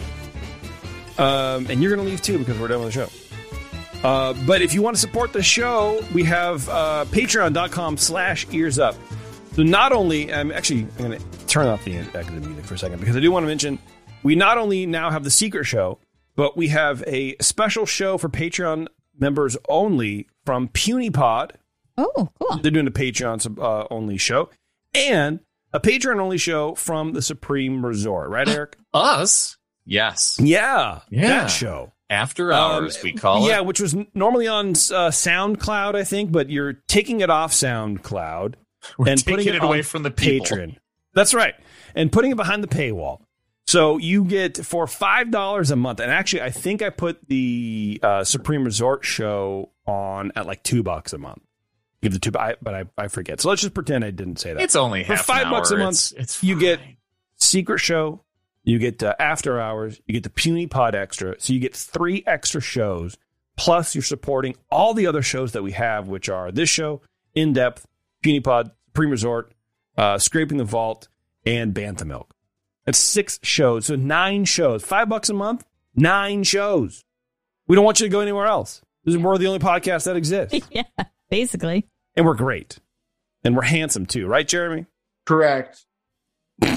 and you're going to leave too because we're done with the show. But if you want to support the show, we have patreon.com/earsup. So not only, I'm going to turn off the music for a second because I do want to mention we not only now have the secret show, but we have a special show for Patreon members only from PewniePod. Oh, cool. They're doing a Patreon only show and a Patreon only show from the Supreme Resort. Right, Eric? Us? Yes. Yeah. That show. After Hours, we call it. Yeah, which was normally on SoundCloud, I think, but you're taking it off SoundCloud. And putting it away from the people. Patreon. That's right. And putting it behind the paywall. So you get for $5 a month. And actually, I think I put the Supreme Resort show on at like $2 a month. Give the $2, but I forget. So let's just pretend I didn't say that. It's only for half $5 a month. It's you get secret show. You get After Hours. You get the PewniePod Extra. So you get 3 extra shows. Plus, you're supporting all the other shows that we have, which are this show, In Depth, PewniePod, Supreme Resort, Scraping the Vault, and Bantha Milk. That's 6 shows. So 9 shows. $5 a month, 9 shows. We don't want you to go anywhere else. We're the only podcast that exists. Yeah, basically. And we're great. And we're handsome, too. Right, Jeremy? Correct. All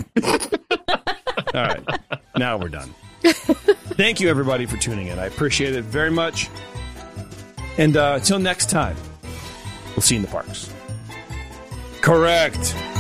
right. Now we're done. Thank you, everybody, for tuning in. I appreciate it very much. And until next time, we'll see you in the parks. Correct.